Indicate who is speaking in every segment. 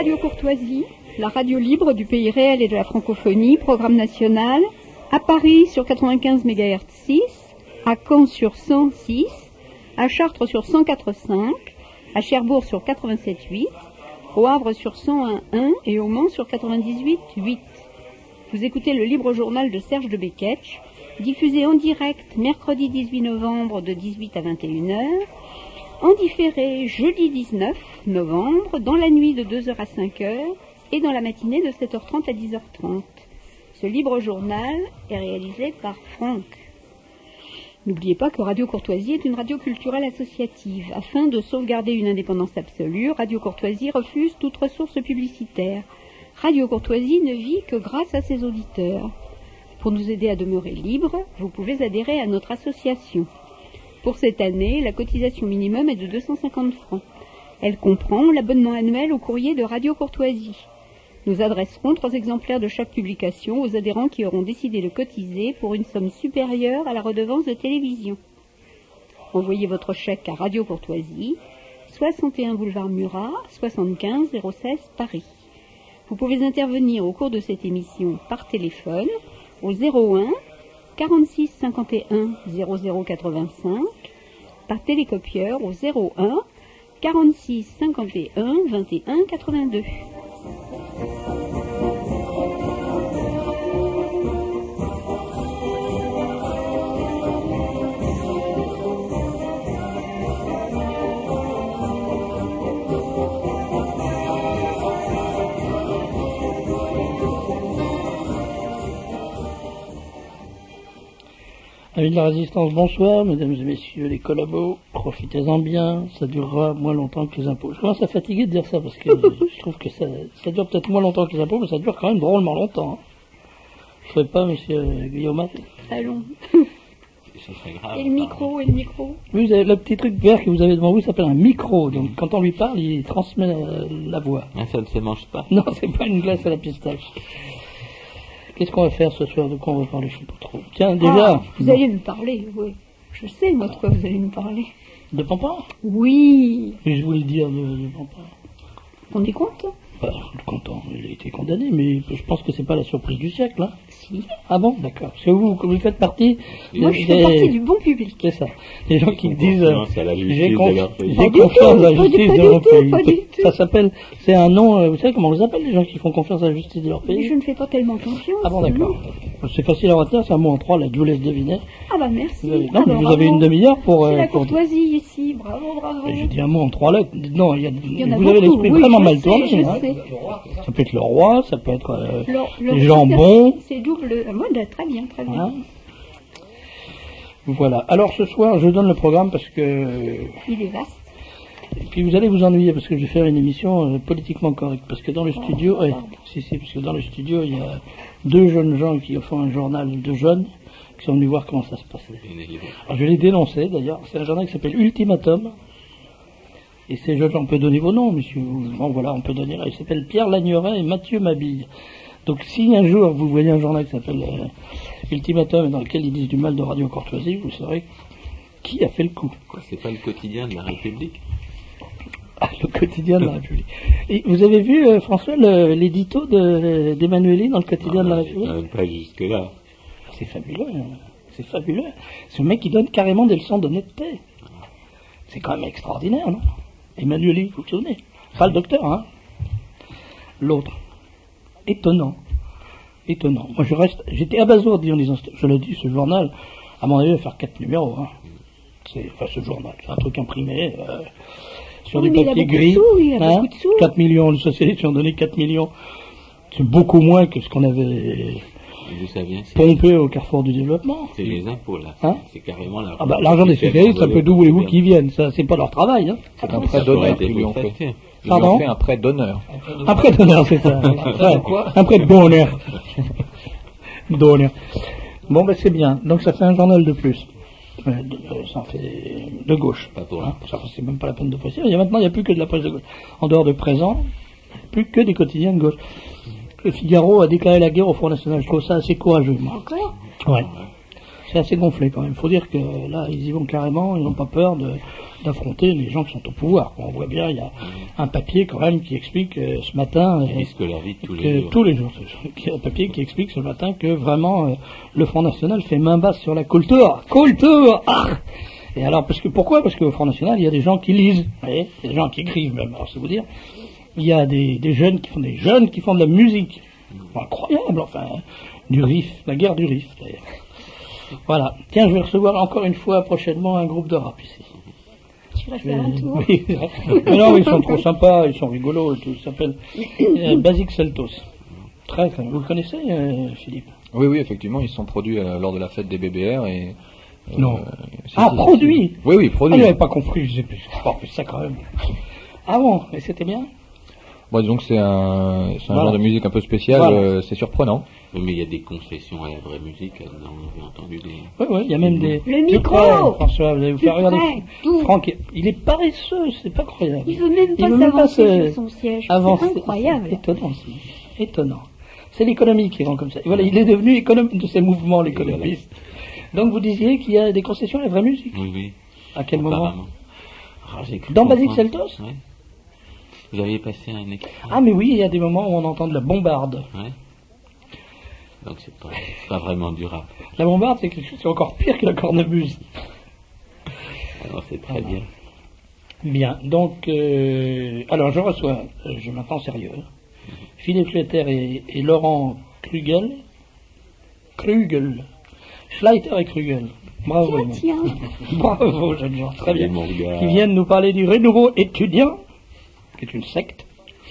Speaker 1: Radio Courtoisie, la radio libre du pays réel et de la francophonie, programme national, à Paris sur 95 MHz 6, à Caen sur 106, à Chartres sur 104.5, à Cherbourg sur 87.8, au Havre sur 101.1 et au Mans sur 98.8. Vous écoutez le libre journal de Serge de Beketch, diffusé en direct mercredi 18 novembre de 18 à 21h, en différé jeudi 19 novembre, dans la nuit de 2h à 5h et dans la matinée de 7h30 à 10h30. Ce libre journal est réalisé par Franck. N'oubliez pas que Radio Courtoisie est une radio culturelle associative. Afin de sauvegarder une indépendance absolue, Radio Courtoisie refuse toute ressource publicitaire. Radio Courtoisie ne vit que grâce à ses auditeurs. Pour nous aider à demeurer libres, vous pouvez adhérer à notre association. Pour cette année, la cotisation minimum est de 250 francs. Elle comprend l'abonnement annuel au courrier de Radio Courtoisie. Nous adresserons 3 exemplaires de chaque publication aux adhérents qui auront décidé de cotiser pour une somme supérieure à la redevance de télévision. Envoyez votre chèque à Radio Courtoisie, 61 boulevard Murat, 75 016 Paris. Vous pouvez intervenir au cours de cette émission par téléphone au 01 46 51 0085, par télécopieur au 01 46 51 21 82.
Speaker 2: Amis de la Résistance, bonsoir, mesdames et messieurs les collabos, profitez-en bien, ça durera moins longtemps que les impôts. Je commence à fatiguer de dire ça, parce que je trouve que ça dure peut-être moins longtemps que les impôts, mais ça dure quand même drôlement longtemps. Vous ne trouvez pas, monsieur Guillaume?
Speaker 1: Très long.
Speaker 3: Grave,
Speaker 1: et le micro,
Speaker 2: Oui, vous avez le petit truc vert que vous avez devant vous, ça s'appelle un micro, donc quand on lui parle, il transmet la voix.
Speaker 3: Ah, ça ne se mange pas.
Speaker 2: Non, c'est pas une glace à la pistache. Qu'est-ce qu'on va faire ce soir? De quoi on va parler? Je ne sais pas trop. Tiens, déjà...
Speaker 1: vous allez me parler, oui. Je sais, moi, de quoi vous allez me parler.
Speaker 2: De Pampin?
Speaker 1: Oui.
Speaker 2: Mais je voulais dire de Pampin.
Speaker 1: On est content?
Speaker 2: Content, il a été condamné, mais je pense que c'est pas la surprise du siècle, hein.
Speaker 1: Si.
Speaker 2: Ah bon? D'accord. Parce que vous faites partie...
Speaker 1: Moi, je fais partie du bon public.
Speaker 2: C'est ça. Les gens qui disent... J'ai
Speaker 1: Pas
Speaker 2: confiance à la justice de leur
Speaker 1: pas du
Speaker 2: pays.
Speaker 1: tout.
Speaker 2: Ça s'appelle... C'est un nom... Vous savez comment on les appelle, les gens qui font confiance à la justice de leur
Speaker 1: Mais
Speaker 2: pays?
Speaker 1: je ne fais pas tellement confiance.
Speaker 2: Ah bon, d'accord. C'est facile à retenir, c'est un mot en 3, là, je vous laisse deviner.
Speaker 1: Ah bah merci.
Speaker 2: Non, mais vous avez une demi-heure pour...
Speaker 1: C'est la courtoisie ici, bravo.
Speaker 2: J'ai dit un mot en 3 lettres. Non, vous avez l'esprit
Speaker 1: oui,
Speaker 2: vraiment mal
Speaker 1: sais,
Speaker 2: tourné.
Speaker 1: je
Speaker 2: Hein.
Speaker 1: sais.
Speaker 2: Ça peut être le roi, ça peut être
Speaker 1: le
Speaker 2: les jambons.
Speaker 1: C'est double. Moi, très bien, très bien.
Speaker 2: Hein. Voilà. Alors ce soir, je donne le programme parce que...
Speaker 1: Il est vaste.
Speaker 2: Et puis vous allez vous ennuyer parce que je vais faire une émission politiquement correcte. Parce que dans le studio... parce que dans le studio, il y a 2 jeunes gens qui font un journal de jeunes qui sont venus voir comment ça se passait. Alors je l'ai dénoncé d'ailleurs. C'est un journal qui s'appelle Ultimatum. Et ces jeunes gens, on peut donner vos noms, monsieur. Bon, voilà, on peut donner. Ils s'appellent Pierre Lagnoret et Mathieu Mabille. Donc, si un jour vous voyez un journal qui s'appelle Ultimatum, dans lequel ils disent du mal de Radio Courtoisie, vous saurez qui a fait le coup.
Speaker 3: Quoi, c'est pas le quotidien de la République?
Speaker 2: Ah, le quotidien de la République. Et vous avez vu, François, l'édito d'Emmanueli dans le quotidien de la République?
Speaker 3: Pas jusque-là.
Speaker 2: C'est fabuleux. C'est fabuleux. C'est le mec qui donne carrément des leçons d'honnêteté. C'est quand même extraordinaire, non? Emmanueli, vous vous souvenez? Pas le docteur, hein? L'autre. Étonnant. Moi, j'étais abasourdi en disant, je le dis, ce journal, à mon avis, va faire 4 numéros, hein. Ce journal, c'est un truc imprimé, sur du papier gris.
Speaker 1: Il a beaucoup de sous.
Speaker 2: 4 millions, les socialistes ont donné 4 millions. C'est beaucoup moins que ce qu'on avait
Speaker 3: Vous savez,
Speaker 2: pompé au carrefour du développement.
Speaker 3: c'est les impôts, là.
Speaker 2: Hein?
Speaker 3: C'est carrément l'argent.
Speaker 2: Ah bah, l'argent des socialistes, ça peut d'où voulez-vous qu'ils viennent, ça, c'est pas leur travail, hein.
Speaker 4: C'est un prêt d'honneur qu'ils lui ont fait. Ils lui
Speaker 2: Pardon?
Speaker 4: ont fait un prêt d'honneur.
Speaker 2: Un prêt d'honneur, c'est ça. Ouais, un prêt d'honneur. D'honneur. Bon, ben c'est bien. Donc ça fait un journal de plus. Ça en fait de gauche.
Speaker 3: Pas pour
Speaker 2: Hein, ça, c'est même pas la peine de préciser. Maintenant, il n'y a plus que de la presse de gauche. En dehors de Présent, plus que des quotidiens de gauche. Le Figaro a déclaré la guerre au Front National. Je trouve ça assez courageux. Moi.
Speaker 1: Encore?
Speaker 2: Ouais. c'est assez gonflé quand même. Il faut dire que là, ils y vont carrément, ils n'ont pas peur d'affronter les gens qui sont au pouvoir. On voit bien, il y a un papier quand même qui explique ce matin...
Speaker 3: Ils risquent leur vie
Speaker 2: tous les jours. Il y a un papier qui explique ce matin que vraiment le Front National fait main basse sur la culture. Culture Et alors, pourquoi? Parce qu'au Front National, il y a des gens qui lisent, vous voyez, des gens qui écrivent même, alors c'est vous dire. Il y a des jeunes qui font de la musique. Incroyable, enfin, du riff, la guerre du riff d'ailleurs. Voilà. Tiens, je vais recevoir encore une fois prochainement un groupe de rap ici.
Speaker 1: Tu vas faire un tour.
Speaker 2: Oui. Mais non, ils sont trop sympas, ils sont rigolos et tout. Ils s'appellent Basic Celtos. Très, très. Vous le connaissez, Philippe?
Speaker 4: Oui, effectivement, ils sont produits lors de la fête des BBR et...
Speaker 2: non. Produits.
Speaker 4: Oui, produits.
Speaker 2: Ah, j'avais pas compris, j'ai pas fait ça quand même. Ah bon, mais c'était bien?
Speaker 4: Bon, disons que c'est un genre de musique un peu spécial, c'est surprenant.
Speaker 3: Oui, mais il y a des concessions à la vraie musique, là, on avait entendu des...
Speaker 2: Oui, il y a même des...
Speaker 1: Le micro
Speaker 2: François, vous allez vous faire regarder. Franck, il est paresseux, c'est pas croyable.
Speaker 1: Il veut même pas s'avancer sur son siège. C'est incroyable.
Speaker 2: C'est étonnant. C'est l'économie qui rend comme ça. Et voilà, il est devenu économiste de ces mouvements, l'économiste. Donc vous disiez qu'il y a des concessions à la vraie musique?
Speaker 3: Oui.
Speaker 2: À quel moment?
Speaker 3: Dans
Speaker 2: Basic Celtos?
Speaker 3: Oui. Vous aviez passé un extrait.
Speaker 2: Ah mais oui, il y a des moments où on entend de la bombarde.
Speaker 3: Ouais. Donc c'est pas vraiment du rap.
Speaker 2: La bombarde, c'est quelque chose, c'est encore pire que la cornemuse.
Speaker 3: Alors c'est très bien.
Speaker 2: Bien, donc, alors je reçois, je m'attends sérieux, Philippe Schleiter et Laurent Krugel, Schleiter et Krugel. Bravo.
Speaker 1: Tiens.
Speaker 2: Bravo, jeunes gens, très bien.
Speaker 3: Mon gars.
Speaker 2: Qui viennent nous parler du renouveau étudiant, qui est une secte.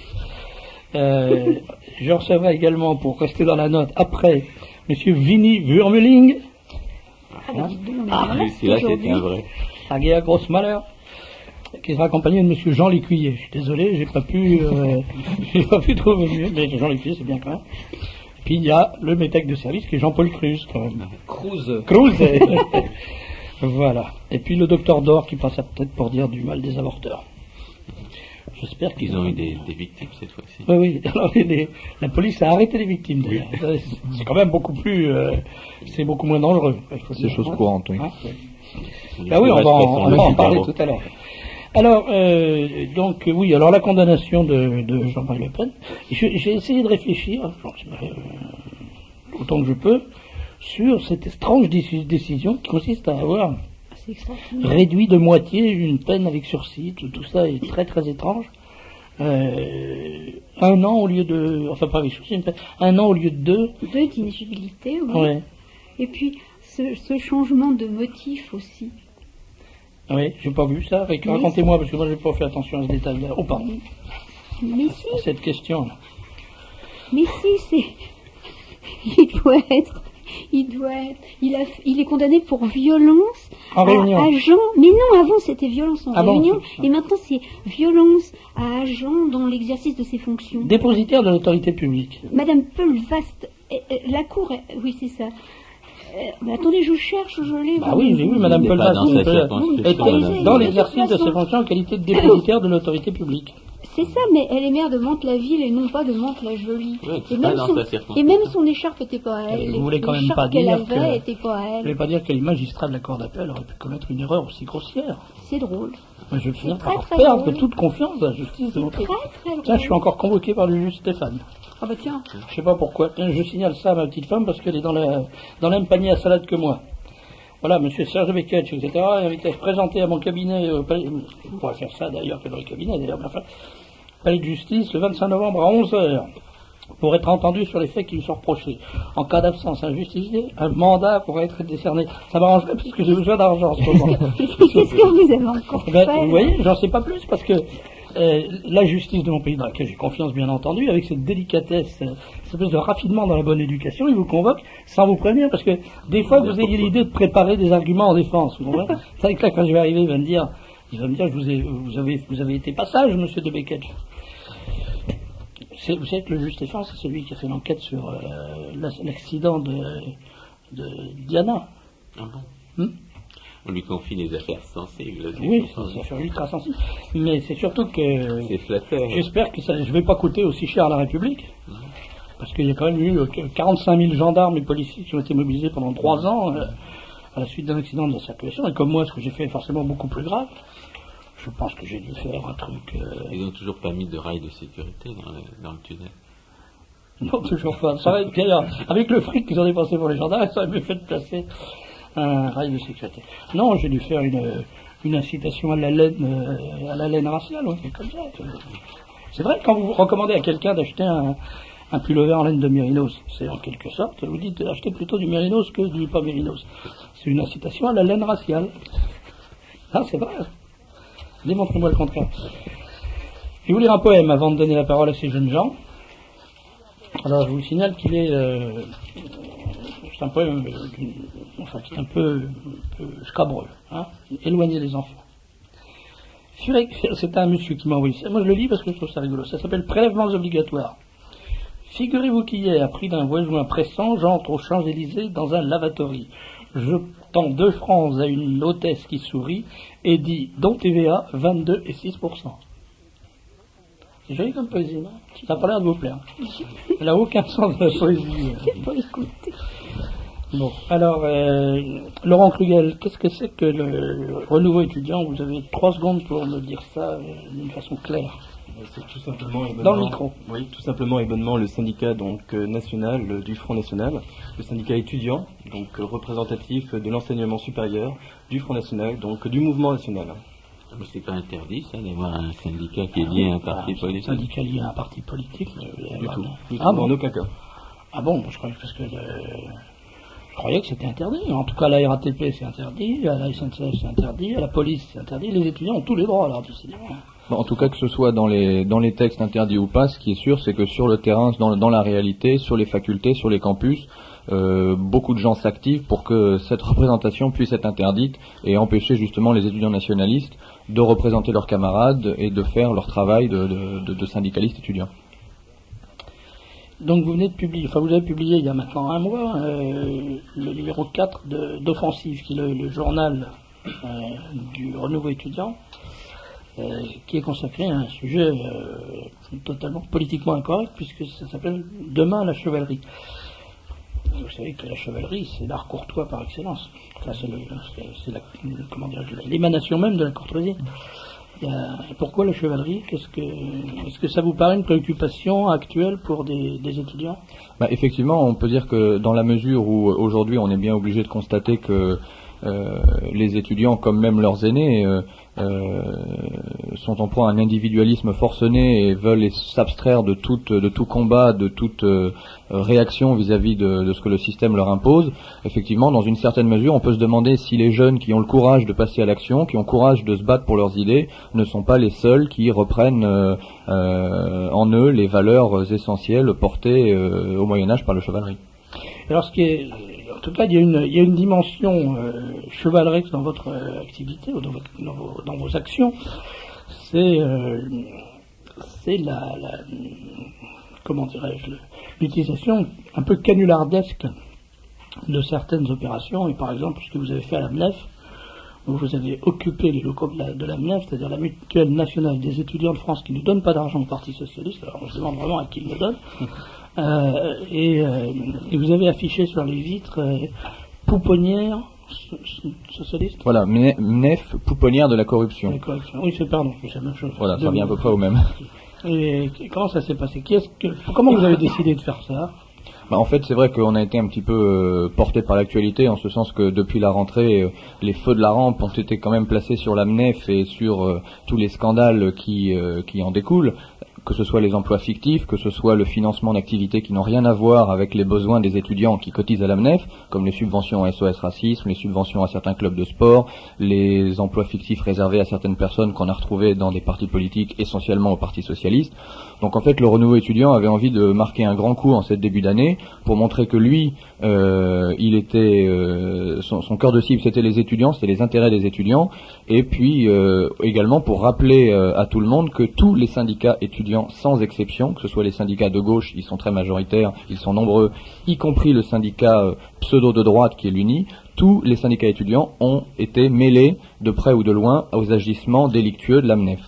Speaker 2: Je recevrai également, pour rester dans la note, après, Monsieur Vinnie Wurmeling.
Speaker 3: Celui-là, c'était un vrai.
Speaker 2: Agea Grossmaler, qui sera accompagné de Monsieur Jean Lécuyer. Je suis désolé, j'ai pas pu trouver mieux, mais Jean Lécuyer, c'est bien quand même. Puis il y a le métèque de service qui est Jean-Paul Cruz, quand même.
Speaker 4: Cruz.
Speaker 2: Voilà. Et puis le docteur Dor qui passe peut-être pour dire du mal des avorteurs. J'espère
Speaker 3: qu'ils ont eu des victimes cette fois-ci.
Speaker 2: Oui. Alors, la police a arrêté les victimes. Oui. C'est quand même beaucoup plus, c'est beaucoup moins dangereux.
Speaker 4: C'est chose courante, oui.
Speaker 2: Ben oui, on va en parler tout à l'heure. Alors, donc, oui, alors la condamnation de Jean-Marie Le Pen, j'ai essayé de réfléchir, autant que je peux, sur cette étrange décision qui consiste à avoir réduit de moitié une peine avec sursis. Tout ça est très très étrange. 1 an au lieu de... Enfin, pas avec sursis, un an au lieu de 2.
Speaker 1: 2 d'inéligibilité, oui.
Speaker 2: Ouais.
Speaker 1: Et puis, ce changement de motif aussi.
Speaker 2: Oui, j'ai pas vu ça. Racontez-moi, parce que moi, j'ai pas fait attention à ce détail-là. Oh, pardon.
Speaker 1: Mais si.
Speaker 2: À cette question-là.
Speaker 1: Mais si, c'est... Il est condamné pour violence
Speaker 2: en réunion.
Speaker 1: À agent. Mais non, avant c'était violence en réunion.
Speaker 2: Bon,
Speaker 1: et maintenant c'est violence à agent dans l'exercice de ses fonctions.
Speaker 2: Dépositaire de l'autorité publique.
Speaker 1: Madame Peulvast, la Cour, oui c'est ça. Mais attendez, je cherche, je l'ai.
Speaker 2: Oui, Madame Peulvast était dans l'exercice de ses fonctions en qualité de dépositaire de l'autorité publique.
Speaker 1: C'est ça, mais elle est maire de Mantes-la-Ville et non pas de Mantes-la-Jolie.
Speaker 3: Ouais,
Speaker 1: et même son écharpe n'était pas à elle.
Speaker 2: Vous voulez quand même pas dire
Speaker 1: Vous
Speaker 2: voulez pas dire que les magistrats de la Cour d'appel auraient pu commettre une erreur aussi grossière?
Speaker 1: C'est drôle.
Speaker 2: Moi, je vais finir par perdre toute confiance dans la justice de mon pays. Tiens, je suis encore convoqué par le juge Stéphane.
Speaker 1: Ah bah tiens.
Speaker 2: Je sais pas pourquoi. Tiens, je signale ça à ma petite femme parce qu'elle est dans le même panier à salade que moi. Voilà, monsieur Serge Beketch, etc. est invité à se présenter à mon cabinet au palais. On pourrait faire ça d'ailleurs que dans le cabinet, d'ailleurs, mais enfin, palais de justice le 25 novembre à 11h pour être entendu sur les faits qui lui sont reprochés. En cas d'absence injustifiée, un mandat pourrait être décerné. Ça m'arrangerait puisque j'ai besoin d'argent en ce moment.
Speaker 1: Qu'est-ce que vous avez encore fait?
Speaker 2: Vous voyez, j'en sais pas plus parce que la justice de mon pays, dans laquelle j'ai confiance bien entendu, avec cette délicatesse, cette espèce de raffinement dans la bonne éducation, il vous convoque sans vous prévenir, parce que des fois vous ayez l'idée de préparer des arguments en défense. Vous comprenez? C'est vrai que là, quand je vais arriver, il va me dire, vous avez été pas sage, monsieur de Beketch. Vous savez que le juge Stéphane, c'est celui qui a fait l'enquête sur l'accident de Diana.
Speaker 3: Ah bon? On lui confie des affaires sensibles.
Speaker 2: Oui, c'est des affaires ultra sensibles. Mais c'est surtout que...
Speaker 3: C'est flatteur.
Speaker 2: J'espère que je ne vais pas coûter aussi cher à la République. Parce qu'il y a quand même eu 45 000 gendarmes et policiers qui ont été mobilisés pendant 3 ans. à la suite d'un accident de la circulation, et comme moi, ce que j'ai fait est forcément beaucoup plus grave, je pense que j'ai dû faire un truc...
Speaker 3: Ils n'ont toujours pas mis de rails de sécurité dans le tunnel.
Speaker 2: Non, toujours pas. Ça va être, d'ailleurs, avec le fric qu'ils ont dépensé pour les gendarmes, ça m'a fait de placer un rail de sécurité. Non, j'ai dû faire une incitation à la laine raciale, ouais, comme ça. C'est vrai que quand vous recommandez à quelqu'un d'acheter un pullover en laine de mérinos, c'est en quelque sorte, vous dites acheter plutôt du mérinos que du pas mérinos. C'est une incitation à la laine raciale. Ah, c'est vrai. Démontrez-moi le contraire. Je vais vous lire un poème avant de donner la parole à ces jeunes gens. Alors, je vous signale qu'il est... c'est un poème qui est un peu scabreux. Hein, éloigner les enfants. C'est un monsieur qui m'a envoyé ça. Moi, je le lis parce que je trouve ça rigolo. Ça s'appelle Prélèvements obligatoires. Figurez-vous qu'hier, pris d'un voisin pressant, j'entre aux Champs-Élysées dans un lavatory. Je tends 2 francs à une hôtesse qui sourit et dit « Dont TVA, 22 et 6%. » C'est joli comme poésie, non? Ça n'a pas l'air de vous plaire. Elle n'a aucun sens de la poésie.
Speaker 1: C'est pas écouté.
Speaker 2: Bon, alors, Laurent Klugel, qu'est-ce que c'est que le renouveau étudiant? Vous avez 3 secondes pour me dire ça d'une façon claire.
Speaker 5: C'est tout simplement et bonnement,
Speaker 2: dans le micro.
Speaker 5: Oui, tout simplement et bonnement le syndicat donc national du Front National, le syndicat étudiant, donc représentatif de l'enseignement supérieur du Front National, donc du mouvement national.
Speaker 3: Mais c'est pas interdit ça d'avoir un syndicat qui est lié à un parti politique.
Speaker 2: Un syndicat lié à un parti politique,
Speaker 5: Du tout.
Speaker 2: Ah bon?
Speaker 5: En aucun cas.
Speaker 2: Ah bon, je croyais parce que je croyais que c'était interdit. En tout cas, à la RATP c'est interdit, à la SNCF c'est interdit, à la police c'est interdit. Les étudiants ont tous les droits alors décidément.
Speaker 4: Bon, en tout cas, que ce soit dans les textes interdits ou pas, ce qui est sûr, c'est que sur le terrain, dans la réalité, sur les facultés, sur les campus, beaucoup de gens s'activent pour que cette représentation puisse être interdite et empêcher justement les étudiants nationalistes de représenter leurs camarades et de faire leur travail de syndicalistes étudiants.
Speaker 2: Donc vous venez de publier, vous avez publié il y a maintenant un mois le numéro 4 d'Offensive, qui est le journal du renouveau étudiant, qui est consacré à un sujet totalement politiquement incorrect, puisque ça s'appelle Demain la chevalerie. Vous savez que la chevalerie, c'est l'art courtois par excellence. Enfin, c'est l'émanation même de la courtoisie. Pourquoi la chevalerie? Est-ce que ça vous paraît une préoccupation actuelle pour des étudiants?
Speaker 4: Effectivement, on peut dire que dans la mesure où aujourd'hui on est bien obligé de constater que les étudiants, comme même leurs aînés, sont en proie à un individualisme forcené et veulent s'abstraire de tout combat, de toute réaction vis-à-vis de ce que le système leur impose. Effectivement, dans une certaine mesure, on peut se demander si les jeunes qui ont le courage de passer à l'action, qui ont le courage de se battre pour leurs idées, ne sont pas les seuls qui reprennent en eux les valeurs essentielles portées au Moyen-Âge par le chevalerie.
Speaker 2: Alors, en tout cas, il y a une dimension chevaleresque dans votre activité, ou dans vos actions. C'est comment dirais-je, l'utilisation un peu canulardesque de certaines opérations. Et par exemple, ce que vous avez fait à la MNEF, où vous avez occupé les locaux de la MNEF, c'est-à-dire la Mutuelle Nationale des Étudiants de France, qui ne donne pas d'argent au Parti Socialiste. Alors on se demande vraiment à qui il le donne. Et vous avez affiché sur les vitres pouponnière socialiste.
Speaker 4: Voilà, MNEF, pouponnière de la corruption.
Speaker 2: Oui, c'est la même chose.
Speaker 4: Voilà, ça vient à peu près au même.
Speaker 2: Et comment ça s'est passé? Comment vous avez décidé de faire ça?
Speaker 4: En fait, c'est vrai qu'on a été un petit peu porté par l'actualité, en ce sens que depuis la rentrée, les feux de la rampe ont été quand même placés sur la MNEF et sur tous les scandales qui en découlent, que ce soit les emplois fictifs, que ce soit le financement d'activités qui n'ont rien à voir avec les besoins des étudiants qui cotisent à la MNEF, comme les subventions à SOS Racisme, les subventions à certains clubs de sport, les emplois fictifs réservés à certaines personnes qu'on a retrouvées dans des partis politiques, essentiellement au Parti Socialiste. Donc en fait, le renouveau étudiant avait envie de marquer un grand coup en cette début d'année pour montrer que lui, il était son cœur de cible, c'était les étudiants, c'était les intérêts des étudiants, et puis également pour rappeler à tout le monde que tous les syndicats étudiants, sans exception, que ce soit les syndicats de gauche, ils sont très majoritaires, ils sont nombreux, y compris le syndicat pseudo de droite qui est l'UNI, tous les syndicats étudiants ont été mêlés de près ou de loin aux agissements délictueux de la MNEF.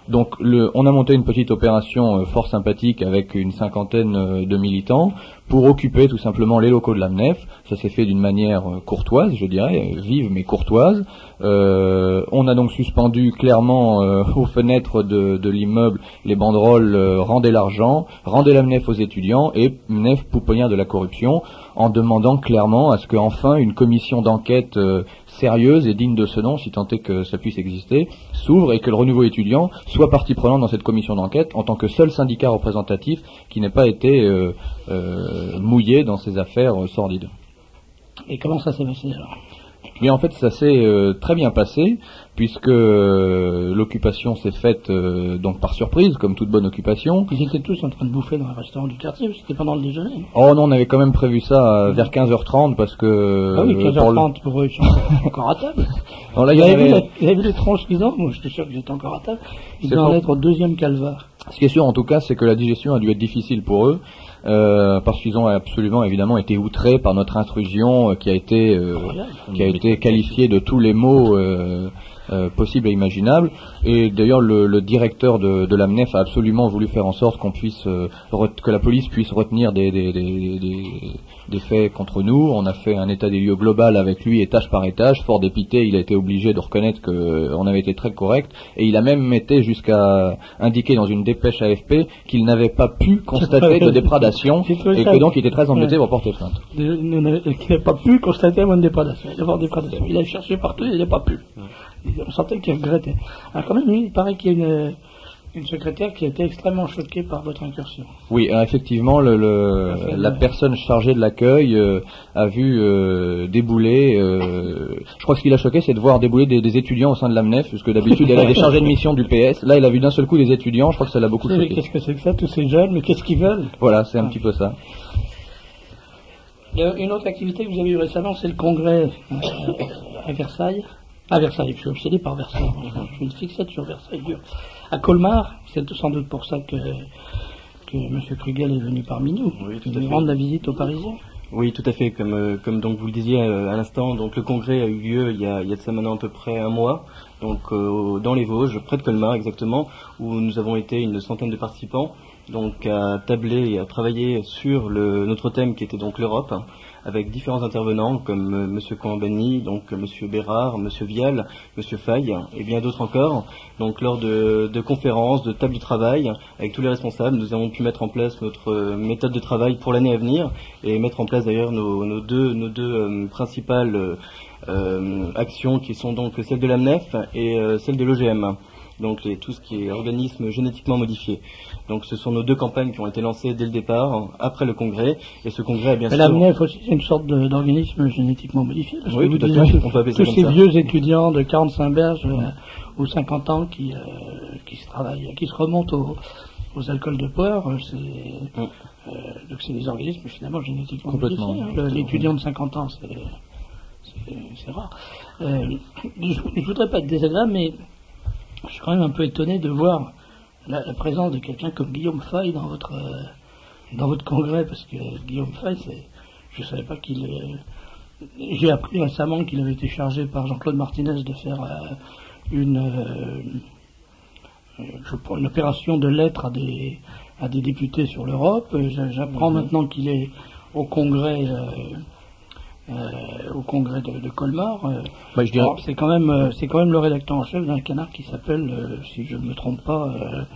Speaker 4: Donc on a monté une petite opération fort sympathique avec une cinquantaine de militants pour occuper tout simplement les locaux de la MNEF. Ça s'est fait d'une manière courtoise, je dirais, vive mais courtoise. On a donc suspendu clairement aux fenêtres de l'immeuble les banderoles rendez l'argent, rendez la MNEF aux étudiants et MNEF pouponnière de la corruption, en demandant clairement à ce qu'enfin une commission d'enquête sérieuse et digne de ce nom, si tant est que ça puisse exister, s'ouvre et que le renouveau étudiant soit partie prenante dans cette commission d'enquête en tant que seul syndicat représentatif qui n'ait pas été mouillé dans ces affaires sordides.
Speaker 2: Et comment ça s'est passé alors ?
Speaker 4: Mais en fait, ça s'est très bien passé, puisque l'occupation s'est faite donc par surprise, comme toute bonne occupation.
Speaker 2: Ils étaient tous en train de bouffer dans un restaurant du quartier, c'était pendant le déjeuner.
Speaker 4: Oh non, on avait quand même prévu ça vers 15h30, parce que...
Speaker 2: Ah oui, 15h30 pour eux, ils sont encore à table.
Speaker 4: Non, là,
Speaker 2: vous avez vu les tronches qu'ils ont ? Moi, j'étais sûr que j'étais encore à table. Ils doivent en être au deuxième calvaire.
Speaker 4: Ce qui est sûr, en tout cas, c'est que la digestion a dû être difficile pour eux, parce qu'ils ont absolument, évidemment, été outrés par notre intrusion qui a été qualifiée de tous les mots possibles et imaginables. Et d'ailleurs, le directeur de la MNEF a absolument voulu faire en sorte qu'on puisse que la police puisse retenir des faits contre nous. On a fait un état des lieux global avec lui, étage par étage. Fort dépité, il a été obligé de reconnaître qu'on avait été très correct. Et il a même été jusqu'à indiquer dans une dépêche AFP qu'il n'avait pas pu constater de déprédation et que donc il était très embêté pour porter plainte.
Speaker 2: Qu'il n'avait pas pu constater une déprédation. Il a cherché partout et il n'a pas pu. On sentait qu'il regrettait. Alors quand même, il paraît qu'il y a une secrétaire qui a été extrêmement choquée par votre incursion.
Speaker 4: Oui, effectivement, la personne chargée de l'accueil a vu débouler. Je crois que ce qui l'a choqué, c'est de voir débouler des étudiants au sein de la MNEF, puisque d'habitude elle a des chargés de mission du PS. Là, elle a vu d'un seul coup des étudiants. Je crois que ça l'a beaucoup choqué.
Speaker 2: Qu'est-ce que c'est que ça, tous ces jeunes? Mais qu'est-ce qu'ils veulent?
Speaker 4: Voilà, c'est un petit peu ça.
Speaker 2: Il y a une autre activité que vous avez eue récemment, c'est le congrès à Versailles. À Versailles, je suis obsédé par Versailles. Je suis une fixette sur Versailles. À Colmar, c'est sans doute pour ça que M. Krugel est venu parmi nous.
Speaker 5: Oui,
Speaker 2: Il veut rendre la visite aux Parisiens.
Speaker 5: Oui, tout à fait. Comme donc vous le disiez à l'instant, donc le congrès a eu lieu il y a de ça maintenant à peu près un mois, donc dans les Vosges, près de Colmar exactement, où nous avons été une centaine de participants, donc à tabler et à travailler sur notre thème qui était donc l'Europe, avec différents intervenants comme M. Cohn-Bendit, donc M. Bérard, M. Vial, M. Faye et bien d'autres encore. Donc lors de conférences, de tables de travail, avec tous les responsables, nous avons pu mettre en place notre méthode de travail pour l'année à venir et mettre en place d'ailleurs nos deux principales actions qui sont donc celle de la MNEF et celle de l'OGM. Donc tout ce qui est organisme génétiquement modifié. Donc ce sont nos deux campagnes qui ont été lancées dès le départ, après le congrès, et ce congrès a bien sûr...
Speaker 2: La MNEF aussi, c'est une sorte d'organisme génétiquement modifié, parce
Speaker 5: oui,
Speaker 2: que
Speaker 5: tout à fait. On peut appeler ça
Speaker 2: tous
Speaker 5: comme
Speaker 2: ces
Speaker 5: ça.
Speaker 2: vieux étudiants de 45 berges ou 50 ans qui se remontent aux alcools de poire, donc c'est des organismes finalement génétiquement modifiés. L'étudiant de 50 ans, c'est rare. Je voudrais pas être désagréable, mais je suis quand même un peu étonné de voir la présence de quelqu'un comme Guillaume Faye dans votre congrès, parce que Guillaume Faye, je savais pas j'ai appris récemment qu'il avait été chargé par Jean-Claude Martinez de faire une opération de lettres à des députés sur l'Europe. J'apprends maintenant qu'il est au congrès de Colmar.
Speaker 4: Je dirais...
Speaker 2: c'est quand même le rédacteur en chef d'un canard qui s'appelle, si je ne me trompe pas,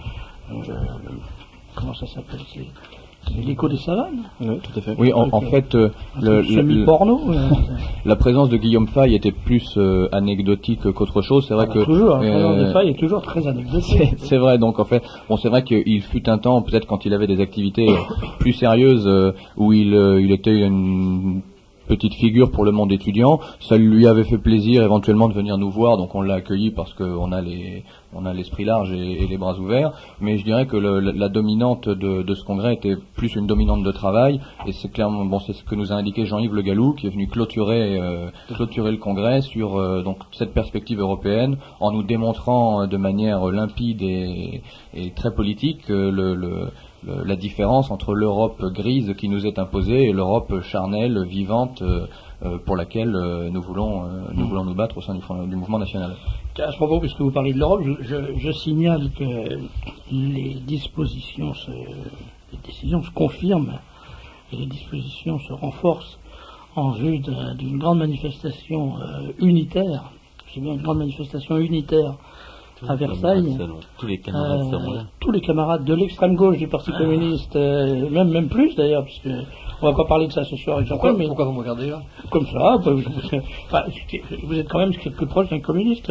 Speaker 2: comment ça s'appelle, c'est l'écho des savanes.
Speaker 5: Oui, tout à fait.
Speaker 4: Oui, en fait,
Speaker 2: porno.
Speaker 4: La présence de Guillaume Faye était plus anecdotique qu'autre chose. C'est vrai que
Speaker 2: toujours, la présence de Faye est toujours très anecdotique.
Speaker 4: C'est vrai. Donc en fait, c'est vrai qu'il fut un temps, peut-être quand il avait des activités plus sérieuses, où il était une petite figure pour le monde étudiant. Ça lui avait fait plaisir éventuellement de venir nous voir, donc on l'a accueilli parce qu'on a l'esprit large et les bras ouverts. Mais je dirais que la dominante de ce congrès était plus une dominante de travail, et c'est clairement c'est ce que nous a indiqué Jean-Yves Le Gallou, qui est venu clôturer le congrès sur donc cette perspective européenne, en nous démontrant de manière limpide et très politique la différence entre l'Europe grise qui nous est imposée et l'Europe charnelle, vivante, pour laquelle nous voulons nous battre au sein du mouvement national.
Speaker 2: À ce propos, puisque vous parlez de l'Europe, je signale que les décisions se confirment et les dispositions se renforcent en vue d'une grande manifestation unitaire. J'ai bien une grande manifestation unitaire à Versailles.
Speaker 3: Tous les camarades seront là.
Speaker 2: Tous les camarades de l'extrême gauche du Parti communiste, même plus d'ailleurs, puisque on va pas parler de ça ce soir avec Jean-Paul.
Speaker 6: Pourquoi vous me regardez là?
Speaker 2: Comme ça, vous êtes quand même plus proche d'un communiste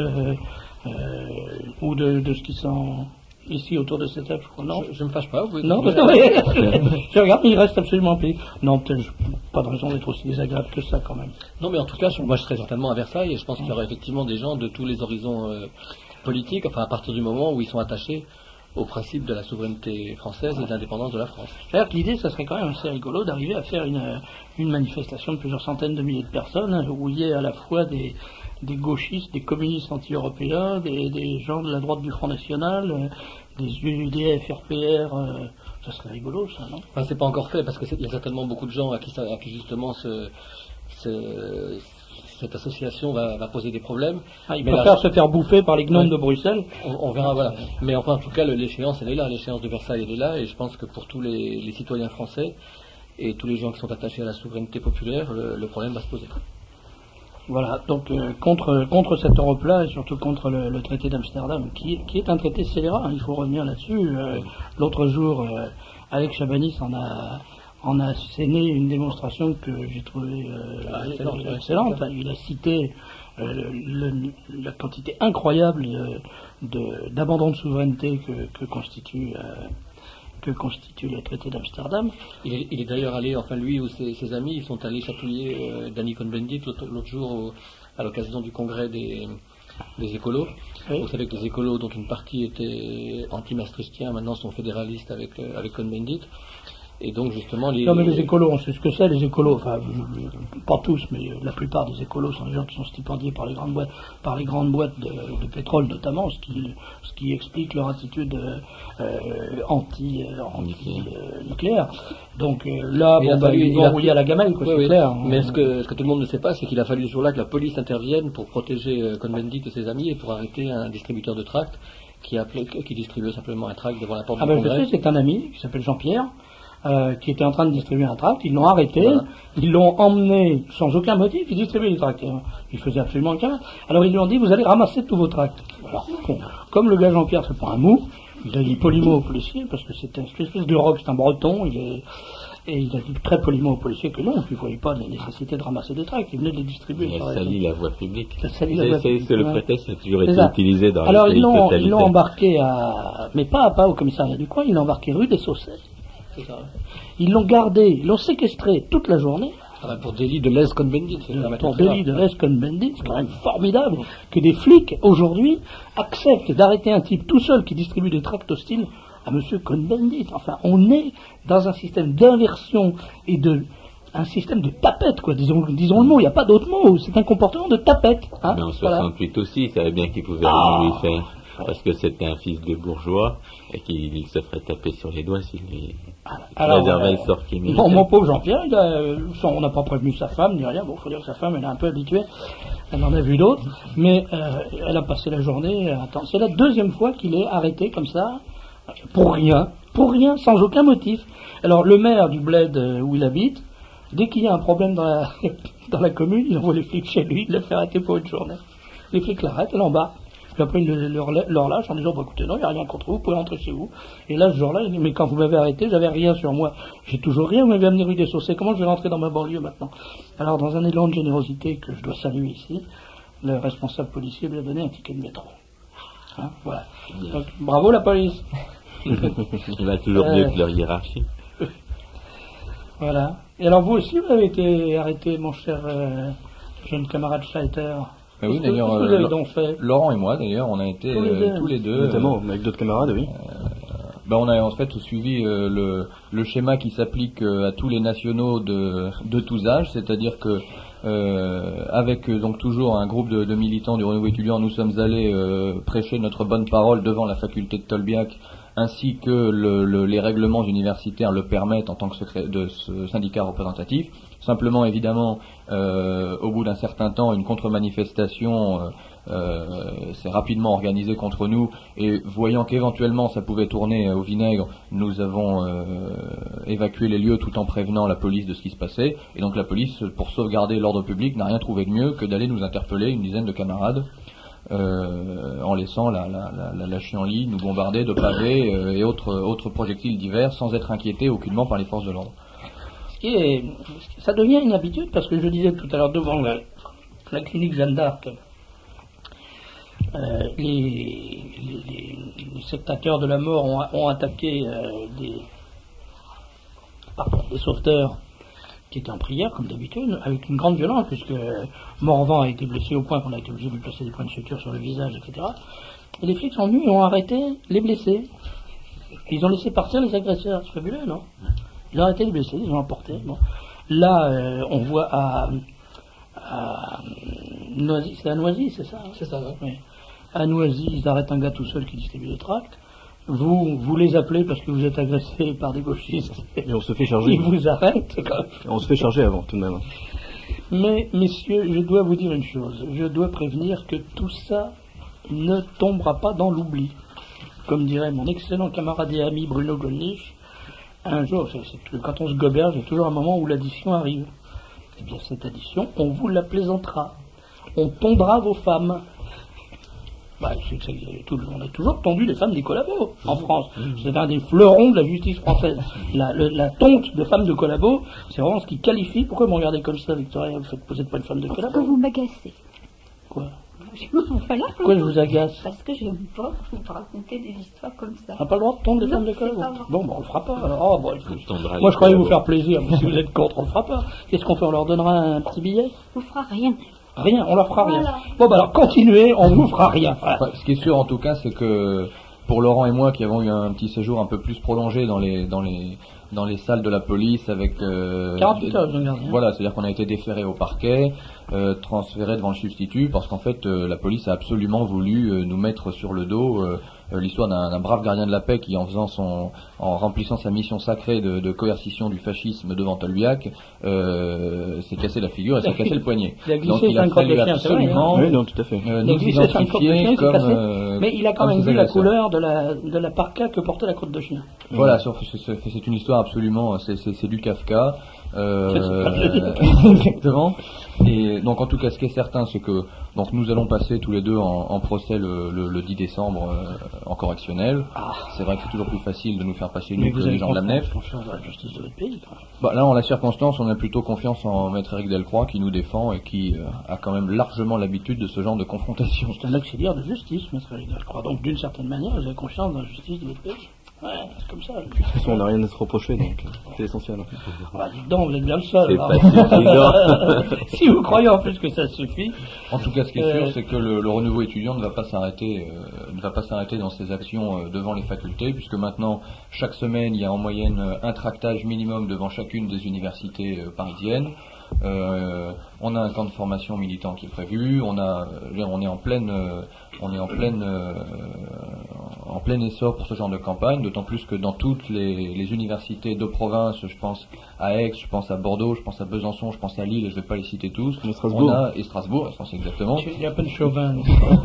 Speaker 2: ou de ce qui sont ici autour de cette table, je crois. Non,
Speaker 6: je me fâche pas.
Speaker 2: Non, je regarde, il reste absolument pire. Non, peut-être pas de raison d'être aussi désagréable que ça quand même.
Speaker 6: Non, mais en tout cas, moi je serai certainement à Versailles et je pense qu'il y aura effectivement des gens de tous les horizons politiques, enfin à partir du moment où ils sont attachés au principe de la souveraineté française et de l'indépendance de la France.
Speaker 2: C'est-à-dire que l'idée, ça serait quand même assez rigolo d'arriver à faire une manifestation de plusieurs centaines de milliers de personnes, où il y ait à la fois des gauchistes, des communistes anti-européens, des gens de la droite du Front National, des UDF, RPR, ça serait rigolo ça, non?
Speaker 6: Enfin, c'est pas encore fait parce qu'il y a certainement beaucoup de gens à qui justement cette association va poser des problèmes.
Speaker 2: Ils préfèrent se faire bouffer par les gnomes de Bruxelles.
Speaker 6: On verra, voilà. Mais enfin, en tout cas, l'échéance, elle est là. L'échéance de Versailles, elle est là. Et je pense que pour tous les citoyens français et tous les gens qui sont attachés à la souveraineté populaire, le problème va se poser.
Speaker 2: Voilà, donc contre cette Europe-là et surtout contre le traité d'Amsterdam, qui est un traité scélérat, il faut revenir là-dessus. L'autre jour, Alex Chabanis en a asséné une démonstration que j'ai trouvée excellente. Il a cité la quantité incroyable d'abandon de souveraineté que constitue le traité d'Amsterdam.
Speaker 6: Il est d'ailleurs allé, enfin lui ou ses amis, ils sont allés chatouiller Danny Cohn-Bendit l'autre jour à l'occasion du congrès des écolos. Oui. Vous savez que les écolos, dont une partie était anti-maastrichtien, maintenant sont fédéralistes avec Cohn-Bendit. Et donc justement
Speaker 2: Non mais les écolos, on sait ce que c'est, les écolos, enfin pas tous, mais la plupart des écolos sont des gens qui sont stipendiés par les grandes boîtes de pétrole notamment, ce qui explique leur attitude anti-nucléaire. Donc là, ils vont rouiller à la gamelle, quoi, c'est clair.
Speaker 6: Mais ce que tout le monde ne sait pas, c'est qu'il a fallu ce jour-là que la police intervienne pour protéger Cohn-Bendit et ses amis et pour arrêter un distributeur de tracts qui distribuait simplement un tract devant la porte du Congrès.
Speaker 2: Je sais, c'est un ami qui s'appelle Jean-Pierre. Qui était en train de distribuer un tract, ils l'ont arrêté, ils l'ont emmené sans aucun motif, ils distribuaient les tracts. Il faisait absolument aucun. Alors ils lui ont dit, vous allez ramasser tous vos tracts. Alors, bon, comme le gars Jean-Pierre se prend un mou, il a dit poliment au policier, parce que c'était une espèce de rock, c'est un breton, et il a dit très poliment au policier que non, qu'il ne voyait pas de la nécessité de ramasser des tracts, il venait de les distribuer.
Speaker 3: Il a sali la voie publique.
Speaker 2: C'est le
Speaker 3: prétexte qui a toujours été utilisé dans
Speaker 2: les pays totalitaires. Alors ils l'ont embarqué mais pas au commissariat du coin, ils l'ont embarqué rue des Saussets. Ils l'ont gardé, ils l'ont séquestré toute la journée.
Speaker 6: Pour délit de lèse Cohn-Bendit.
Speaker 2: Pour délit de lèse Cohn-Bendit, c'est quand même formidable que des flics, aujourd'hui, acceptent d'arrêter un type tout seul qui distribue des tracts hostiles à M. Cohn-Bendit. Enfin, on est dans un système d'inversion et un système de tapette, quoi. Disons le mot, il n'y a pas d'autre mot. C'est un comportement de tapette. Hein,
Speaker 3: mais en 68 aussi, il savait bien qu'il pouvait rien lui faire. Parce que c'était un fils de bourgeois et qu'il se ferait taper sur les doigts s'il lui réservait le sort qu'il méritait.
Speaker 2: Mon pauvre Jean-Pierre, on n'a pas prévenu sa femme ni rien. Bon, il faut dire que sa femme, elle est un peu habituée. Elle en a vu d'autres. Mais elle a passé la journée. C'est la deuxième fois qu'il est arrêté comme ça, pour rien, sans aucun motif. Alors le maire du bled où il habite, dès qu'il y a un problème dans la commune, il envoie les flics chez lui, il le fait arrêter pour une journée. Les flics l'arrêtent, l'embarquent. Puis après, ils leur lâchent en disant, écoutez, non, il n'y a rien contre vous, vous pouvez rentrer chez vous. Et là, ce jour-là, il dit, mais quand vous m'avez arrêté, j'avais rien sur moi. J'ai toujours rien, vous m'avez amené rue des Saussets, comment je vais rentrer dans ma banlieue maintenant? Alors, dans un élan de générosité que je dois saluer ici, le responsable policier lui a donné un ticket de métro. Hein, voilà. Donc, bravo la police.
Speaker 3: Il va toujours mieux que leur hiérarchie.
Speaker 2: Voilà. Et alors, vous aussi, vous avez été arrêté, mon cher jeune camarade Scheiter.
Speaker 4: Oui, d'ailleurs, Laurent et moi, d'ailleurs, on a été tous les deux.
Speaker 5: Notamment avec d'autres camarades, oui.
Speaker 4: On a en fait suivi le schéma qui s'applique à tous les nationaux de tous âges, c'est-à-dire que avec donc toujours un groupe de militants du Renouveau étudiant, nous sommes allés prêcher notre bonne parole devant la faculté de Tolbiac ainsi que les règlements universitaires le permettent en tant que syndicat représentatif. Simplement, évidemment, au bout d'un certain temps, une contre-manifestation s'est rapidement organisée contre nous, et voyant qu'éventuellement ça pouvait tourner au vinaigre, nous avons évacué les lieux tout en prévenant la police de ce qui se passait. Et donc la police, pour sauvegarder l'ordre public, n'a rien trouvé de mieux que d'aller nous interpeller, une dizaine de camarades, en laissant la chienlit nous bombarder de pavés et autres projectiles divers, sans être inquiétés aucunement par les forces de l'ordre.
Speaker 2: Et ça devient une habitude, parce que je disais tout à l'heure devant la clinique Jeanne d'Arc, les sectateurs de la mort ont attaqué des sauveteurs qui étaient en prière, comme d'habitude, avec une grande violence, puisque Morvan a été blessé au point qu'on a été obligé de lui placer des points de suture sur le visage, etc. Et les flics sont venus et ont arrêté les blessés. Ils ont laissé partir les agresseurs. C'est fabuleux, non? Ils ont arrêté les blessés, ils ont emporté. Bon. Là, on voit à Noisy, c'est à Noisy, c'est ça?
Speaker 6: C'est ça,
Speaker 2: oui. À Noisy, ils arrêtent un gars tout seul qui distribue des tracts. Vous les appelez parce que vous êtes agressé par des gauchistes.
Speaker 5: Et on se fait charger.
Speaker 2: Ils vous arrêtent.
Speaker 5: On se fait charger avant, tout de même.
Speaker 2: Mais, messieurs, je dois vous dire une chose. Je dois prévenir que tout ça ne tombera pas dans l'oubli. Comme dirait mon excellent camarade et ami Bruno Gollnisch, un jour, quand on se goberge, il y a toujours un moment où l'addition arrive. Eh bien, cette addition, on vous la plaisantera. On tondra vos femmes. On a toujours tondu les femmes des collabos en France. C'est un des fleurons de la justice française. La tonte de femmes de collabos, c'est vraiment ce qui qualifie. Pourquoi vous me regardez comme ça, Victoria? Vous n'êtes pas une femme de collabo?
Speaker 1: Parce que vous m'agacez.
Speaker 2: Quoi?
Speaker 1: Voilà.
Speaker 2: Pourquoi je vous agace?
Speaker 1: Parce que j'aime pas vous raconter des histoires comme ça.
Speaker 2: On n'a pas le droit de tondre des femmes de collabo? Bon, on le fera pas. Alors. Moi, je croyais vous faire plaisir, mais si vous êtes contre, on le fera pas. Qu'est-ce qu'on fait? On leur donnera un petit billet?
Speaker 1: On fera rien.
Speaker 2: Rien, on leur fera rien.
Speaker 1: Voilà.
Speaker 2: Bon, bah alors continuez, on vous fera rien. Voilà.
Speaker 4: Enfin, ce qui est sûr en tout cas, c'est que pour Laurent et moi qui avons eu un petit séjour un peu plus prolongé dans les salles de la police avec
Speaker 2: 48 heures,
Speaker 4: voilà, c'est-à-dire qu'on a été déféré au parquet, transféré devant le substitut, parce qu'en fait la police a absolument voulu nous mettre sur le dos l'histoire d'un brave gardien de la paix qui, en remplissant sa mission sacrée de coercition du fascisme devant Tolbiac, s'est cassé la figure et s'est cassé le poignet.
Speaker 2: Donc il a fallu
Speaker 4: absolument nous identifier comme
Speaker 2: mais il a quand même vu la couleur de la parka que portait la crotte de chien.
Speaker 4: Voilà, c'est une histoire absolument, c'est du Kafka. Exactement. Et donc en tout cas, ce qui est certain, c'est que donc nous allons passer tous les deux en procès le 10 décembre en correctionnel. C'est vrai que c'est toujours plus facile de nous faire passer nous que les gens de la MNEF. Là, en la circonstance, on a plutôt confiance en maître Éric Delcroix qui nous défend et qui a quand même largement l'habitude de ce genre de confrontation.
Speaker 2: C'est un auxiliaire de justice, maître Éric Delcroix. Donc d'une certaine manière, vous avez confiance dans la justice de votre pays. Ouais, c'est comme ça.
Speaker 5: De toute façon, on n'a rien à se reprocher, donc c'est essentiel.
Speaker 2: Dites donc, vous êtes bien le seul.
Speaker 3: C'est pas suffisant.
Speaker 2: Si vous croyez en plus que ça suffit.
Speaker 4: En tout cas, ce qui est sûr, c'est que le renouveau étudiant ne va pas s'arrêter dans ses actions devant les facultés, puisque maintenant, chaque semaine, il y a en moyenne un tractage minimum devant chacune des universités parisiennes. On a un camp de formation militant qui est prévu. On est en plein essor pour ce genre de campagne, d'autant plus que dans toutes les universités de province, je pense à Aix, je pense à Bordeaux, je pense à Besançon, je pense à Lille, je ne vais pas les citer tous. Et Strasbourg, je pense exactement.
Speaker 2: Il y a un peu de chauvin.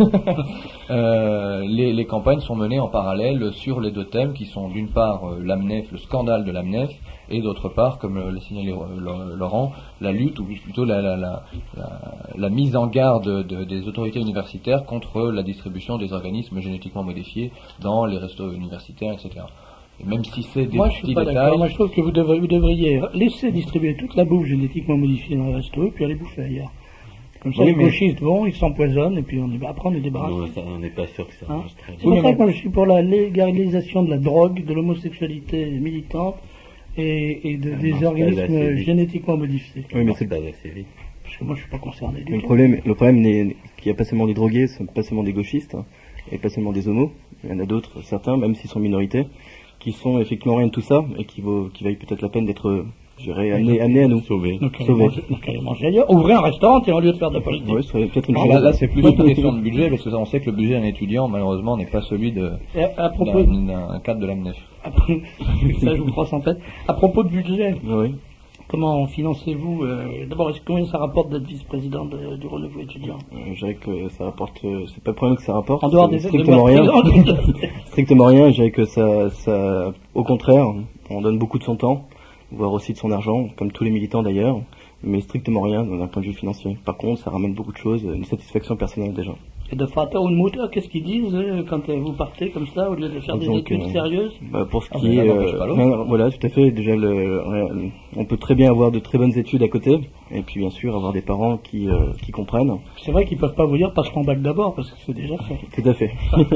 Speaker 4: Les campagnes sont menées en parallèle sur les deux thèmes qui sont d'une part l'AMNEF, le scandale de l'AMNEF, et d'autre part, comme l'a signalé Laurent, la lutte, ou plutôt la mise en garde des autorités universitaires contre la distribution des organismes génétiquement modifiés dans les restos universitaires, etc. Et même si c'est des petits détails...
Speaker 2: Moi je trouve que vous devriez laisser distribuer toute la bouffe génétiquement modifiée dans les restos et puis aller bouffer ailleurs. Comme ça, les gauchistes vont, ils s'empoisonnent et puis après on est débarrassé.
Speaker 3: Non, on n'est pas sûr que ça marche très bien.
Speaker 2: C'est pour ça que moi je suis pour la légalisation de la drogue, de l'homosexualité militante et des organismes génétiquement modifiés.
Speaker 5: Oui, mais c'est
Speaker 3: pas assez vite.
Speaker 2: Parce que moi je suis pas concerné du
Speaker 5: tout. Le problème n'est qu'il n'y a pas seulement des drogués, pas seulement des gauchistes, et pas seulement des homos. Il y en a d'autres, certains, même s'ils sont minorités, qui sont effectivement rien de tout ça et qui vaillent peut-être la peine d'être je dirais, amener à nous.
Speaker 3: Sauver.
Speaker 2: Donc aller manger ailleurs. Ouvrir un restaurant et au lieu de faire de la politique.
Speaker 5: Oui, ce serait peut-être une
Speaker 4: Alors
Speaker 5: chose.
Speaker 4: là, c'est plus une question de budget, parce que ça, on sait que le budget d'un étudiant, malheureusement, n'est pas celui
Speaker 2: À propos
Speaker 4: d'un cadre de l'AMNEF.
Speaker 2: ça, je vous crois sans tête. À propos de budget,
Speaker 5: Oui.
Speaker 2: comment financez-vous d'abord, combien ça rapporte d'être vice-président du renouveau étudiant?
Speaker 5: Je dirais que ça rapporte, c'est pas le problème que ça rapporte.
Speaker 2: En dehors des
Speaker 5: strictement rien. Strictement rien, je dirais que ça, au contraire, on donne beaucoup de son temps, voire aussi de son argent, comme tous les militants d'ailleurs, mais strictement rien d'un point de vue financier. Par contre, ça ramène beaucoup de choses, une satisfaction personnelle déjà.
Speaker 2: Et de Vater und Mutter, qu'est-ce qu'ils disent quand vous partez comme ça, au lieu de faire des
Speaker 5: Donc,
Speaker 2: études sérieuses?
Speaker 5: Pour ce
Speaker 4: Ah,
Speaker 5: qui
Speaker 4: mais
Speaker 5: est,
Speaker 4: l'un n'empêche pas l'autre.
Speaker 5: voilà, tout à fait. Déjà, on peut très bien avoir de très bonnes études à côté, et puis bien sûr avoir des parents qui comprennent.
Speaker 2: C'est vrai qu'ils peuvent pas vous dire passe ton bac d'abord, parce que c'est déjà fait.
Speaker 5: Tout à fait.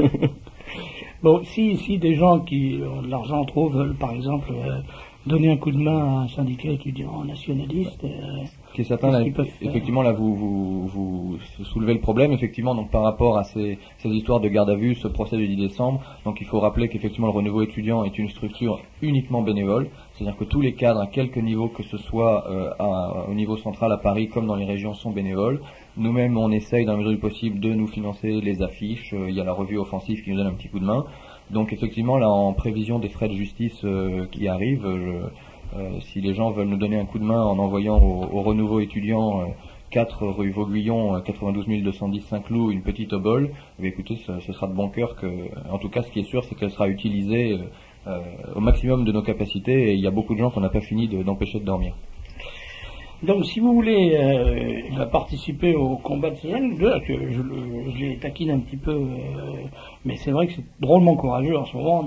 Speaker 2: Bon, si des gens qui ont de l'argent trop veulent, par exemple, donner un coup de main à un syndicat étudiant nationaliste,
Speaker 4: Ce qui est certain, là,
Speaker 2: qu'est-ce qu'ils peuvent faire?
Speaker 4: effectivement, là, vous soulevez le problème, effectivement, donc par rapport à ces histoires de garde à vue, ce procès du 10 décembre, donc il faut rappeler qu'effectivement le renouveau étudiant est une structure uniquement bénévole, c'est-à-dire que tous les cadres, à quelque niveau que ce soit, au niveau central à Paris comme dans les régions, sont bénévoles. Nous-mêmes, on essaye, dans la mesure du possible, de nous financer les affiches, il y a la revue offensive qui nous donne un petit coup de main. Donc effectivement, là, en prévision des frais de justice qui arrivent, si les gens veulent nous donner un coup de main en envoyant au renouveau étudiant 4 rue Vauguillon, 92 210 Saint-Cloud, une petite obole, eh bien, écoutez, ce sera de bon cœur que, en tout cas, ce qui est sûr, c'est qu'elle sera utilisée au maximum de nos capacités, et il y a beaucoup de gens qu'on n'a pas fini d'empêcher de dormir.
Speaker 2: Donc, si vous voulez participer au combat de Cézanne, que je les taquine un petit peu, mais c'est vrai que c'est drôlement courageux en ce moment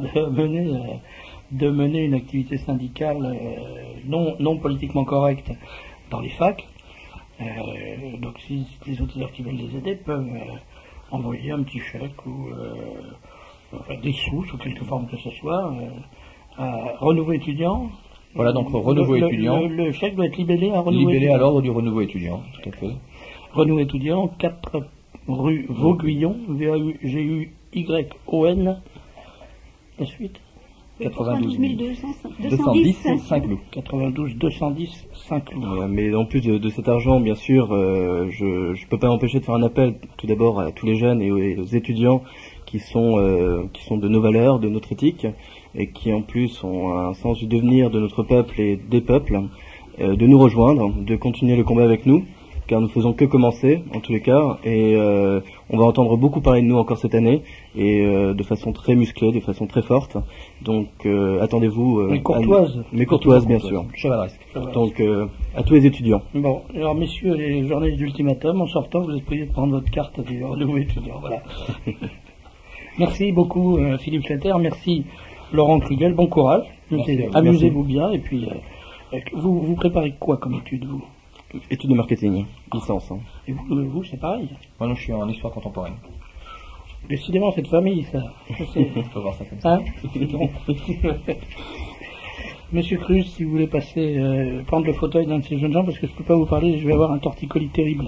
Speaker 2: de mener une activité syndicale non politiquement correcte dans les facs. Donc, si les auditeurs qui veulent les aider peuvent envoyer un petit chèque ou des sous, sous quelque forme que ce soit, à Renouveau étudiant.
Speaker 4: Voilà, donc Renouveau étudiant.
Speaker 2: Le chèque doit être libellé à Renouveau
Speaker 4: Libellé
Speaker 2: étudiant.
Speaker 4: à l'ordre du Renouveau étudiant, tout à fait.
Speaker 2: Renouveau étudiant, 4 rue Vauguillon, Vauguyon, la suite
Speaker 4: 92
Speaker 1: 210
Speaker 4: 210 Saint-Cloud.
Speaker 2: 92 210 Saint-Cloud.
Speaker 5: Voilà, mais en plus de cet argent, bien sûr, je peux pas m'empêcher de faire un appel tout d'abord à tous les jeunes et aux étudiants qui sont de nos valeurs, de notre éthique, et qui en plus ont un sens du devenir de notre peuple et des peuples, de nous rejoindre, de continuer le combat avec nous, car nous faisons que commencer en tous les cas, et on va entendre beaucoup parler de nous encore cette année, et de façon très musclée, de façon très forte. Donc attendez-vous.
Speaker 2: Mais courtoise.
Speaker 5: Mais courtoise, bien sûr.
Speaker 4: Chevaleresque.
Speaker 5: Donc à tous les étudiants.
Speaker 2: Bon, alors messieurs les journalistes d'Ultimatum, en sortant, vous êtes priés de prendre votre carte du renouveau étudiant. Voilà. Merci beaucoup Philippe Schletter, merci Laurent Krugel, bon courage. Amusez-vous bien, et puis vous préparez quoi comme étude, vous?
Speaker 5: Études de marketing, licence. Hein.
Speaker 2: Et vous c'est pareil.
Speaker 4: Moi, non, je suis en histoire contemporaine.
Speaker 2: Décidément, cette famille, ça. Je sais.
Speaker 4: On peut voir ça comme ça.
Speaker 2: Hein? Bon. Monsieur Cruz, si vous voulez passer, prendre le fauteuil d'un de ces jeunes gens, parce que je ne peux pas vous parler, je vais avoir un torticolis terrible.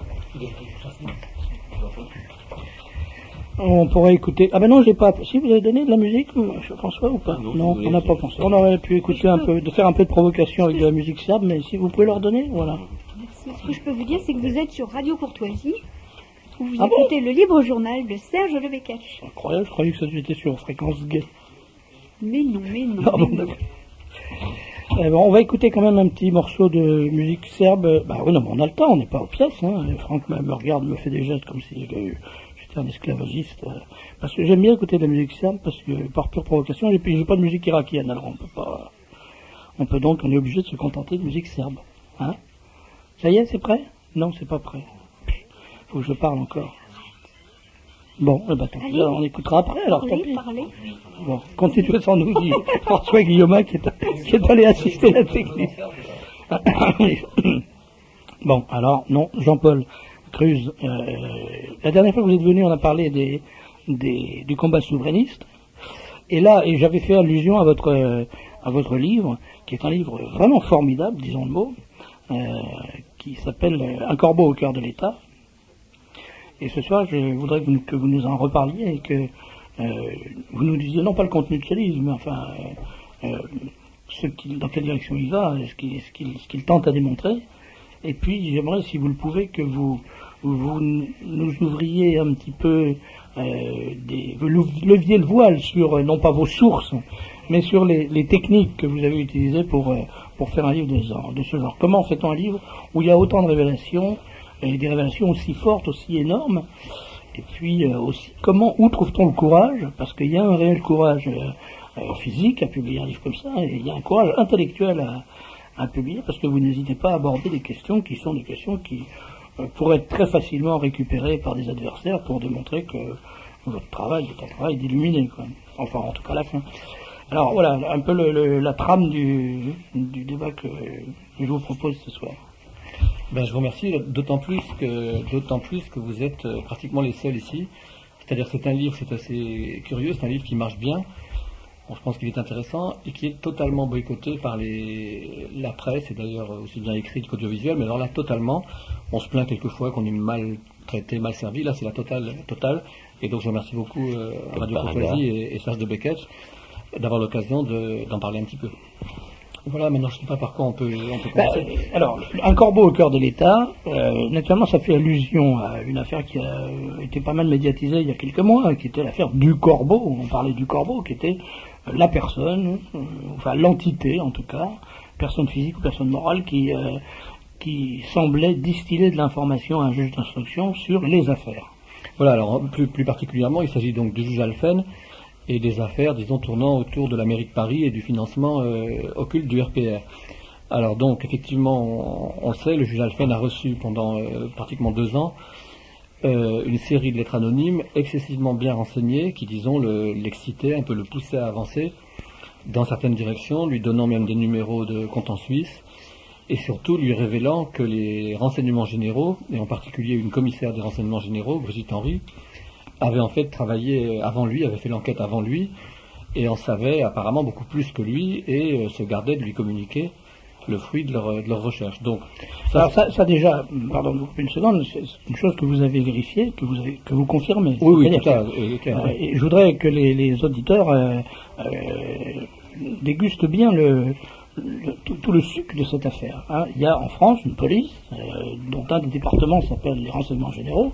Speaker 2: On pourrait écouter. Ah ben non, j'ai pas. Si vous avez donné de la musique, François, ou pas? Non, on n'a pas pensé. On aurait pu écouter un peu, de faire un peu de provocation avec de la musique serbe, mais si vous pouvez leur donner, voilà.
Speaker 1: Merci. Ce que je peux vous dire, c'est que vous êtes sur Radio Courtoisie, où vous
Speaker 2: Ah
Speaker 1: écoutez le libre journal de Serge Lebecach.
Speaker 2: Incroyable, je croyais que ça était sur Fréquence Gay.
Speaker 1: Mais non, mais non.
Speaker 2: Ah, bon,
Speaker 1: mais non.
Speaker 2: d'accord. Bon, on va écouter quand même un petit morceau de musique serbe. Bah oui, non, mais on a le temps, on n'est pas aux pièces. Hein. Franck me regarde, me fait des gestes comme si j'étais un esclavagiste. Parce que j'aime bien écouter de la musique serbe, parce que par pure provocation, et puis j'ai pas de musique irakienne, alors on est obligé de se contenter de musique serbe. Hein? Ça y est, c'est prêt? Non, c'est pas prêt. Faut que je parle encore. Bon, tant pis, on écoutera après, alors tant pis.
Speaker 1: Parlez.
Speaker 2: Bon, continuez sans nous, dit François Guillaume qui est allé assister à la technique. Bon, alors, non, Jean-Paul Cruz, la dernière fois que vous êtes venu, on a parlé du combat souverainiste, et là, j'avais fait allusion à votre livre, qui est un livre vraiment formidable, disons le mot, qui s'appelle Un corbeau au cœur de l'État. Et ce soir, je voudrais que vous nous en reparliez et que vous nous disiez, non pas le contenu de ce livre, mais enfin, dans quelle direction il va, ce qu'il tente à démontrer. Et puis j'aimerais, si vous le pouvez, que vous nous ouvriez un petit peu, vous leviez le voile sur, non pas vos sources, mais sur les techniques que vous avez utilisées pour faire un livre de ce genre. Comment fait-on un livre où il y a autant de révélations, et des révélations aussi fortes, aussi énormes? Et puis aussi, où trouve-t-on le courage? Parce qu'il y a un réel courage physique à publier un livre comme ça, et il y a un courage intellectuel à publier, parce que vous n'hésitez pas à aborder des questions qui sont des questions qui pourraient être très facilement récupérées par des adversaires pour démontrer que votre travail est un travail d'illuminé, quoi. Enfin, en tout cas, à la fin. Alors voilà, un peu la trame du débat que je vous propose ce soir.
Speaker 6: Ben, je vous remercie, d'autant plus que vous êtes pratiquement les seuls ici. C'est-à-dire que c'est un livre, c'est assez curieux, c'est un livre qui marche bien. Bon, je pense qu'il est intéressant et qui est totalement boycotté par la presse, et d'ailleurs aussi bien écrite qu'audiovisuelle, mais alors là, totalement. On se plaint quelquefois qu'on est mal traité, mal servi. Là, c'est la totale. Et donc, je remercie beaucoup Radio Courtoisie et Serge de Beckett d'avoir l'occasion d'en parler un petit peu. Voilà, maintenant je ne sais pas par quoi on peut commencer.
Speaker 2: Alors, un corbeau au cœur de l'État, naturellement ça fait allusion à une affaire qui a été pas mal médiatisée il y a quelques mois, qui était l'affaire du corbeau. On parlait du corbeau, qui était la personne, enfin l'entité en tout cas, personne physique ou personne morale, qui semblait distiller de l'information à un juge d'instruction sur les affaires.
Speaker 6: Voilà, alors plus particulièrement, il s'agit donc du juge Alphen et des affaires, disons, tournant autour de la mairie de Paris et du financement occulte du RPR. Alors donc, effectivement, on sait, le juge Alphen a reçu pendant pratiquement 2 ans une série de lettres anonymes excessivement bien renseignées qui, disons, l'excitaient, un peu le poussaient à avancer dans certaines directions, lui donnant même des numéros de compte en Suisse et surtout lui révélant que les renseignements généraux, et en particulier une commissaire des renseignements généraux, Brigitte Henry, avait en fait travaillé avant lui, avait fait l'enquête avant lui, et en savait apparemment beaucoup plus que lui, et se gardait de lui communiquer le fruit de leur recherche. Donc,
Speaker 2: ça déjà, pardon de vous couper une seconde, c'est une chose que vous avez vérifiée, que vous confirmez.
Speaker 6: Oui, tout à fait.
Speaker 2: Et je voudrais que les auditeurs dégustent bien tout le sucre de cette affaire. Hein. Il y a en France une police, dont un des départements s'appelle les renseignements généraux,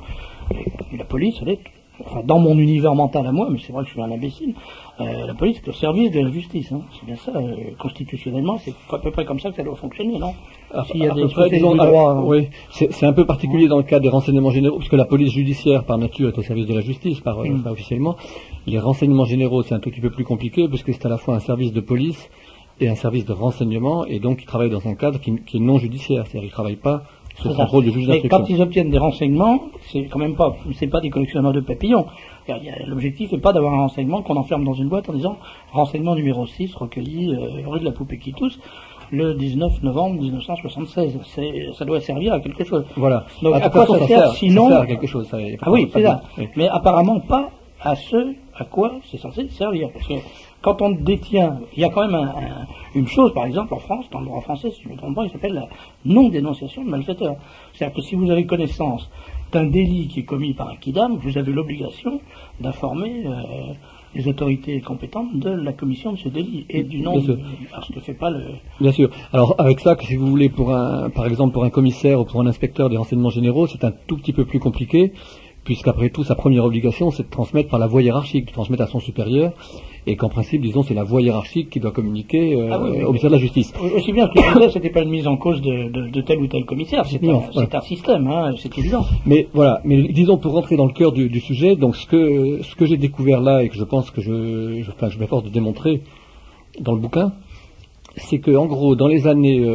Speaker 2: et la police, elle est, enfin, dans mon univers mental à moi, mais c'est vrai que je suis un imbécile, la police est au service de la justice. Hein. C'est bien ça, constitutionnellement, c'est à peu près comme ça que ça doit fonctionner, non?
Speaker 6: S'il y a des droits, oui, c'est un peu particulier dans le cas des renseignements généraux, puisque la police judiciaire, par nature, est au service de la justice, pas officiellement. Les renseignements généraux, c'est un tout petit peu plus compliqué, puisque c'est à la fois un service de police et un service de renseignement, et donc ils travaillent dans un cadre qui est non judiciaire, c'est-à-dire qu'ils ne travaillent pas sous le contrôle du juge d'instruction.
Speaker 2: Mais quand ils obtiennent des renseignements, c'est quand même pas des collectionneurs de papillons. L'objectif n'est pas d'avoir un renseignement qu'on enferme dans une boîte en disant renseignement numéro 6 recueilli rue de la Poupée qui tousse le 19 novembre 1976. Ça doit servir à quelque chose.
Speaker 6: Voilà.
Speaker 2: Donc à quoi ça sert sinon?
Speaker 6: Ça sert à quelque chose. Ça,
Speaker 2: oui, c'est ça. Oui. Mais apparemment pas à ce à quoi c'est censé servir. Parce que quand on détient, il y a quand même une chose, par exemple, en France, dans le droit français, si je ne me trompe pas, il s'appelle la non-dénonciation de malfaiteurs. C'est-à-dire que si vous avez connaissance d'un délit qui est commis par un quidam, vous avez l'obligation d'informer les autorités compétentes de la commission de ce délit et du nom, parce que fait pas le...
Speaker 6: Bien sûr. Alors avec ça, si vous voulez, par exemple pour un commissaire ou pour un inspecteur des renseignements généraux, c'est un tout petit peu plus compliqué, puisqu'après tout, sa première obligation, c'est de transmettre par la voie hiérarchique, de transmettre à son supérieur, et qu'en principe, disons, c'est la voie hiérarchique qui doit communiquer au ministère de la Justice.
Speaker 2: Aussi bien que je disais, c'était pas une mise en cause de tel ou tel commissaire, c'est un système, hein, c'est évident.
Speaker 6: Mais voilà, mais disons, pour rentrer dans le cœur du sujet, donc ce que j'ai découvert là, et que je pense que je m'efforce de démontrer dans le bouquin, c'est que, en gros, dans les années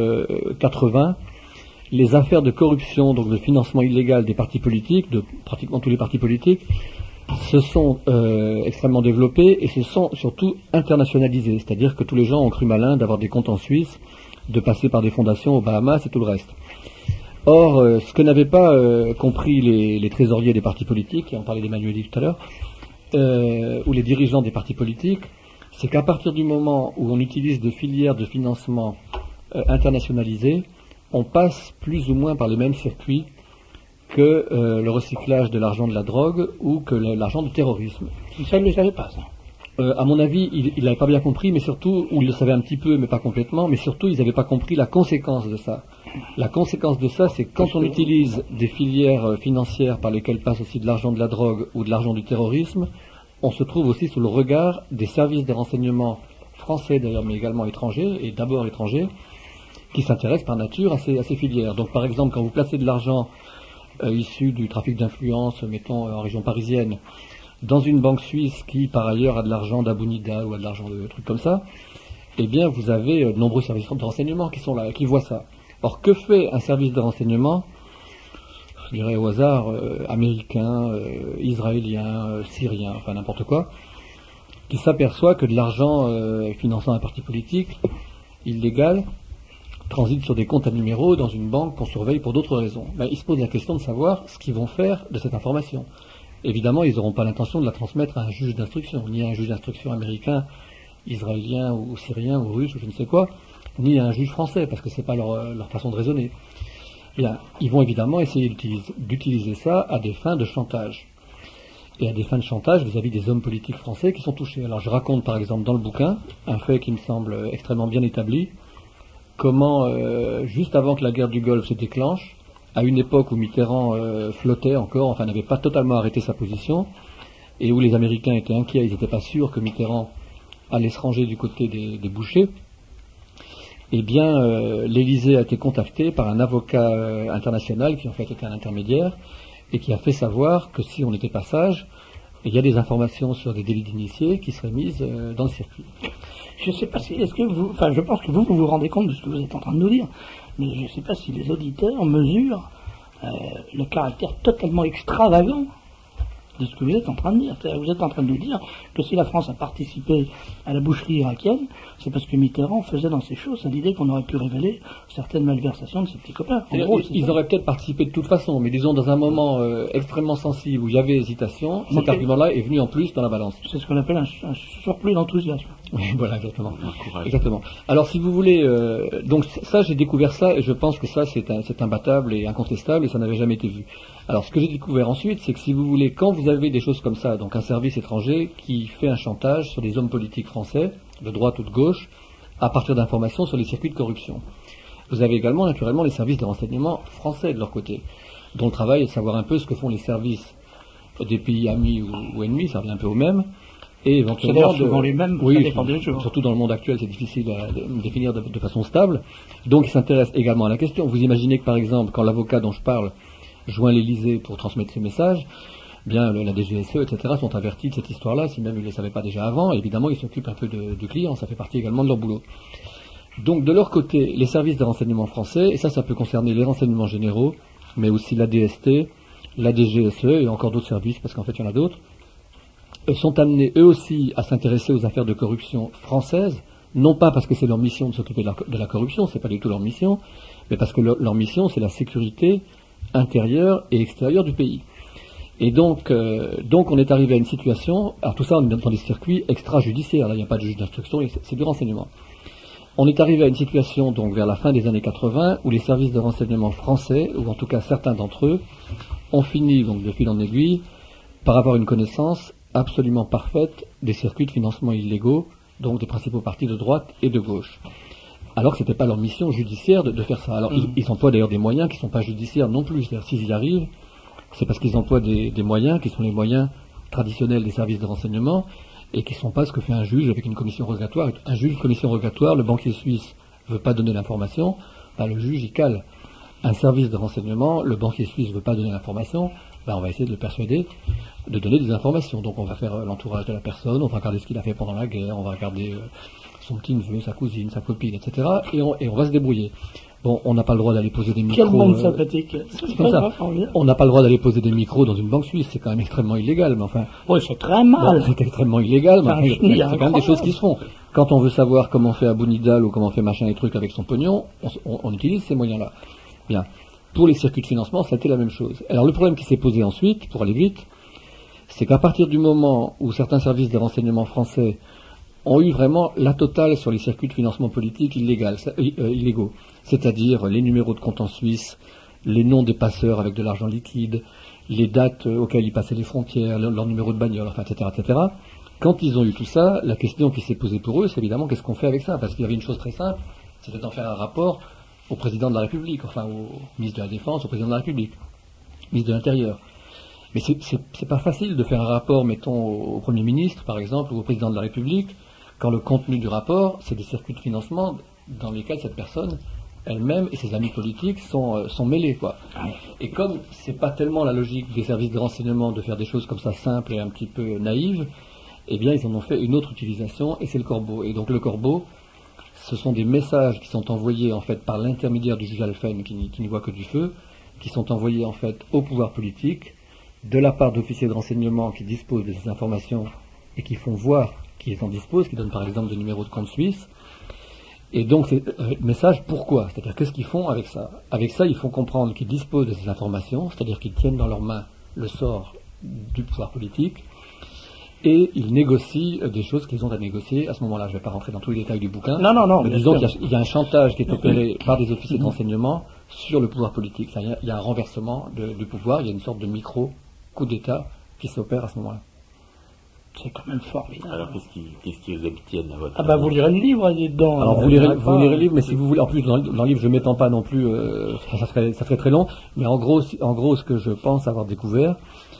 Speaker 6: 80, les affaires de corruption, donc de financement illégal des partis politiques, de pratiquement tous les partis politiques, se sont extrêmement développées et se sont surtout internationalisées. C'est-à-dire que tous les gens ont cru malin d'avoir des comptes en Suisse, de passer par des fondations aux Bahamas et tout le reste. Or, ce que n'avaient pas compris les trésoriers des partis politiques, et on parlait d'Emmanuel tout à l'heure, ou les dirigeants des partis politiques, c'est qu'à partir du moment où on utilise des filières de financement internationalisées, on passe plus ou moins par les mêmes circuits que le recyclage de l'argent de la drogue ou que l'argent du terrorisme.
Speaker 2: Ça, ils ne le savaient pas, ça.
Speaker 6: À mon avis, il n'avait pas bien compris, mais surtout, ou il le savait un petit peu, mais pas complètement, mais surtout, ils n'avaient pas compris la conséquence de ça. La conséquence de ça, c'est quand on utilise des filières financières par lesquelles passe aussi de l'argent de la drogue ou de l'argent du terrorisme, on se trouve aussi sous le regard des services de renseignement français d'ailleurs, mais également étrangers, et d'abord étrangers, qui s'intéressent par nature à ces filières. Donc par exemple, quand vous placez de l'argent issu du trafic d'influence, mettons en région parisienne, dans une banque suisse qui par ailleurs a de l'argent d'Abounida ou a de l'argent de trucs comme ça, eh bien vous avez de nombreux services de renseignement qui sont là, qui voient ça. Or que fait un service de renseignement, je dirais au hasard, américain, israélien, syrien, enfin n'importe quoi, qui s'aperçoit que de l'argent finançant un parti politique illégal transite sur des comptes à numéros dans une banque qu'on surveille pour d'autres raisons. Il se pose la question de savoir ce qu'ils vont faire de cette information. Évidemment, ils n'auront pas l'intention de la transmettre à un juge d'instruction, ni à un juge d'instruction américain, israélien ou syrien ou russe ou je ne sais quoi, ni à un juge français, parce que ce n'est pas leur façon de raisonner. Bien, ils vont évidemment essayer d'utiliser ça à des fins de chantage. Et à des fins de chantage vis-à-vis des hommes politiques français qui sont touchés. Alors je raconte par exemple dans le bouquin un fait qui me semble extrêmement bien établi, comment juste avant que la guerre du Golfe se déclenche, à une époque où Mitterrand flottait encore, enfin n'avait pas totalement arrêté sa position, et où les Américains étaient inquiets, ils n'étaient pas sûrs que Mitterrand allait se ranger du côté des bouchers, eh bien l'Élysée a été contacté par un avocat international qui en fait était un intermédiaire, et qui a fait savoir que si on n'était pas sage, il y a des informations sur des délits d'initiés qui seraient mises dans le circuit.
Speaker 2: Je ne sais pas si, je pense que vous rendez compte de ce que vous êtes en train de nous dire, mais je ne sais pas si les auditeurs mesurent le caractère totalement extravagant de ce que vous êtes en train de dire. Vous êtes en train de nous dire que si la France a participé à la boucherie irakienne, c'est parce que Mitterrand faisait dans ces choses à l'idée qu'on aurait pu révéler certaines malversations de ses petits copains.
Speaker 6: Ils auraient peut-être participé de toute façon, mais disons dans un moment extrêmement sensible où il y avait hésitation, cet argument-là est venu en plus dans la balance.
Speaker 2: C'est ce qu'on appelle un surplus d'enthousiasme.
Speaker 6: Oui, voilà, exactement. Exactement. Alors si vous voulez, donc ça j'ai découvert ça et je pense que ça c'est imbattable et incontestable et ça n'avait jamais été vu. Alors ce que j'ai découvert ensuite, c'est que si vous voulez, quand vous avez des choses comme ça, donc un service étranger qui fait un chantage sur des hommes politiques français, de droite ou de gauche, à partir d'informations sur les circuits de corruption. Vous avez également naturellement les services de renseignement français de leur côté, dont le travail est de savoir un peu ce que font les services des pays amis ou ennemis, ça revient un peu au même, et éventuellement
Speaker 2: souvent les mêmes,
Speaker 6: oui,
Speaker 2: ça dépend des jours.
Speaker 6: Surtout dans le monde actuel, c'est difficile à définir de façon stable. Donc ils s'intéressent également à la question. Vous imaginez que par exemple, quand l'avocat dont je parle joint l'Élysée pour transmettre ses messages, bien la DGSE, etc. sont avertis de cette histoire-là, si même ils ne le savaient pas déjà avant. Évidemment, ils s'occupent un peu du client, ça fait partie également de leur boulot. Donc de leur côté, les services de renseignement français, et ça peut concerner les renseignements généraux, mais aussi la DST, la DGSE et encore d'autres services, parce qu'en fait il y en a d'autres, sont amenés eux aussi à s'intéresser aux affaires de corruption françaises, non pas parce que c'est leur mission de s'occuper de la corruption, c'est pas du tout leur mission, mais parce que leur mission c'est la sécurité intérieure et extérieure du pays. Et donc on est arrivé à une situation, alors tout ça on est dans des circuits extrajudiciaires, là il n'y a pas de juge d'instruction, c'est du renseignement. On est arrivé à une situation donc vers la fin des années 80 où les services de renseignement français, ou en tout cas certains d'entre eux, ont fini donc de fil en aiguille par avoir une connaissance absolument parfaite des circuits de financement illégaux, donc des principaux partis de droite et de gauche. Alors que ce n'était pas leur mission judiciaire de faire ça. Alors ils emploient d'ailleurs des moyens qui ne sont pas judiciaires non plus. C'est-à-dire s'ils y arrivent, c'est parce qu'ils emploient des moyens qui sont les moyens traditionnels des services de renseignement et qui ne sont pas ce que fait un juge avec une commission rogatoire. Un juge, commission rogatoire, le banquier suisse ne veut pas donner l'information, le juge il cale. Un service de renseignement, le banquier suisse ne veut pas donner l'information, on va essayer de le persuader de donner des informations. Donc on va faire l'entourage de la personne, on va regarder ce qu'il a fait pendant la guerre, on va regarder son petit-neveu, sa cousine, sa copine, etc. Et on va se débrouiller. Bon, on n'a pas le droit d'aller poser des micros.
Speaker 2: Quel monde sympathique.
Speaker 6: C'est comme ça. On n'a pas le droit d'aller poser des micros dans une banque suisse, c'est quand même extrêmement illégal. Mais enfin.
Speaker 2: Oui, c'est très mal.
Speaker 6: Bon, c'est extrêmement illégal, mais il y a quand même des choses qui se font. Quand on veut savoir comment fait Abou Nidal ou comment fait machin et truc avec son pognon, on utilise ces moyens-là. Bien. Pour les circuits de financement, ça a été la même chose. Alors le problème qui s'est posé ensuite, pour aller vite, c'est qu'à partir du moment où certains services de renseignement français ont eu vraiment la totale sur les circuits de financement politique illégaux, c'est-à-dire les numéros de compte en Suisse, les noms des passeurs avec de l'argent liquide, les dates auxquelles ils passaient les frontières, leur numéro de bagnole, enfin, etc., etc., Quand ils ont eu tout ça, la question qui s'est posée pour eux, c'est évidemment qu'est-ce qu'on fait avec ça? Parce qu'il y avait une chose très simple, c'était d'en faire un rapport au président de la République, enfin au ministre de la Défense, au président de la République, ministre de l'Intérieur. Mais c'est pas facile de faire un rapport, mettons, au Premier ministre, par exemple, ou au président de la République, quand le contenu du rapport, c'est des circuits de financement dans lesquels cette personne elle-même et ses amis politiques sont mêlés, quoi. Et comme c'est pas tellement la logique des services de renseignement de faire des choses comme ça simples et un petit peu naïves, eh bien ils en ont fait une autre utilisation, et c'est le corbeau. Et donc le corbeau, ce sont des messages qui sont envoyés en fait par l'intermédiaire du juge Alphen qui n'y voit que du feu, qui sont envoyés en fait au pouvoir politique, de la part d'officiers de renseignement qui disposent de ces informations et qui font voir qu'ils en disposent, qui donnent par exemple des numéros de compte suisse. Et donc, c'est message, pourquoi? C'est-à-dire, qu'est-ce qu'ils font avec ça? Avec ça, ils font comprendre qu'ils disposent de ces informations, c'est-à-dire qu'ils tiennent dans leurs mains le sort du pouvoir politique, et ils négocient des choses qu'ils ont à négocier. À ce moment-là, je ne vais pas rentrer dans tous les détails du bouquin.
Speaker 2: Non.
Speaker 6: Mais disons qu'il y a un chantage qui est opéré par des officiers de renseignement sur le pouvoir politique. Il y a un renversement du pouvoir, il y a une sorte de micro-coup d'État qui s'opère à ce moment-là.
Speaker 2: C'est quand même formidable.
Speaker 3: Alors, qu'est-ce qu'ils obtiennent à votre
Speaker 2: Ah bah vous lirez le livre, il est dedans.
Speaker 6: Alors vous lirez le livre, mais si vous voulez, en plus dans le livre je ne m'étends pas non plus, ça serait très long, mais en gros ce que je pense avoir découvert,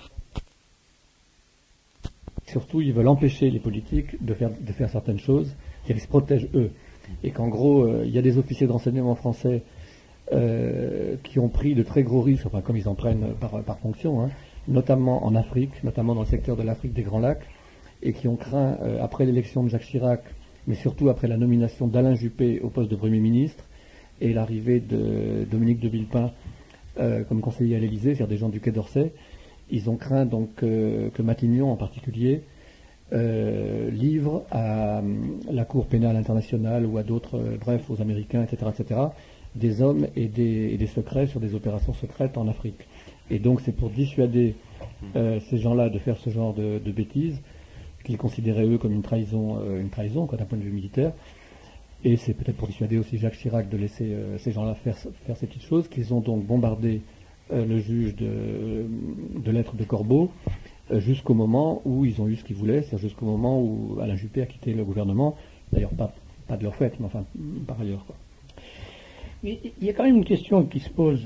Speaker 6: surtout ils veulent empêcher les politiques de faire certaines choses, qu'ils se protègent eux. Et qu'en gros, il y a des officiers de renseignement français qui ont pris de très gros risques, enfin comme ils en prennent par fonction, hein, notamment en Afrique, notamment dans le secteur de l'Afrique des Grands Lacs, et qui ont craint, après l'élection de Jacques Chirac, mais surtout après la nomination d'Alain Juppé au poste de Premier ministre, et l'arrivée de Dominique de Villepin comme conseiller à l'Élysée, c'est-à-dire des gens du Quai d'Orsay, ils ont craint donc que Matignon en particulier livre à la Cour pénale internationale ou à d'autres, bref, aux Américains, etc., des hommes et des secrets sur des opérations secrètes en Afrique. Et donc c'est pour dissuader ces gens-là de faire ce genre de bêtises, qu'ils considéraient eux comme une trahison quoi, d'un point de vue militaire. Et c'est peut-être pour dissuader aussi Jacques Chirac de laisser ces gens-là faire ces petites choses, qu'ils ont donc bombardé le juge de lettres de Corbeau jusqu'au moment où ils ont eu ce qu'ils voulaient, c'est-à-dire jusqu'au moment où Alain Juppé a quitté le gouvernement, d'ailleurs pas de leur fait, mais enfin par ailleurs, quoi.
Speaker 2: Mais il y a quand même une question qui se pose,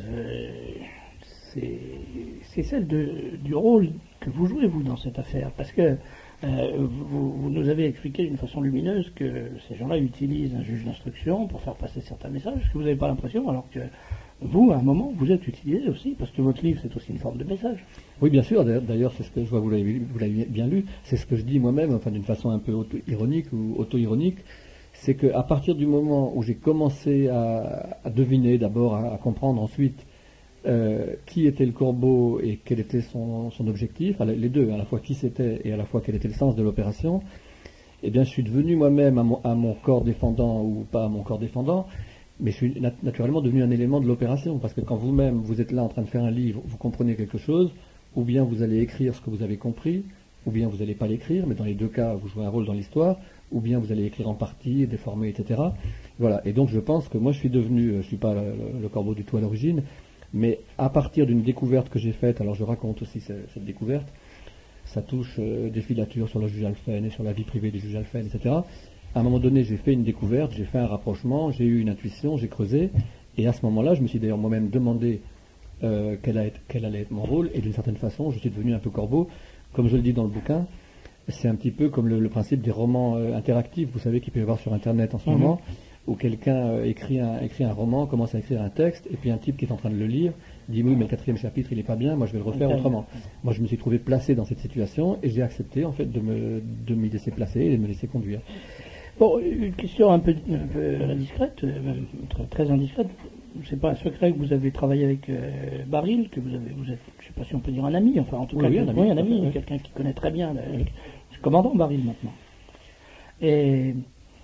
Speaker 2: c'est celle du rôle que vous jouez, vous, dans cette affaire, parce que vous nous avez expliqué d'une façon lumineuse que ces gens-là utilisent un juge d'instruction pour faire passer certains messages. Est-ce que vous n'avez pas l'impression, alors que vous, à un moment, vous êtes utilisé aussi, parce que votre livre, c'est aussi une forme de message?
Speaker 6: Oui, bien sûr. D'ailleurs, c'est ce que je vois, vous l'avez bien lu, c'est ce que je dis moi-même, enfin d'une façon un peu ironique ou auto-ironique, c'est qu'à partir du moment où j'ai commencé à deviner, d'abord à comprendre, ensuite qui était le corbeau et quel était son objectif, les deux, à la fois qui c'était et à la fois quel était le sens de l'opération, eh bien je suis devenu moi-même à mon corps défendant ou pas à mon corps défendant, mais je suis naturellement devenu un élément de l'opération, parce que quand vous-même vous êtes là en train de faire un livre, vous comprenez quelque chose, ou bien vous allez écrire ce que vous avez compris, ou bien vous n'allez pas l'écrire, mais dans les deux cas vous jouez un rôle dans l'histoire, ou bien vous allez écrire en partie, déformer, etc. Voilà, et donc je pense que moi je suis pas le corbeau du tout à l'origine, mais à partir d'une découverte que j'ai faite, alors je raconte aussi cette découverte, ça touche des filatures sur le juge Alphen et sur la vie privée du juge Alphen, etc. À un moment donné, j'ai fait une découverte, j'ai fait un rapprochement, j'ai eu une intuition, j'ai creusé, et à ce moment-là, je me suis d'ailleurs moi-même demandé quel allait être mon rôle, et d'une certaine façon, je suis devenu un peu corbeau. Comme je le dis dans le bouquin, c'est un petit peu comme le principe des romans interactifs, vous savez, qu'il peut y avoir sur Internet en ce moment, où quelqu'un écrit un roman, commence à écrire un texte, et puis un type qui est en train de le lire dit oui, mais le 4e chapitre il est pas bien, moi je vais le refaire autrement. Moi je me suis trouvé placé dans cette situation et j'ai accepté en fait de m'y laisser placer et de me laisser conduire.
Speaker 2: Bon, une question un peu indiscrète, même très indiscrète. C'est pas un secret que vous avez travaillé avec Baril, que vous êtes, je sais pas si on peut dire un ami, enfin en tout cas
Speaker 6: un ami,
Speaker 2: quelqu'un qui connaît très bien le commandant Baril maintenant. Et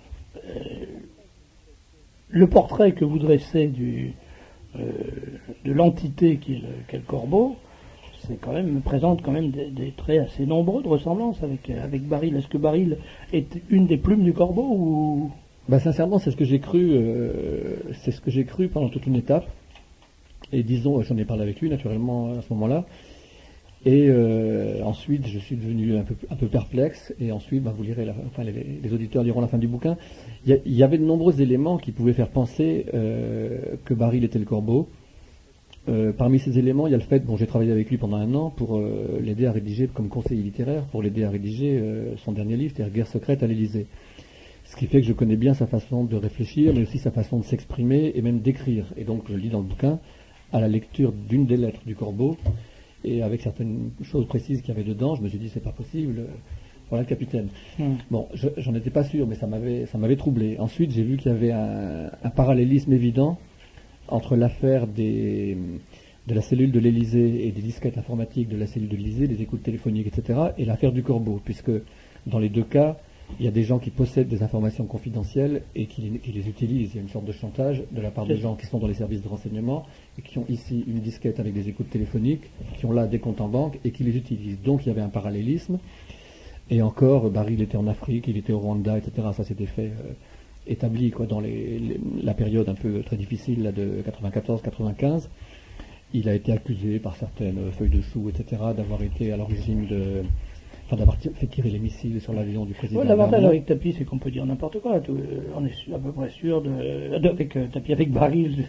Speaker 2: le portrait que vous dressez de l'entité qu'est le corbeau, présente quand même des traits assez nombreux de ressemblance avec Baril. Est-ce que Baril est une des plumes du corbeau ou...
Speaker 6: Sincèrement, c'est ce que j'ai cru pendant toute une étape. Et disons, j'en ai parlé avec lui naturellement à ce moment-là.
Speaker 7: Et ensuite, je suis devenu un peu perplexe. Et ensuite, vous lirez, les auditeurs liront la fin du bouquin. Il y avait de nombreux éléments qui pouvaient faire penser que Baril était le corbeau. Parmi ces éléments, il y a le fait, j'ai travaillé avec lui pendant un an pour l'aider à rédiger, comme conseiller littéraire, pour l'aider à rédiger son dernier livre, c'est-à-dire Guerre secrète à l'Élysée. Ce qui fait que je connais bien sa façon de réfléchir, mais aussi sa façon de s'exprimer et même d'écrire. Et donc, je lis dans le bouquin, à la lecture d'une des lettres du corbeau, et avec certaines choses précises qu'il y avait dedans, je me suis dit, c'est pas possible, voilà le capitaine. Bon, j'en étais pas sûr, mais ça m'avait troublé. Ensuite, j'ai vu qu'il y avait un parallélisme évident entre l'affaire de la cellule de l'Élysée et des disquettes informatiques de la cellule de l'Élysée, des écoutes téléphoniques, etc., et l'affaire du corbeau, puisque dans les deux cas, il y a des gens qui possèdent des informations confidentielles et qui les utilisent. Il y a une sorte de chantage de la part des gens qui sont dans les services de renseignement et qui ont ici une disquette avec des écoutes téléphoniques, qui ont là des comptes en banque et qui les utilisent. Donc il y avait un parallélisme. Et encore, Baril était en Afrique, il était au Rwanda, etc. Ça s'était fait établi dans la période un peu très difficile là, de 94-95. Il a été accusé par certaines feuilles de chou, etc., d'avoir été à l'origine d'avoir fait tirer les missiles sur l'avion du président.
Speaker 2: L'avantage avec Tapi, c'est qu'on peut dire n'importe quoi. On est à peu près sûr avec Tapi, avec Baril.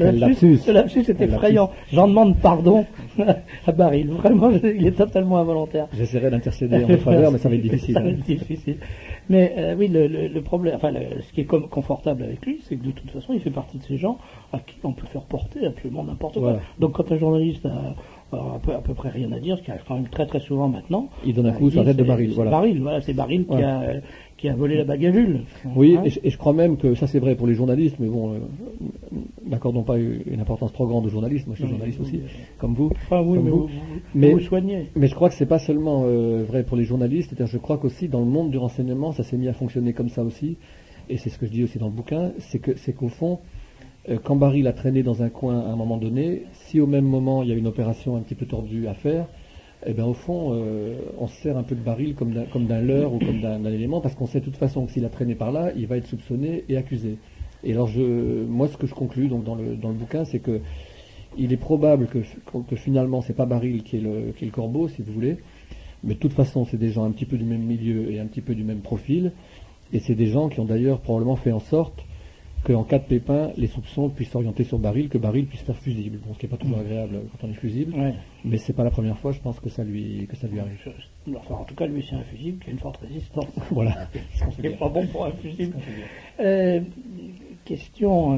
Speaker 2: Ce lapsus est effrayant. J'en demande pardon à Baril. Vraiment, il est totalement involontaire.
Speaker 7: J'essaierai d'intercéder en votre faveur, mais ça va être difficile.
Speaker 2: Ça va être difficile. Mais oui, le problème, ce qui est confortable avec lui, c'est que de toute façon, il fait partie de ces gens à qui on peut faire porter absolument n'importe quoi. Donc quand un journaliste a à peu près rien à dire, ce qui arrive quand même très très souvent maintenant.
Speaker 7: Il donne un coup sur la tête de Baril.
Speaker 2: C'est Baril qui a volé la bague à Jules.
Speaker 7: Oui, et je crois même que ça c'est vrai pour les journalistes, mais bon, n'accordons pas une importance trop grande aux journalistes. Moi je suis journaliste aussi, comme vous.
Speaker 2: Mais vous soignez.
Speaker 7: Mais je crois que c'est pas seulement vrai pour les journalistes, c'est-à-dire je crois qu'aussi dans le monde du renseignement, ça s'est mis à fonctionner comme ça aussi, et c'est ce que je dis aussi dans le bouquin, c'est qu'au fond, quand Baril a traîné dans un coin à un moment donné, si au même moment il y a une opération un petit peu tordue à faire, eh bien au fond on se sert un peu de Baril comme d'un leurre ou comme d'un élément, parce qu'on sait de toute façon que s'il a traîné par là, il va être soupçonné et accusé. Et alors moi ce que je conclus donc dans le bouquin, c'est que il est probable que finalement c'est pas Baril qui est le corbeau, si vous voulez, mais de toute façon c'est des gens un petit peu du même milieu et un petit peu du même profil, et c'est des gens qui ont d'ailleurs probablement fait en sorte qu'en cas de pépin, les soupçons puissent s'orienter sur Baril, que Baril puisse faire fusible. Bon, ce qui n'est pas toujours agréable quand on est fusible, mais c'est pas la première fois, je pense, que ça lui arrive.
Speaker 2: Enfin, en tout cas, lui, c'est un fusible qui a une forte résistance.
Speaker 7: Voilà.
Speaker 2: Ce qui n'est pas bon pour un fusible. Question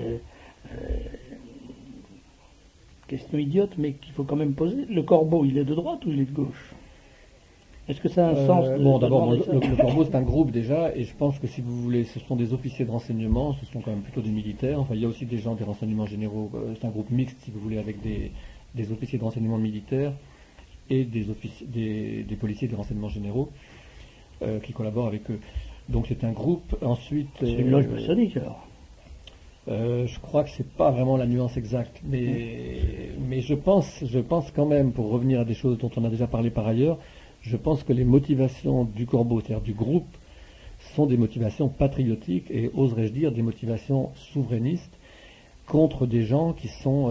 Speaker 2: idiote, mais qu'il faut quand même poser. Le corbeau, il est de droite ou il est de gauche? Est-ce que ça a un sens?
Speaker 7: Bon, d'abord, le corbeau, c'est un groupe déjà, et je pense que si vous voulez, ce sont des officiers de renseignement, ce sont quand même plutôt des militaires. Enfin, il y a aussi des gens des renseignements généraux, c'est un groupe mixte, si vous voulez, avec des officiers de renseignement militaires et des policiers de renseignements généraux qui collaborent avec eux. Donc c'est un groupe. Ensuite,
Speaker 2: c'est une loge maçonnique alors.
Speaker 7: Je crois que c'est pas vraiment la nuance exacte, mais je pense quand même, pour revenir à des choses dont on a déjà parlé par ailleurs, je pense que les motivations du corbeau, c'est-à-dire du groupe, sont des motivations patriotiques et, oserais-je dire, des motivations souverainistes contre des gens qui sont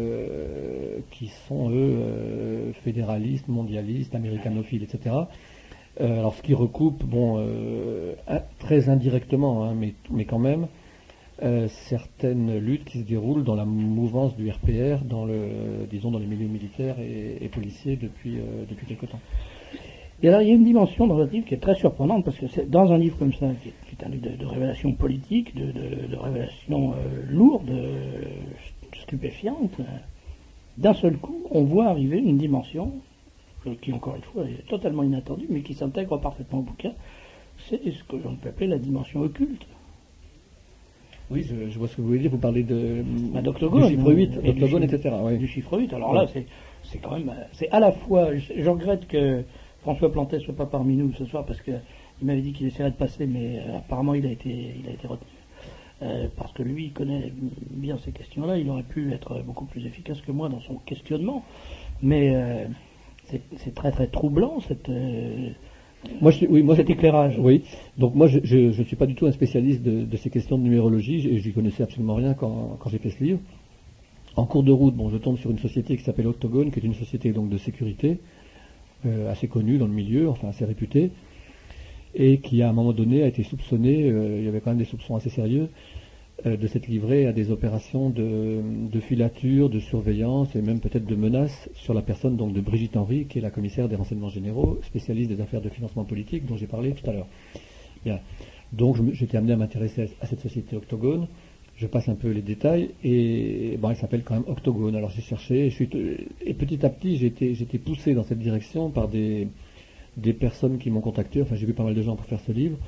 Speaker 7: eux, fédéralistes, mondialistes, américanophiles, etc. Alors ce qui recoupe, très indirectement, mais quand même, certaines luttes qui se déroulent dans la mouvance du RPR, dans les milieux militaires et policiers depuis quelque temps.
Speaker 2: Et alors il y a une dimension dans votre livre qui est très surprenante, parce que c'est dans un livre comme ça, qui est un livre de révélations politiques, de révélations lourdes, stupéfiantes, d'un seul coup, on voit arriver une dimension qui, encore une fois, est totalement inattendue, mais qui s'intègre parfaitement au bouquin. C'est ce que l'on peut appeler la dimension occulte.
Speaker 7: Oui, je vois ce que vous voulez dire. Vous parlez
Speaker 2: d'Octogone,
Speaker 7: du chiffre 8, d'Octogone, etc. Oui.
Speaker 2: Du chiffre 8. Alors là, c'est quand même, c'est à la fois, je regrette que François Plantet soit pas parmi nous ce soir, parce qu'il m'avait dit qu'il essaierait de passer, mais apparemment il a été retenu. Parce que lui, il connaît bien ces questions-là, il aurait pu être beaucoup plus efficace que moi dans son questionnement. Mais c'est très très troublant, cet éclairage.
Speaker 7: Oui, donc moi je ne suis pas du tout un spécialiste de ces questions de numérologie, et j'y connaissais absolument rien quand j'ai fait ce livre. En cours de route, je tombe sur une société qui s'appelle Octogone, qui est une société donc de sécurité, assez connue dans le milieu, enfin assez réputée, et qui à un moment donné a été soupçonnée, il y avait quand même des soupçons assez sérieux, de s'être livrée à des opérations de filature, de surveillance et même peut-être de menaces sur la personne donc de Brigitte Henry, qui est la commissaire des renseignements généraux, spécialiste des affaires de financement politique dont j'ai parlé tout à l'heure. Bien. Donc j'étais amené à m'intéresser à cette société Octogone. Je passe un peu les détails et elle s'appelle quand même Octogone. Alors j'ai cherché et petit à petit j'ai été poussé dans cette direction par des personnes qui m'ont contacté. Enfin j'ai vu pas mal de gens pour faire ce livre.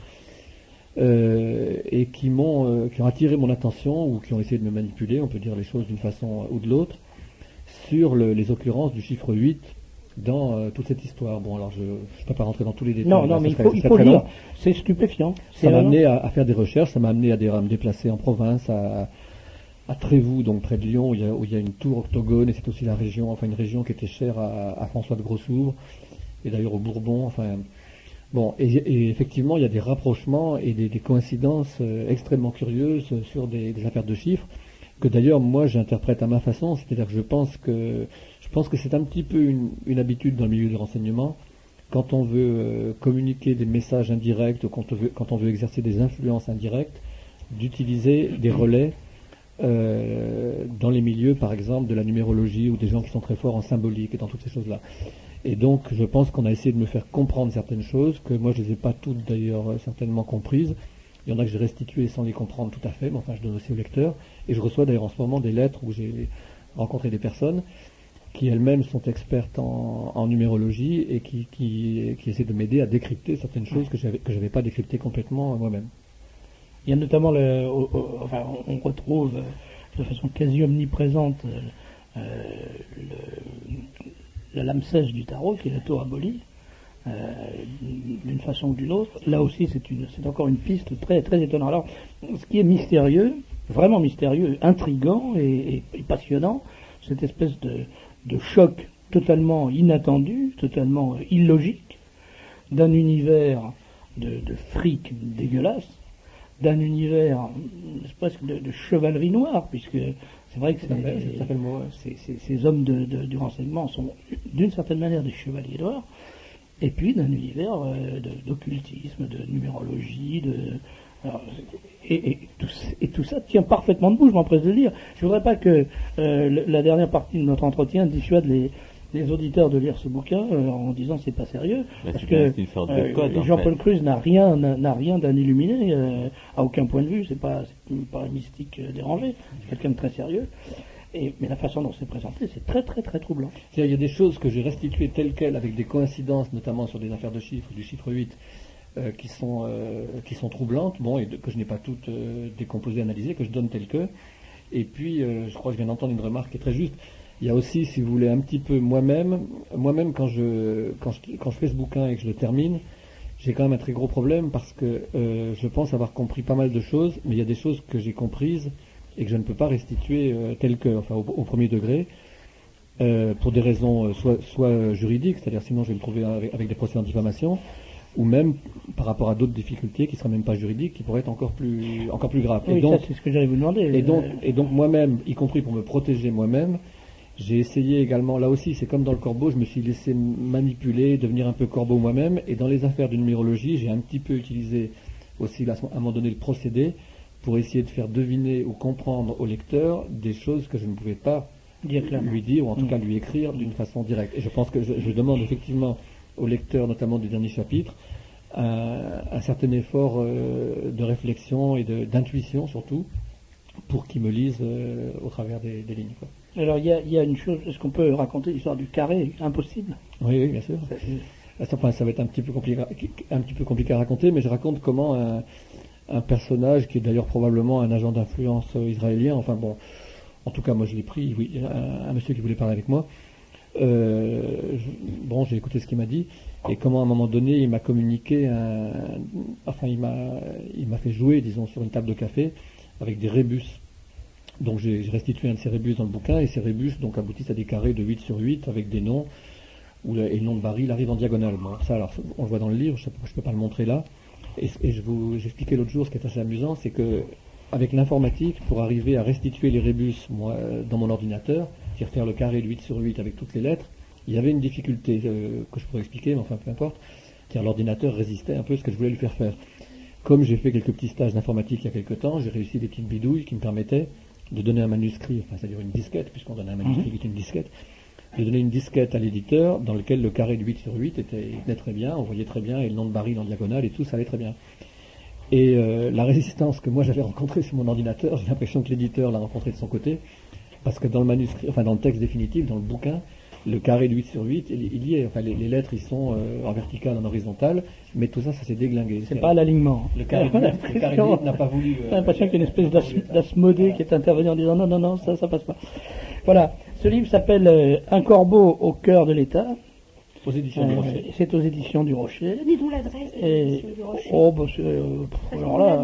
Speaker 7: Et qui ont attiré mon attention ou qui ont essayé de me manipuler, on peut dire les choses d'une façon ou de l'autre, sur les occurrences du chiffre 8 dans toute cette histoire. Bon, alors je ne peux pas rentrer dans tous les détails.
Speaker 2: Non, mais il faut lire. C'est stupéfiant.
Speaker 7: Ça m'a amené à faire des recherches, ça m'a amené à me déplacer en province, à Trévoux, donc près de Lyon, où il y a une tour Octogone, et c'est aussi une région qui était chère à François de Grossouvre, et d'ailleurs au Bourbon, enfin... Bon, et effectivement, il y a des rapprochements et des coïncidences extrêmement curieuses sur des affaires de chiffres, que d'ailleurs, moi, j'interprète à ma façon, c'est-à-dire que je pense que c'est un petit peu une habitude dans le milieu du renseignement, quand on veut communiquer des messages indirects, ou quand on veut exercer des influences indirectes, d'utiliser des relais dans les milieux, par exemple, de la numérologie, ou des gens qui sont très forts en symbolique et dans toutes ces choses-là. Et donc, je pense qu'on a essayé de me faire comprendre certaines choses, que moi, je ne les ai pas toutes, d'ailleurs, certainement comprises. Il y en a que j'ai restituées sans les comprendre tout à fait, mais enfin, je donne aussi au lecteur. Et je reçois d'ailleurs en ce moment des lettres où j'ai rencontré des personnes qui elles-mêmes sont expertes en numérologie et qui essaient de m'aider à décrypter certaines choses que j'avais pas décryptées complètement moi-même.
Speaker 2: Il y a notamment on retrouve de façon quasi omniprésente la lame sèche du tarot, qui est la tour abolie, d'une façon ou d'une autre. Là aussi, c'est encore une piste très, très étonnante. Alors, ce qui est mystérieux, vraiment mystérieux, intriguant et passionnant, cette espèce de choc totalement inattendu, totalement illogique, d'un univers de fric dégueulasse, d'un univers presque de chevalerie noire, puisque c'est vrai que ces hommes du renseignement sont d'une certaine manière des chevaliers noirs, et puis d'un univers d'occultisme, de numérologie, et tout ça tient parfaitement debout, je m'empresse de le dire. Je ne voudrais pas que la dernière partie de notre entretien dissuade les auditeurs de lire ce bouquin en disant c'est pas sérieux, parce que Jean-Paul Cruz n'a rien d'un illuminé à aucun point de vue. C'est pas un mystique dérangé, c'est quelqu'un de très sérieux. Mais la façon dont c'est présenté, c'est très très très troublant.
Speaker 7: Il y a des choses que j'ai restituées telles quelles, avec des coïncidences, notamment sur des affaires de chiffres, du chiffre 8, qui sont troublantes, et que je n'ai pas toutes décomposées, analysées, que je donne telles que. Et puis, je crois que je viens d'entendre une remarque qui est très juste. Il y a aussi, si vous voulez, un petit peu moi-même quand je fais ce bouquin et que je le termine, j'ai quand même un très gros problème parce que je pense avoir compris pas mal de choses, mais il y a des choses que j'ai comprises et que je ne peux pas restituer telles que, enfin au premier degré, pour des raisons soit juridiques, c'est-à-dire sinon je vais me trouver avec des procès en diffamation, ou même par rapport à d'autres difficultés qui ne seraient même pas juridiques, qui pourraient être encore plus graves.
Speaker 2: Oui,
Speaker 7: et donc,
Speaker 2: ça, c'est ce que j'allais vous demander.
Speaker 7: Et donc moi-même, y compris pour me protéger moi-même, j'ai essayé également, là aussi c'est comme dans le corbeau, je me suis laissé manipuler, devenir un peu corbeau moi-même, et dans les affaires de numérologie, j'ai un petit peu utilisé aussi à un moment donné le procédé pour essayer de faire deviner ou comprendre au lecteur des choses que je ne pouvais pas lui dire, ou en tout cas lui écrire d'une façon directe. Et je pense que je demande effectivement au lecteur, notamment du dernier chapitre, un certain effort de réflexion et d'intuition surtout, pour qu'il me lise au travers des lignes, quoi.
Speaker 2: Alors il y a une chose, est-ce qu'on peut raconter l'histoire du carré impossible?
Speaker 7: Oui, bien sûr. Ça va être un petit peu compliqué à raconter, mais je raconte comment un personnage, qui est d'ailleurs probablement un agent d'influence israélien, enfin bon, en tout cas moi je l'ai pris, oui, un monsieur qui voulait parler avec moi, j'ai écouté ce qu'il m'a dit, et comment à un moment donné il m'a communiqué, il m'a fait jouer, disons, sur une table de café, avec des rébus. Donc j'ai restitué un de ces rébus dans le bouquin, et ces rébus donc aboutissent à des carrés de 8 sur 8 avec des noms, et le nom de Barry il arrive en diagonale. Bon, ça alors on le voit dans le livre, je peux pas le montrer là. Et j'expliquais l'autre jour, ce qui est assez amusant, c'est que avec l'informatique, pour arriver à restituer les rébus dans mon ordinateur, c'est-à-dire faire le carré de 8 sur 8 avec toutes les lettres, il y avait une difficulté que je pourrais expliquer, mais enfin peu importe. C'est-à-dire l'ordinateur résistait un peu à ce que je voulais lui faire faire. Comme j'ai fait quelques petits stages d'informatique il y a quelques temps, j'ai réussi des petites bidouilles qui me permettaient de donner un manuscrit, enfin c'est-à-dire une disquette, puisqu'on donnait un manuscrit qui était une disquette, de donner une disquette à l'éditeur dans lequel le carré de 8 sur 8 était très bien, on voyait très bien, et le nom de Baril en diagonale et tout, ça allait très bien. Et la résistance que moi j'avais rencontrée sur mon ordinateur, j'ai l'impression que l'éditeur l'a rencontrée de son côté, parce que dans le manuscrit, enfin dans le texte définitif, dans le bouquin, le carré de 8 sur 8, il y est, enfin les lettres ils sont en vertical, en horizontal, mais tout ça, ça s'est déglingué.
Speaker 2: C'est pas l'alignement.
Speaker 7: Le carré de 8 n'a pas voulu...
Speaker 2: J'ai l'impression qu'il y a une espèce d'asmodée qui est intervenu en disant non, ça passe pas. Voilà, ce livre s'appelle Un corbeau au cœur de l'État.
Speaker 7: Aux éditions du Rocher.
Speaker 2: C'est aux éditions du Rocher.
Speaker 1: Donnez-nous l'adresse des éditions du Rocher.
Speaker 2: Oh, bah
Speaker 1: Alors là...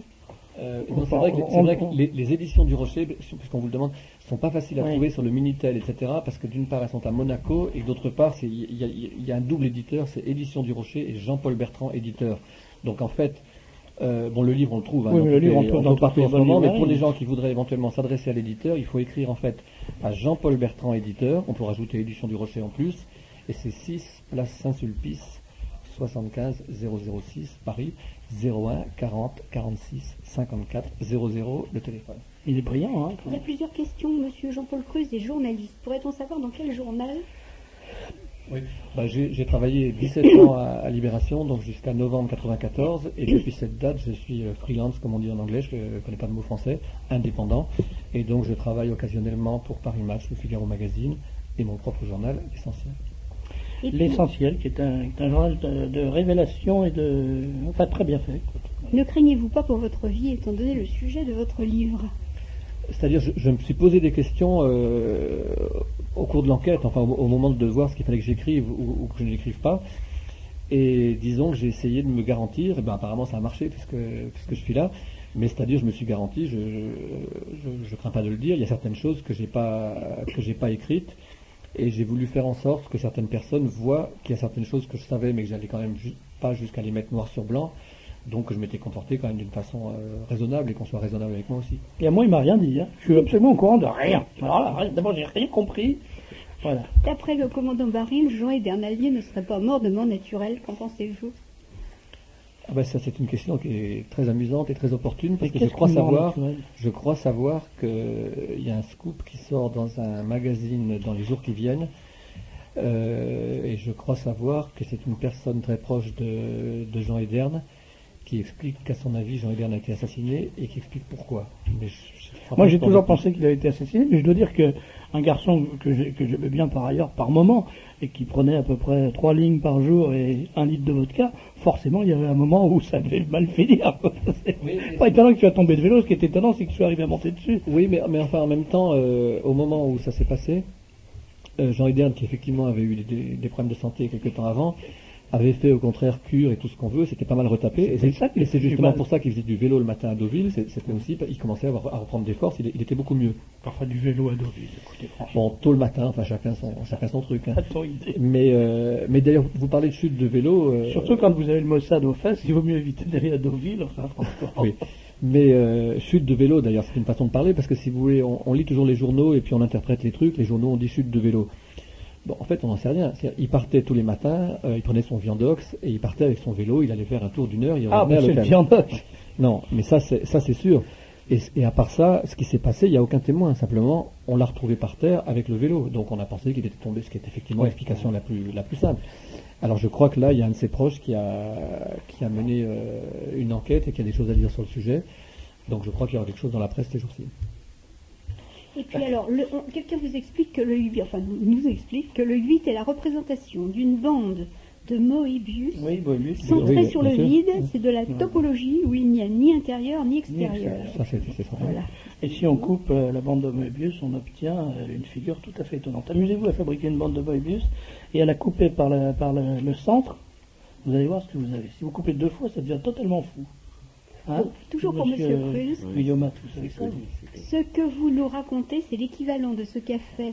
Speaker 7: C'est vrai que les éditions du Rocher, puisqu'on vous le demande, sont pas faciles à trouver sur le Minitel, etc. Parce que d'une part, elles sont à Monaco, et d'autre part, il y a un double éditeur, c'est Éditions du Rocher et Jean-Paul Bertrand, éditeur. Donc en fait, le livre, on le trouve.
Speaker 2: Le livre, on peut
Speaker 7: partout en ce moment, mais pour les gens qui voudraient éventuellement s'adresser à l'éditeur, il faut écrire en fait à Jean-Paul Bertrand, éditeur. On peut rajouter Éditions du Rocher en plus. Et c'est 6 place Saint-Sulpice, 75 006, Paris, 01 40 46 54 00, le téléphone.
Speaker 2: Il est brillant, hein.
Speaker 1: Il y a plusieurs questions. Monsieur Jean-Paul Creuse est journaliste. Pourrait-on savoir dans quel journal?
Speaker 7: Oui, j'ai travaillé 17 ans à Libération, donc jusqu'à novembre 94, et depuis cette date, je suis freelance, comme on dit en anglais, je ne connais pas de mot français, indépendant, et donc je travaille occasionnellement pour Paris Match, le Figaro Magazine, et mon propre journal, L'Essentiel.
Speaker 2: L'Essentiel, qui est un journal de révélation et enfin très bien fait.
Speaker 1: Ne craignez-vous pas pour votre vie, étant donné le sujet de votre livre?
Speaker 7: C'est-à-dire, je me suis posé des questions au cours de l'enquête, enfin au moment de voir ce qu'il fallait que j'écrive ou que je n'écrive pas. Et disons que j'ai essayé de me garantir, et apparemment ça a marché puisque je suis là, mais c'est-à-dire je me suis garanti, je crains pas de le dire, il y a certaines choses que j'ai pas écrites, et j'ai voulu faire en sorte que certaines personnes voient qu'il y a certaines choses que je savais, mais que j'allais quand même pas jusqu'à les mettre noir sur blanc. Donc je m'étais comporté quand même d'une façon raisonnable, et qu'on soit raisonnable avec moi aussi.
Speaker 2: Et à moi, il m'a rien dit. Hein. Je suis absolument au courant de rien. Alors là, d'abord, j'ai rien compris. Voilà.
Speaker 1: D'après le commandant Baril, Jean et Bernalier ne seraient pas morts de mort naturelle. Qu'en pensez-vous?
Speaker 7: Ça, c'est une question qui est très amusante et très opportune, parce que je crois savoir qu'il y a un scoop qui sort dans un magazine dans les jours qui viennent. Et je crois savoir que c'est une personne très proche de Jean Ederne qui explique qu'à son avis Jean Ederne a été assassiné, et qui explique pourquoi. Mais
Speaker 2: moi j'ai toujours pensé qu'il avait été assassiné, mais je dois dire qu'un garçon que j'aimais bien par ailleurs par moment, et qui prenait à peu près 3 lignes par jour et 1 litre de vodka, forcément il y avait un moment où ça devait mal finir. C'est pas étonnant que tu sois tombé de vélo, ce qui est étonnant c'est que tu sois arrivé à monter dessus.
Speaker 7: Oui, mais enfin en même temps, au moment où ça s'est passé, Jean Ederne, qui effectivement avait eu des problèmes de santé quelques temps avant, avait fait au contraire cure et tout ce qu'on veut, c'était pas mal retapé, et c'est justement pour ça qu'il faisait du vélo le matin à Deauville. C'était aussi, il commençait à reprendre des forces, il était beaucoup mieux.
Speaker 2: Parfois du vélo à Deauville, écoutez, franchement.
Speaker 7: Bon, tôt le matin, enfin chacun son truc. Hein.
Speaker 2: Idée.
Speaker 7: Mais d'ailleurs, vous parlez de chute de vélo.
Speaker 2: Surtout quand vous avez le Mossad aux fesses, il vaut mieux éviter d'aller à Deauville, enfin franchement.
Speaker 7: Oui. Mais chute de vélo, d'ailleurs, c'est une façon de parler, parce que si vous voulez, on lit toujours les journaux et puis on interprète les trucs. Les journaux, on dit chute de vélo. Bon, en fait, on n'en sait rien. Il partait tous les matins, il prenait son viandox et il partait avec son vélo. Il allait faire un tour d'1 heure. Il revenait à l'hôtel.
Speaker 2: Le viandox.
Speaker 7: Non, mais ça c'est sûr. Et à part ça, ce qui s'est passé, il n'y a aucun témoin. Simplement, on l'a retrouvé par terre avec le vélo. Donc, on a pensé qu'il était tombé, ce qui est effectivement l'explication la plus simple. Alors, je crois que là, il y a un de ses proches qui a mené une enquête et qui a des choses à dire sur le sujet. Donc, je crois qu'il y aura quelque chose dans la presse ces jours-ci.
Speaker 1: Et puis alors, quelqu'un vous explique que le 8, nous explique que le 8 est la représentation d'une bande de Moebius, centrée sur le vide. C'est de la topologie où il n'y a ni intérieur ni extérieur.
Speaker 7: Ça, c'est
Speaker 1: voilà.
Speaker 2: Et si on coupe la bande de Moebius, on obtient une figure tout à fait étonnante. Amusez-vous à fabriquer une bande de Moebius et à la couper par le centre. Vous allez voir ce que vous avez. Si vous coupez 2 fois, ça devient totalement fou.
Speaker 1: Hein, toujours pour Monsieur Creuse.
Speaker 2: Guillaume,
Speaker 1: ce que vous nous racontez, c'est l'équivalent de ce qu'a fait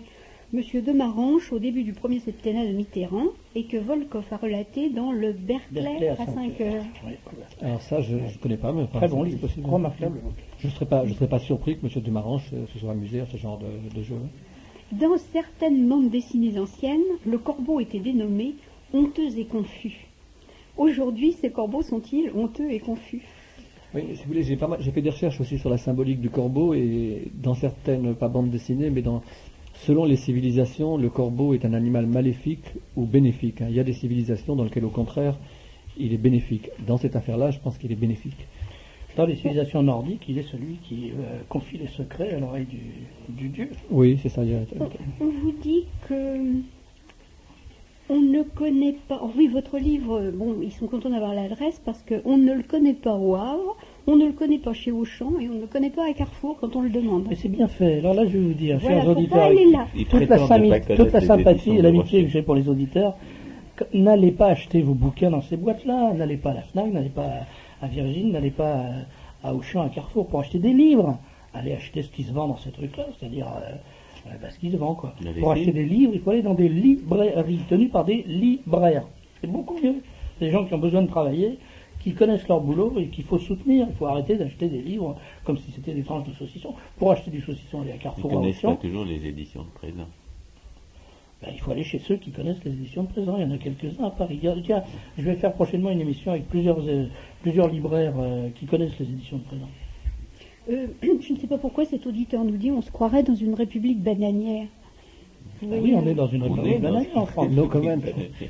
Speaker 1: Monsieur de Maranche au début du premier septennat de Mitterrand et que Volkov a relaté dans le Berkeley à 5 heures.
Speaker 2: Oui.
Speaker 7: Alors ça, je ne connais pas, mais
Speaker 2: Très bon livre, remarquable.
Speaker 7: Je ne serais pas surpris que M. Dumaranche se soit amusé à ce genre de jeu.
Speaker 1: Dans certaines bandes dessinées anciennes, le corbeau était dénommé honteux et confus. Aujourd'hui, ces corbeaux sont-ils honteux et confus?
Speaker 7: Oui, si vous voulez, j'ai fait des recherches aussi sur la symbolique du corbeau et dans certaines, pas bandes dessinées, mais selon les civilisations, le corbeau est un animal maléfique ou bénéfique. Il y a des civilisations dans lesquelles, au contraire, il est bénéfique. Dans cette affaire-là, je pense qu'il est bénéfique.
Speaker 2: Dans les civilisations nordiques, il est celui qui confie les secrets à l'oreille du dieu.
Speaker 7: Oui, c'est ça.
Speaker 1: On vous dit que on ne connaît pas... Oh oui, votre livre, bon, ils sont contents d'avoir l'adresse parce qu'on ne le connaît pas au Havre, on ne le connaît pas chez Auchan et on ne le connaît pas à Carrefour quand on le demande.
Speaker 2: Mais c'est bien fait. Alors là, je vais vous dire,
Speaker 1: Voilà,
Speaker 2: chers auditeurs,
Speaker 1: elle est là.
Speaker 2: toute la sympathie et l'amitié que j'ai pour les auditeurs, n'allez pas acheter vos bouquins dans ces boîtes-là, n'allez pas à la FNAC, n'allez pas à Virgin, n'allez pas à Auchan, à Carrefour pour acheter des livres. Allez acheter ce qui se vend dans ces trucs-là, c'est-à-dire ce qui se vend, quoi. Pour acheter des livres, il faut aller dans des librairies tenues par des libraires. C'est beaucoup mieux. Des gens qui ont besoin de travailler, qui connaissent leur boulot et qu'il faut soutenir. Il faut arrêter d'acheter des livres comme si c'était des tranches de saucisson. Pour acheter du saucisson, aller à Carrefour.
Speaker 3: Ils ne connaissent pas toujours les éditions de présent.
Speaker 2: Il faut aller chez ceux qui connaissent les éditions de présent. Il y en a quelques-uns à Paris. Je vais faire prochainement une émission avec plusieurs libraires qui connaissent les éditions de présent.
Speaker 1: Je ne sais pas pourquoi cet auditeur nous dit on se croirait dans une république bananière.
Speaker 2: Oui, on est dans une république bananière en France.
Speaker 7: Non, quand même.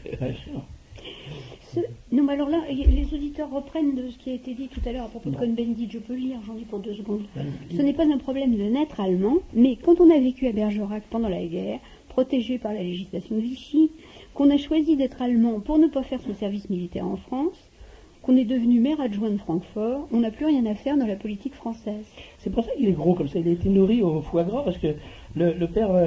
Speaker 1: Non, mais alors là, les auditeurs reprennent de ce qui a été dit tout à l'heure à propos de Cohn-Bendit. Je peux lire, j'en ai pour 2 secondes. Ce n'est pas un problème de naître allemand, mais quand on a vécu à Bergerac pendant la guerre, protégé par la législation de Vichy, qu'on a choisi d'être allemand pour ne pas faire son service militaire en France, qu'on est devenu maire adjoint de Francfort, on n'a plus rien à faire dans la politique française.
Speaker 2: C'est pour ça qu'il est gros comme ça. Il a été nourri au foie gras parce que le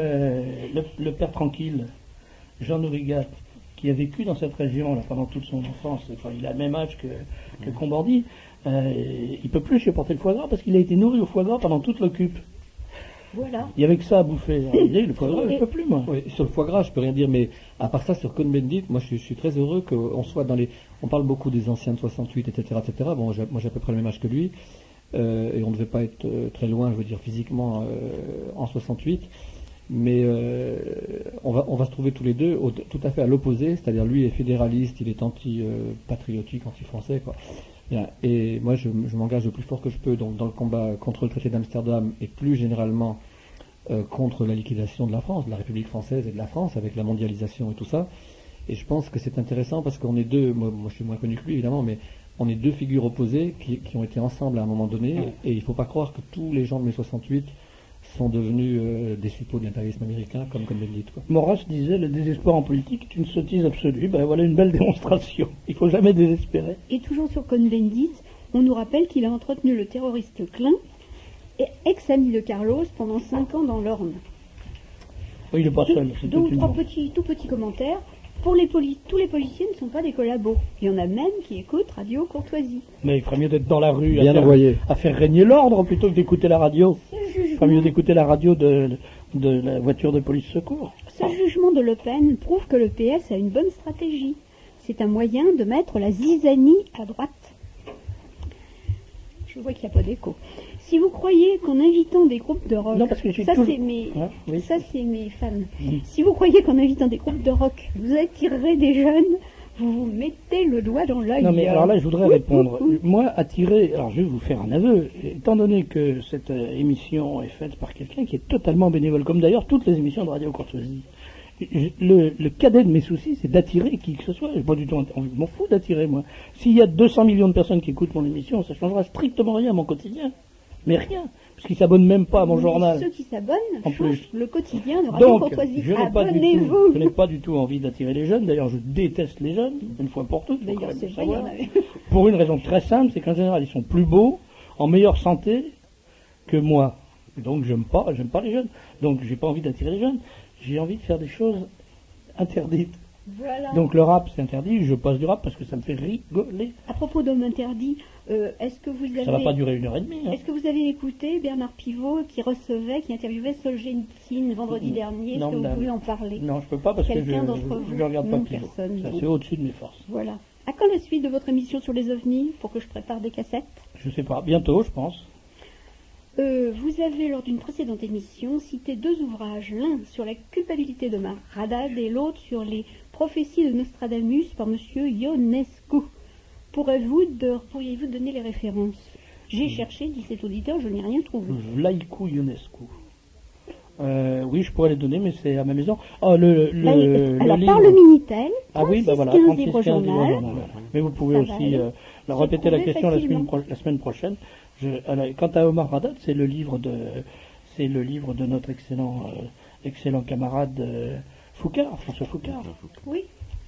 Speaker 2: père tranquille, Jean Nourigat, qui a vécu dans cette région là, pendant toute son enfance, il a le même âge que Combordy, il peut plus supporter le foie gras parce qu'il a été nourri au foie gras pendant toute l'occupe.
Speaker 1: Voilà.
Speaker 2: Il y avait que ça à bouffer. Le foie gras, je ne peux plus, moi.
Speaker 7: Oui, sur le foie gras, je peux rien dire, mais à part ça, sur Cohn-Bendit, moi je suis très heureux qu'on soit dans les... On parle beaucoup des anciens de 68, etc. Bon, moi j'ai à peu près le même âge que lui, et on ne devait pas être très loin, je veux dire, physiquement, en 68, mais on va se trouver tous les deux tout à fait à l'opposé, c'est-à-dire lui est fédéraliste, il est anti-patriotique, anti-français, quoi. Et moi, je m'engage le plus fort que je peux donc, dans le combat contre le traité d'Amsterdam et plus généralement contre la liquidation de la France, de la République française et de la France avec la mondialisation et tout ça. Et je pense que c'est intéressant parce qu'on est deux, moi je suis moins connu que lui évidemment, mais on est deux figures opposées qui ont été ensemble à un moment donné. Et il ne faut pas croire que tous les gens de mai 68 sont devenus des suppôts de l'impérialisme américain comme Cohn-Bendit.
Speaker 2: Maurras disait le désespoir en politique est une sottise absolue. Voilà une belle démonstration. Il ne faut jamais désespérer.
Speaker 1: Et toujours sur Cohn-Bendit, on nous rappelle qu'il a entretenu le terroriste Klein, ex-ami de Carlos, pendant 5 ans dans l'Orne.
Speaker 2: Oui, il n'est pas seul.
Speaker 1: Deux ou trois tout petits commentaires. Tous les policiers ne sont pas des collabos. Il y en a même qui écoutent Radio Courtoisie.
Speaker 2: Mais il ferait mieux d'être dans la rue
Speaker 7: à
Speaker 2: faire régner l'ordre plutôt que d'écouter la radio. Il ferait mieux d'écouter la radio de la voiture de police secours.
Speaker 1: Ce jugement de Le Pen prouve que le PS a une bonne stratégie. C'est un moyen de mettre la zizanie à droite. Je vois qu'il n'y a pas d'écho. Si vous croyez qu'en invitant des groupes de rock, c'est mes fans. Si vous croyez qu'en invitant des groupes de rock, vous attirerez des jeunes, vous vous mettez le doigt dans l'œil.
Speaker 2: Non mais alors là je voudrais répondre. Moi attirer, alors je vais vous faire un aveu, étant donné que cette émission est faite par quelqu'un qui est totalement bénévole, comme d'ailleurs toutes les émissions de Radio Courtoisie. Le cadet de mes soucis, c'est d'attirer qui que ce soit. J'ai pas du tout envie, je m'en fous d'attirer moi. S'il y a 200 millions de personnes qui écoutent mon émission, ça changera strictement rien à mon quotidien. Mais rien, parce qu'ils s'abonnent même pas à mon journal.
Speaker 1: Ceux qui s'abonnent changent le quotidien de Radio Courtoisie. Abonnez-vous.
Speaker 2: Je n'ai pas du tout envie d'attirer les jeunes. D'ailleurs, je déteste les jeunes, une fois pour toutes.
Speaker 1: D'ailleurs, c'est vrai, il y en avait.
Speaker 2: Pour une raison très simple, c'est qu'en général, ils sont plus beaux, en meilleure santé que moi. Donc, j'aime pas les jeunes. Donc, j'ai pas envie d'attirer les jeunes. J'ai envie de faire des choses interdites.
Speaker 1: Voilà.
Speaker 2: Donc le rap c'est interdit, je passe du rap parce que ça me fait rigoler.
Speaker 1: À propos d'hommes interdits, est-ce que vous avez...
Speaker 2: Ça va pas durer 1h30. Hein.
Speaker 1: Est-ce que vous avez écouté Bernard Pivot qui interviewait Solzhenitsyn vendredi dernier? Est-ce que vous pouvez en parler?
Speaker 2: Non, je peux pas parce que
Speaker 1: Quelqu'un d'entre vous?
Speaker 2: je regarde pas
Speaker 1: Non,
Speaker 2: Pivot.
Speaker 1: personne.
Speaker 2: Ça, c'est au-dessus de mes forces.
Speaker 1: Voilà. À quand la suite de votre émission sur les ovnis pour que je prépare des cassettes?
Speaker 2: Je sais pas, bientôt je pense.
Speaker 1: Vous avez, lors d'une précédente émission, cité 2 ouvrages, l'un sur la culpabilité de Omar Haddad et l'autre sur les prophéties de Nostradamus par M. Ionescu. Pourriez-vous donner les références? J'ai cherché, dit cet auditeur, je n'ai rien trouvé.
Speaker 2: Laïkou Ionescu. Oui, je pourrais les donner, mais c'est à ma maison. Oh,
Speaker 1: Alors,
Speaker 2: livre...
Speaker 1: par le Minitel, 36,
Speaker 2: ah oui, bah voilà,
Speaker 1: 15
Speaker 2: 36,
Speaker 1: Libre
Speaker 2: 15 Libre
Speaker 1: Journal.
Speaker 2: Journal. Mais vous pouvez
Speaker 1: Ça
Speaker 2: aussi
Speaker 1: va aller.
Speaker 2: répéter la
Speaker 1: trouvé
Speaker 2: question la
Speaker 1: facilement.
Speaker 2: semaine prochaine. Quant à Omar Haddad, c'est le livre de notre excellent camarade Foucard, François Foucard.
Speaker 1: Oui.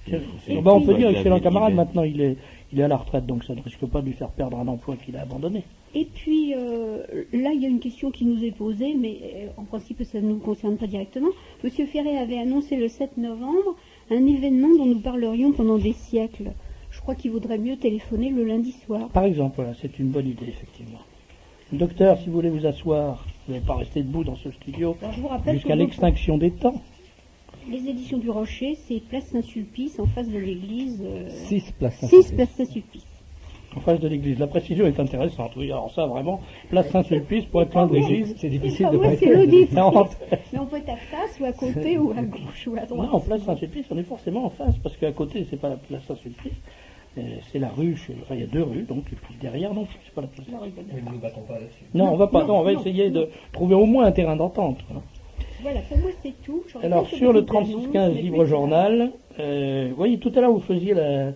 Speaker 2: On peut dire excellent camarade, maintenant il est à la retraite, donc ça ne risque pas de lui faire perdre un emploi qu'il a abandonné.
Speaker 1: Et puis, là, il y a une question qui nous est posée, mais en principe, ça ne nous concerne pas directement. Monsieur Ferré avait annoncé le 7 novembre un événement dont nous parlerions pendant des siècles. Je crois qu'il vaudrait mieux téléphoner le lundi soir.
Speaker 2: Par exemple, voilà, c'est une bonne idée, effectivement. Docteur, si vous voulez vous asseoir, vous n'allez pas rester debout dans ce studio
Speaker 1: Alors, je vous rappelle
Speaker 2: jusqu'à
Speaker 1: que
Speaker 2: l'extinction des temps.
Speaker 1: les éditions du Rocher, c'est Place Saint-Sulpice, en face de l'église.
Speaker 7: 6 Place
Speaker 1: 6 Place Saint-Sulpice.
Speaker 2: En face de l'église. La précision est intéressante. Oui, alors ça, vraiment, Place Saint-Sulpice pour être loin de l'église, c'est difficile de
Speaker 1: Moi,
Speaker 2: pas
Speaker 1: c'est
Speaker 2: être.
Speaker 1: l'auditoire. Mais on peut être à face, ou à côté, ou à gauche, ou à droite.
Speaker 2: Non, Place Saint-Sulpice, on est forcément en face, parce qu'à côté, c'est pas la Place Saint-Sulpice, c'est la rue, enfin, il y a 2 rues, donc, et puis derrière, non plus, c'est pas la Place Saint-Sulpice.
Speaker 7: Nous ne battons pas là-dessus.
Speaker 2: Non, on va pas, on va essayer de trouver au moins un terrain d'entente. Hein.
Speaker 1: Voilà, pour moi, c'est tout.
Speaker 2: Alors, sur le 3615 Libre Journal, vous voyez, tout à l'heure, vous faisiez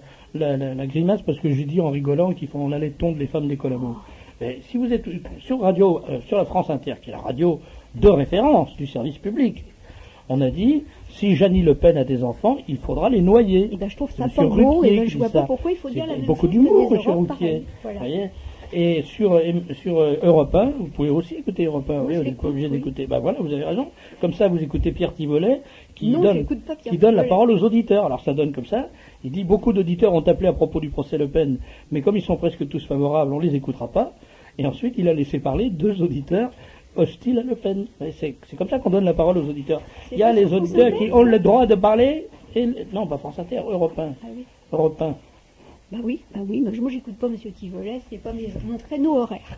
Speaker 2: la grimace parce que j'ai dit en rigolant qu'on allait tondre les femmes des collabos. Mais si vous êtes sur la France Inter, qui est la radio de référence du service public, on a dit, si Jeannie Le Pen a des enfants, il faudra les noyer.
Speaker 1: Et ben, je trouve ça
Speaker 2: Monsieur
Speaker 1: pas beau,
Speaker 2: Ruquier
Speaker 1: et ben,
Speaker 2: qui
Speaker 1: je vois
Speaker 2: dit
Speaker 1: pas
Speaker 2: ça.
Speaker 1: pourquoi il faut dire la même
Speaker 2: Beaucoup
Speaker 1: chose
Speaker 2: d'humour,
Speaker 1: que les
Speaker 2: monsieur
Speaker 1: Europes,
Speaker 2: Ruquier.
Speaker 1: pareil. Voilà.
Speaker 2: Voyez. Et sur Europe 1, vous pouvez aussi écouter Europe 1. Oui, on n'est pas obligé d'écouter. Ben voilà, vous avez raison. Comme ça, vous écoutez Pierre Thivolet, qui
Speaker 1: Non, j'écoute pas Pierre
Speaker 2: donne la
Speaker 1: Thivolet.
Speaker 2: parole aux auditeurs. Alors ça donne comme ça. Il dit, beaucoup d'auditeurs ont appelé à propos du procès Le Pen, mais comme ils sont presque tous favorables, on les écoutera pas. Et ensuite, il a laissé parler 2 auditeurs hostiles à Le Pen. C'est comme ça qu'on donne la parole aux auditeurs. Il y a les auditeurs qui ont le droit de parler, non, pas France Inter, Europe 1.
Speaker 1: Ah oui.
Speaker 2: Europe 1.
Speaker 1: Bah oui, moi j'écoute pas Monsieur Thivolet, c'est pas mon créneau horaire.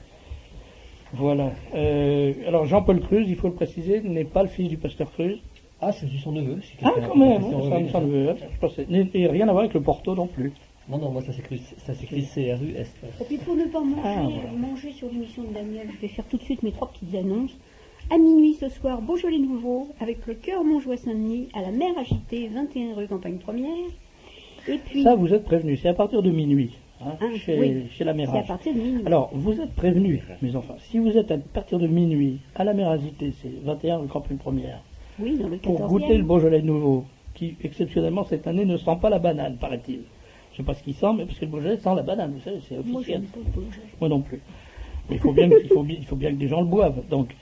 Speaker 2: Voilà. Alors Jean-Paul Cruz, il faut le préciser, n'est pas le fils du pasteur Cruz.
Speaker 7: Ah, je suis son neveu. Si
Speaker 2: Ah,
Speaker 7: quelqu'un
Speaker 2: quand même,
Speaker 7: a une question,
Speaker 2: ça me veut. Je pensais. Et rien à voir avec le Porto non plus.
Speaker 7: Non, moi ça s'écrit CRUS.
Speaker 1: Et puis pour ne pas
Speaker 2: voilà.
Speaker 1: manger sur l'émission de Daniel, je vais faire tout de suite mes 3 petites annonces. À minuit ce soir, Beaujolais Nouveau, avec le cœur Montjoie-Saint-Denis, à la mer agitée, 21 rue Campagne Première. Et puis,
Speaker 2: Ça, vous êtes prévenus. C'est à partir de minuit,
Speaker 1: oui,
Speaker 2: chez la
Speaker 1: c'est à
Speaker 2: Mérage.
Speaker 1: partir de minuit.
Speaker 2: Alors, vous êtes prévenus, mes enfants. Si vous êtes à partir de minuit à la mer agitée, c'est 21 rue Campagne Première,
Speaker 1: Oui, dans le 14e.
Speaker 2: pour goûter le Beaujolais Nouveau, qui, exceptionnellement, cette année, ne sent pas la banane, paraît-il. Je sais pas ce qu'il sent, mais parce que le Beaujolais sent la banane, vous savez, c'est
Speaker 1: Moi,
Speaker 2: officiel.
Speaker 1: j'aime pas le Beaujolais.
Speaker 2: Moi non plus. Mais il faut bien que des gens le boivent. Donc,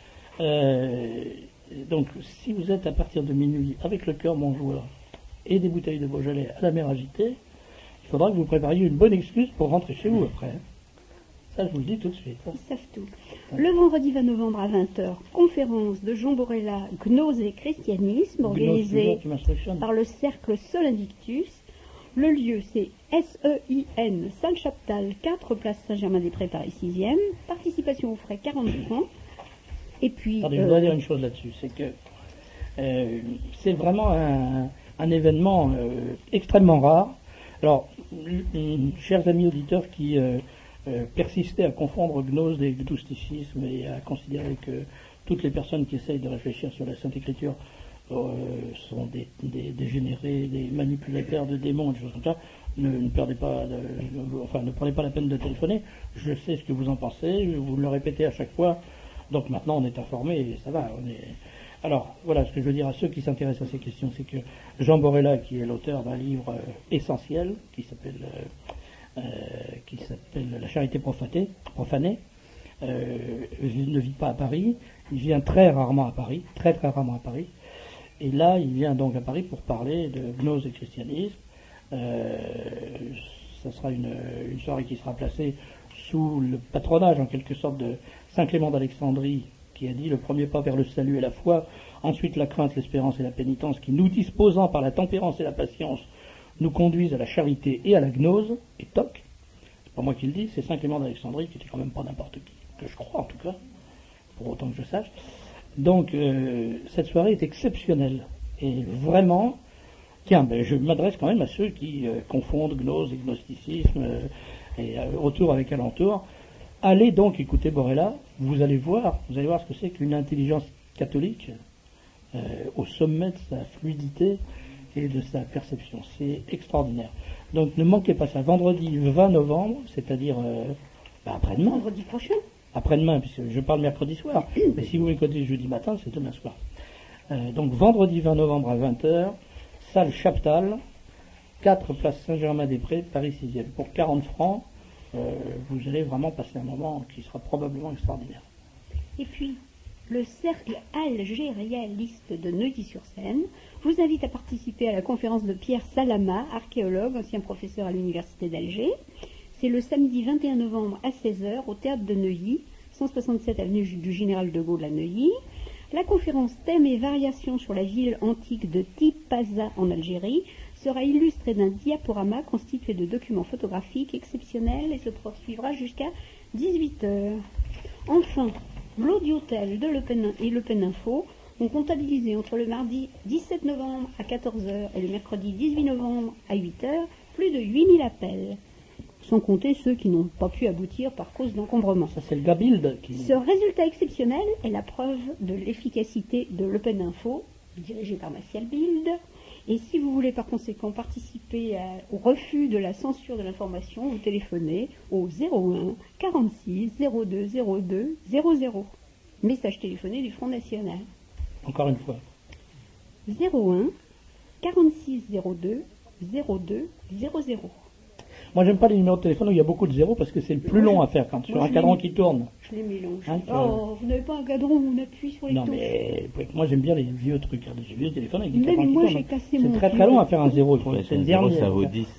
Speaker 2: si vous êtes à partir de minuit avec le cœur Montjoie et des bouteilles de Beaujolais à la mer agitée, il faudra que vous prépariez une bonne excuse pour rentrer chez vous après. Ça, je vous le dis tout de suite.
Speaker 1: Ils savent tout. Le vendredi 20 novembre à 20h, conférence de Jean Borella, Gnose et Christianisme, organisée
Speaker 2: Tu m'instructionnes.
Speaker 1: par le Cercle Sol Invictus. Le lieu, c'est SEIN, Salle-Chaptal, 4 place Saint-Germain-des-Prés, Paris 6e. Participation aux frais, 40 francs. Et puis...
Speaker 2: Attendez, je voudrais dire une chose là-dessus, c'est que c'est vraiment un événement extrêmement rare. Alors, chers amis auditeurs qui persistaient à confondre gnose et gnosticisme et à considérer que toutes les personnes qui essayent de réfléchir sur la Sainte Écriture sont des dégénérés, des manipulateurs de démons, des choses comme ça, ne perdez pas, ne prenez pas la peine de téléphoner. Je sais ce que vous en pensez, vous me le répétez à chaque fois. Donc maintenant on est informé et ça va. Alors voilà ce que je veux dire à ceux qui s'intéressent à ces questions, c'est que Jean Borella, qui est l'auteur d'un livre essentiel qui s'appelle La charité profanée, ne vit pas à Paris. Il vient très rarement à Paris, très rarement à Paris. Et là, il vient donc à Paris pour parler de gnose et christianisme. Ça sera une soirée qui sera placée sous le patronage, en quelque sorte, de Saint Clément d'Alexandrie, qui a dit: le premier pas vers le salut est la foi, ensuite la crainte, l'espérance et la pénitence, qui, nous disposant par la tempérance et la patience, nous conduisent à la charité et à la gnose. Et toc, c'est pas moi qui le dis, c'est Saint Clément d'Alexandrie, qui était quand même pas n'importe qui, que je crois en tout cas, pour autant que je sache. Donc cette soirée est exceptionnelle, et vraiment, tiens, je m'adresse quand même à ceux qui confondent gnose et gnosticisme, et autour avec alentour. Allez donc écouter Borella, vous allez voir ce que c'est qu'une intelligence catholique au sommet de sa fluidité et de sa perception. C'est extraordinaire. Donc ne manquez pas ça, vendredi 20 novembre, c'est-à-dire après-demain.
Speaker 1: Vendredi prochain.
Speaker 2: Après-demain, puisque je parle mercredi soir, mais si vous m'écoutez jeudi matin, c'est demain soir. Donc vendredi 20 novembre à 20h, salle Chaptal, 4 place Saint-Germain-des-Prés, Paris 6e. Pour 40 francs, vous allez vraiment passer un moment qui sera probablement extraordinaire.
Speaker 1: Et puis, le cercle algérialiste de Neuilly-sur-Seine vous invite à participer à la conférence de Pierre Salama, archéologue, ancien professeur à l'université d'Alger. C'est le samedi 21 novembre à 16h au théâtre de Neuilly, 167 avenue du Général de Gaulle à Neuilly. La conférence thème et variations sur la ville antique de Tipaza en Algérie sera illustrée d'un diaporama constitué de documents photographiques exceptionnels et se poursuivra jusqu'à 18h. Enfin, l'Audiotel de l'Open Info ont comptabilisé entre le mardi 17 novembre à 14h et le mercredi 18 novembre à 8h plus de 8000 appels, sans compter ceux qui n'ont pas pu aboutir par cause d'encombrement.
Speaker 2: Ça, c'est le Gabild qui...
Speaker 1: Ce résultat exceptionnel est la preuve de l'efficacité de l'Open Info, dirigé par Martial Bild. Et si vous voulez par conséquent participer au refus de la censure de l'information, vous téléphonez au 01 46 02 02 00. Message téléphoné du Front National.
Speaker 2: Encore une fois.
Speaker 1: 01 46 02 02 00.
Speaker 2: Moi, j'aime pas les numéros de téléphone où il y a beaucoup de zéros parce que c'est le plus long à faire quand sur un cadran qui tourne.
Speaker 1: Je les mélange.
Speaker 2: Hein,
Speaker 1: vous n'avez pas un cadran où on appuie sur les touches?
Speaker 2: Non, mais moi, j'aime bien les vieux trucs, les vieux téléphones avec des
Speaker 1: Même
Speaker 2: cadrans qui
Speaker 1: moi,
Speaker 2: tournent.
Speaker 1: j'ai cassé
Speaker 2: C'est
Speaker 1: mon
Speaker 2: très
Speaker 1: vieux.
Speaker 2: long à faire un zéro. C'est le
Speaker 3: zéro,
Speaker 2: dernier.
Speaker 3: ça vaut 10.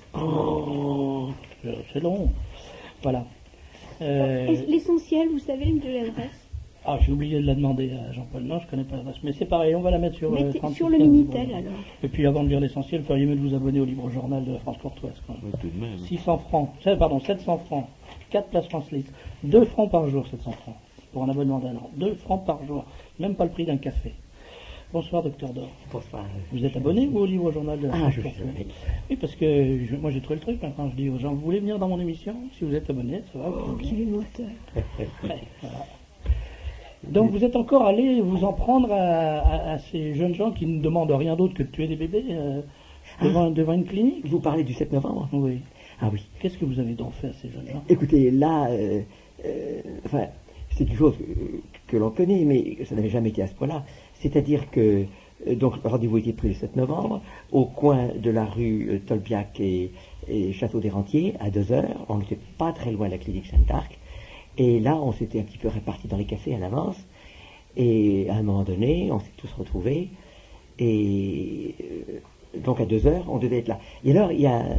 Speaker 2: C'est long. Voilà.
Speaker 1: L'essentiel, vous savez, de l'adresse?
Speaker 2: Ah, j'ai oublié de la demander à Jean-Paul. Non, je connais pas l'adresse. Mais c'est pareil, on va la mettre sur
Speaker 1: Mettez
Speaker 2: 36,
Speaker 1: sur le
Speaker 2: 15,
Speaker 1: Minitel,
Speaker 2: voilà.
Speaker 1: alors.
Speaker 2: Et puis avant de lire l'essentiel, feriez mieux de vous abonner au Libre Journal de la France Courtoise. Quand même.
Speaker 3: Ouais, tout de même.
Speaker 2: 600 francs, 700 francs, 4 places France Liste, 2 francs par jour, 700 francs, pour un abonnement d'un an. 2 francs par jour, même pas le prix d'un café. Bonsoir, docteur Dor.
Speaker 8: Bonsoir.
Speaker 2: Vous êtes abonné ou au Libre Journal de la France
Speaker 8: Je suis
Speaker 2: Courtoise?
Speaker 8: abonné.
Speaker 2: Oui, parce que moi j'ai trouvé le truc quand je dis aux gens, vous voulez venir dans mon émission? Si vous êtes abonné, ça va. Vous
Speaker 1: Qui est menteur.
Speaker 2: voilà. Donc vous êtes encore allé vous en prendre à ces jeunes gens qui ne demandent rien d'autre que de tuer des bébés devant une clinique?
Speaker 8: Vous parlez du 7 novembre?
Speaker 2: Oui.
Speaker 8: Ah oui.
Speaker 2: Qu'est-ce que vous avez donc fait à ces jeunes gens?
Speaker 8: Écoutez, là, c'est une chose que l'on connaît, mais ça n'avait jamais été à ce point-là. C'est-à-dire que, donc, le rendez-vous était pris le 7 novembre, au coin de la rue Tolbiac et Château des Rentiers, à 2h. On n'était pas très loin de la clinique Jeanne d'Arc. Et là, on s'était un petit peu répartis dans les cafés à l'avance. Et à un moment donné, on s'est tous retrouvés. Et donc à 2h, on devait être là. Et alors,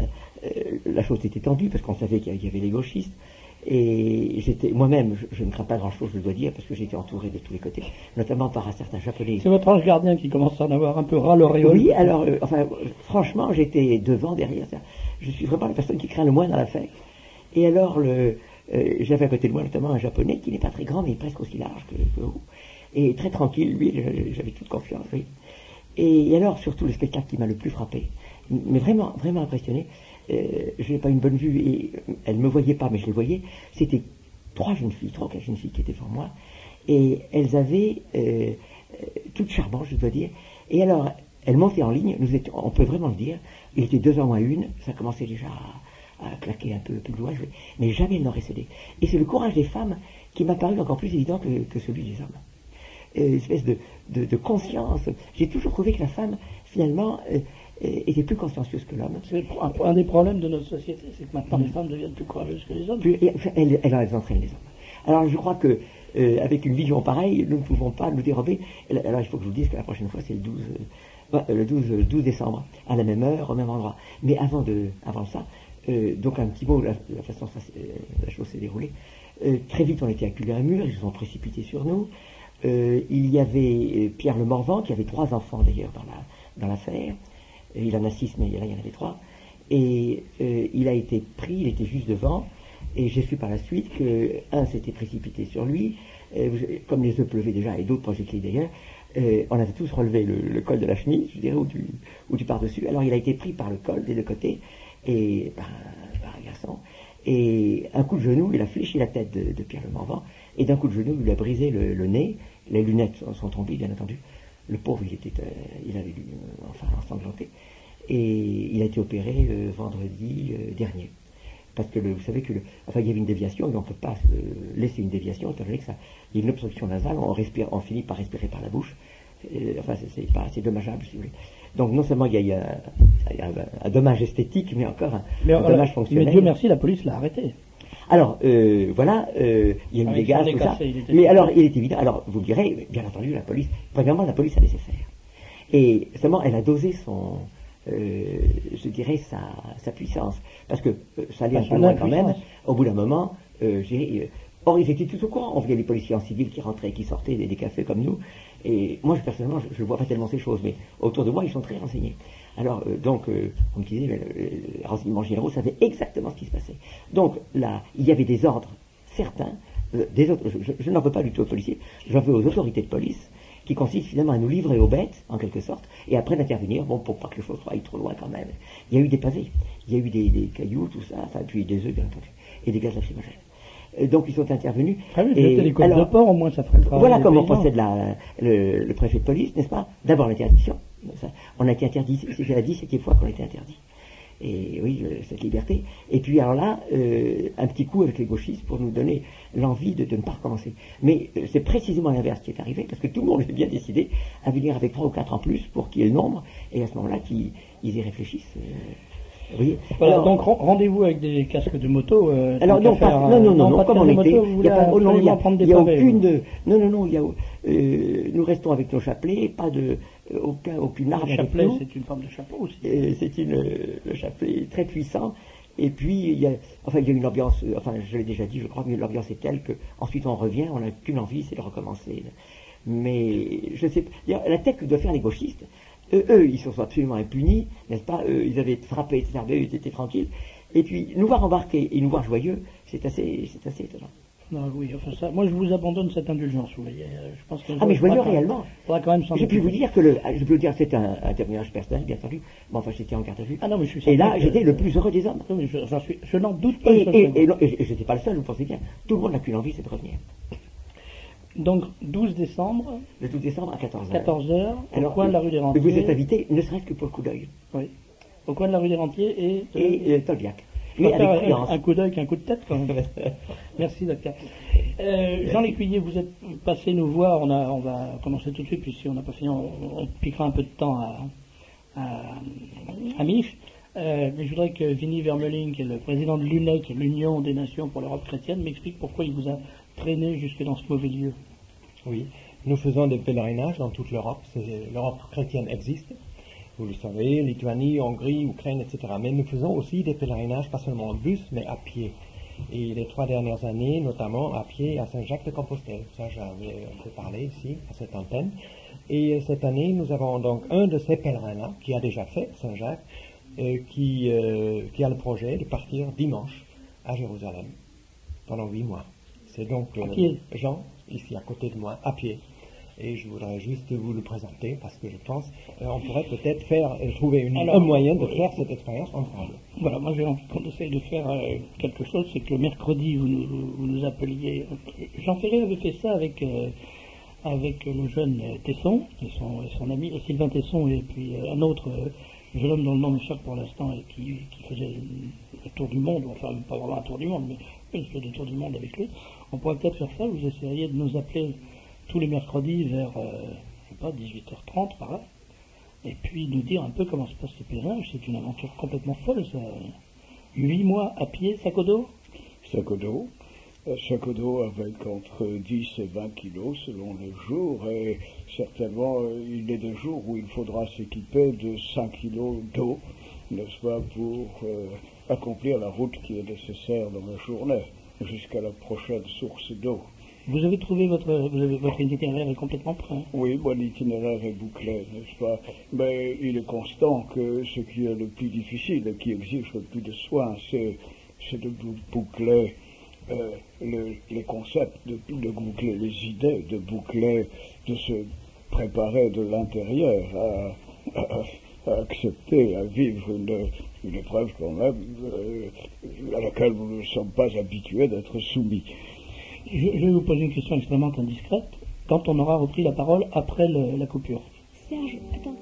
Speaker 8: la chose était tendue parce qu'on savait qu'il y avait les gauchistes. Et moi-même, je ne crains pas grand-chose, je dois dire, parce que j'étais entouré de tous les côtés, notamment par un certain Japonais.
Speaker 2: C'est votre ange gardien qui commence à en avoir un peu ras l'auréole.
Speaker 8: Oui, alors, franchement, j'étais devant, derrière. Je suis vraiment la personne qui craint le moins dans l'affaire. Et alors, j'avais à côté de moi notamment un Japonais qui n'est pas très grand, mais presque aussi large que vous. Et très tranquille, lui, j'avais toute confiance, oui. Et alors, surtout, le spectacle qui m'a le plus frappé, mais vraiment, vraiment impressionné, je n'ai pas une bonne vue, et elles ne me voyaient pas, mais je les voyais, c'était 3 ou 4 jeunes filles qui étaient devant moi, et elles avaient, toutes charmantes, je dois dire, et alors, elles montaient en ligne, on peut vraiment le dire, il était 2h moins 1, ça commençait déjà à claquer un peu de doigts, mais jamais elles n'auraient cédé. Et c'est le courage des femmes qui m'a paru encore plus évident que celui des hommes. Une espèce de conscience. J'ai toujours trouvé que la femme, finalement, était plus consciencieuse que l'homme.
Speaker 2: C'est un des problèmes de notre société, c'est que maintenant les femmes deviennent plus courageuses que les hommes.
Speaker 8: Elles entraînent les hommes. Alors je crois que avec une vision pareille, nous ne pouvons pas nous dérober. Alors il faut que je vous dise que la prochaine fois c'est le le 12 décembre, à la même heure, au même endroit. Mais avant ça, donc un petit mot, la façon dont la chose s'est déroulée. Très vite, on était acculés à un mur, ils se sont précipités sur nous. Il y avait Pierre Le Morvan, qui avait 3 enfants d'ailleurs dans l'affaire. Il en a 6, mais là, il y en avait 3. Et il a été pris, il était juste devant. Et j'ai su par la suite qu'un s'était précipité sur lui. Comme les œufs pleuvaient déjà, et d'autres projectiles d'ailleurs, on avait tous relevé le col de la chemise, je dirais, ou du par-dessus. Alors il a été pris par le col des deux côtés, et par un garçon. Et un coup de genou, il a fléchi la tête de Pierre Le Morvan, et d'un coup de genou, il lui a brisé le nez. Les lunettes sont tombées, bien entendu. Le pauvre, il avait ensanglanté. Et il a été opéré vendredi dernier. Parce que vous savez qu'il y avait une déviation, et on ne peut pas laisser une déviation, étant donné que il y a une obstruction nasale, on finit par respirer par la bouche. C'est dommageable, si vous voulez. Donc non seulement il y a un dommage esthétique, mais encore un dommage fonctionnel.
Speaker 2: Mais Dieu merci, la police l'a arrêté.
Speaker 8: Alors, voilà, il y a eu des gaz, tout ça. Mais alors, il est évident, alors vous me direz, bien entendu, premièrement, la police a laissé faire. Et seulement, elle a dosé je dirais, sa puissance. Parce que ça allait un peu loin quand même. Au bout d'un moment, or, ils étaient tous au courant. On voyait les policiers en civil qui rentraient et qui sortaient des cafés comme nous. Et moi, personnellement, je ne vois pas tellement ces choses, mais autour de moi, ils sont très renseignés. Alors, donc, on me disait, les renseignements généraux savaient exactement ce qui se passait. Donc, là, il y avait des ordres certains, je n'en veux pas du tout aux policiers, j'en veux aux autorités de police, qui consiste finalement à nous livrer aux bêtes, en quelque sorte, et après d'intervenir, pour pas que les choses aillent trop loin quand même. Il y a eu des pavés, il y a eu des cailloux, tout ça, enfin, puis des œufs, bien entendu, et des gaz lacrymogènes. Donc ils sont intervenus.
Speaker 2: Ah oui, et les côtes de port, au moins ça ferait le travail.
Speaker 8: Voilà comment procède le préfet de police, n'est-ce pas? D'abord l'interdiction. On a été interdit, c'était la 17e fois qu'on était interdit. Et oui, cette liberté. Et puis alors là, un petit coup avec les gauchistes pour nous donner l'envie de ne pas recommencer. Mais c'est précisément l'inverse qui est arrivé, parce que tout le monde est bien décidé à venir avec 3 ou 4 en plus pour qu'il y ait le nombre, et à ce moment-là, qu'ils y réfléchissent. Oui.
Speaker 2: Voilà, alors, donc rendez-vous avec des casques de moto.
Speaker 8: Alors non, comme on était, il n'y a pas, il y a aucune, nous restons avec nos chapelets, pas de aucune arme.
Speaker 2: Le chapelet, c'est une forme de chapeau aussi.
Speaker 8: C'est le chapelet très puissant. Et puis il y a une ambiance, je l'ai déjà dit, je crois, mais l'ambiance est telle que ensuite on revient, on n'a qu'une envie, c'est de recommencer. Mais je sais, la tête que doivent faire les gauchistes. Eux, ils sont absolument impunis, n'est-ce pas? Ils avaient frappé, etc., ils étaient tranquilles. Et puis, nous voir embarquer et nous voir joyeux, c'est assez étonnant.
Speaker 2: Non, oui, enfin ça, moi je vous abandonne cette indulgence, vous voyez. Je pense que
Speaker 8: mais joyeux réellement.
Speaker 2: Quand même
Speaker 8: je peux vous dire que c'était un témoignage personnel, bien entendu. Bon, enfin, j'étais en garde à vue.
Speaker 2: Ah non, mais je suis
Speaker 8: et là, j'étais le plus heureux des hommes.
Speaker 2: Oui, je n'en doute pas.
Speaker 8: Et je n'étais pas le seul, vous pensez bien. Tout le monde n'a qu'une envie, c'est de revenir.
Speaker 2: Donc, 12 décembre.
Speaker 8: Le 12 décembre à 14h.
Speaker 2: 14h, au coin de la rue des Rentiers.
Speaker 8: Vous êtes invité, ne serait-ce que pour le coup d'œil.
Speaker 2: Oui. Au coin de la rue des Rentiers
Speaker 8: et Tolbiac.
Speaker 2: Oui, avec un coup d'œil qu'un coup de tête, quand même. Merci, docteur. Jean Lécuyer, vous êtes passé nous voir. On va commencer tout de suite, puis si on n'a pas fini, on piquera un peu de temps à Mich. Mais je voudrais que Vinnie Vermeulen, qui est le président de l'UNEC, l'Union des Nations pour l'Europe chrétienne, m'explique pourquoi il vous a traîné jusque dans ce mauvais lieu.
Speaker 9: Oui, nous faisons des pèlerinages dans toute l'Europe. L'Europe chrétienne existe, vous le savez, Lituanie, Hongrie, Ukraine, etc. Mais nous faisons aussi des pèlerinages, pas seulement en bus, mais à pied. Et les 3 dernières années, notamment à pied à Saint-Jacques-de-Compostelle. Ça, j'avais un peu parlé ici, à cette antenne. Et cette année, nous avons donc un de ces pèlerins-là, qui a déjà fait Saint-Jacques, qui a le projet de partir dimanche à Jérusalem pendant 8 mois. C'est donc Jean, ici à côté de moi, à pied. Et je voudrais juste vous le présenter parce que je pense on pourrait peut-être trouver un moyen de faire cette expérience ensemble.
Speaker 2: Voilà, moi j'ai envie qu'on essaye de faire quelque chose, c'est que le mercredi vous nous appeliez. Jean Ferré avait fait ça avec le jeune Tesson et son ami Sylvain Tesson et puis un autre jeune homme dont le nom m'échappe pour l'instant et qui faisait le tour du monde, enfin pas vraiment un tour du monde, mais une espèce de tour du monde avec lui. On pourrait peut-être faire ça, vous essayeriez de nous appeler tous les mercredis vers, 18h30 par là, et puis nous dire un peu comment se passe ce pèlerinage. C'est une aventure complètement folle, ça. 8 mois à pied, sac au dos.
Speaker 9: Sac au dos.
Speaker 10: un sac à dos avec entre 10 et 20 kilos selon les jours, et certainement il y a des jours où il faudra s'équiper de 5 kilos d'eau, n'est-ce pas, pour accomplir la route qui est nécessaire dans la journée, jusqu'à la prochaine source d'eau.
Speaker 2: Vous avez trouvé votre itinéraire est complètement prêt?
Speaker 10: Oui, mon itinéraire est bouclé, n'est-ce pas? Mais il est constant que ce qui est le plus difficile et qui exige le plus de soins, c'est de boucler les concepts, de boucler les idées, de boucler, de se préparer de l'intérieur à accepter, à vivre une épreuve quand même à laquelle nous ne sommes pas habitués d'être soumis.
Speaker 2: Je vais vous poser une question extrêmement indiscrète. Quand on aura repris la parole après la coupure?
Speaker 1: Serge, attends.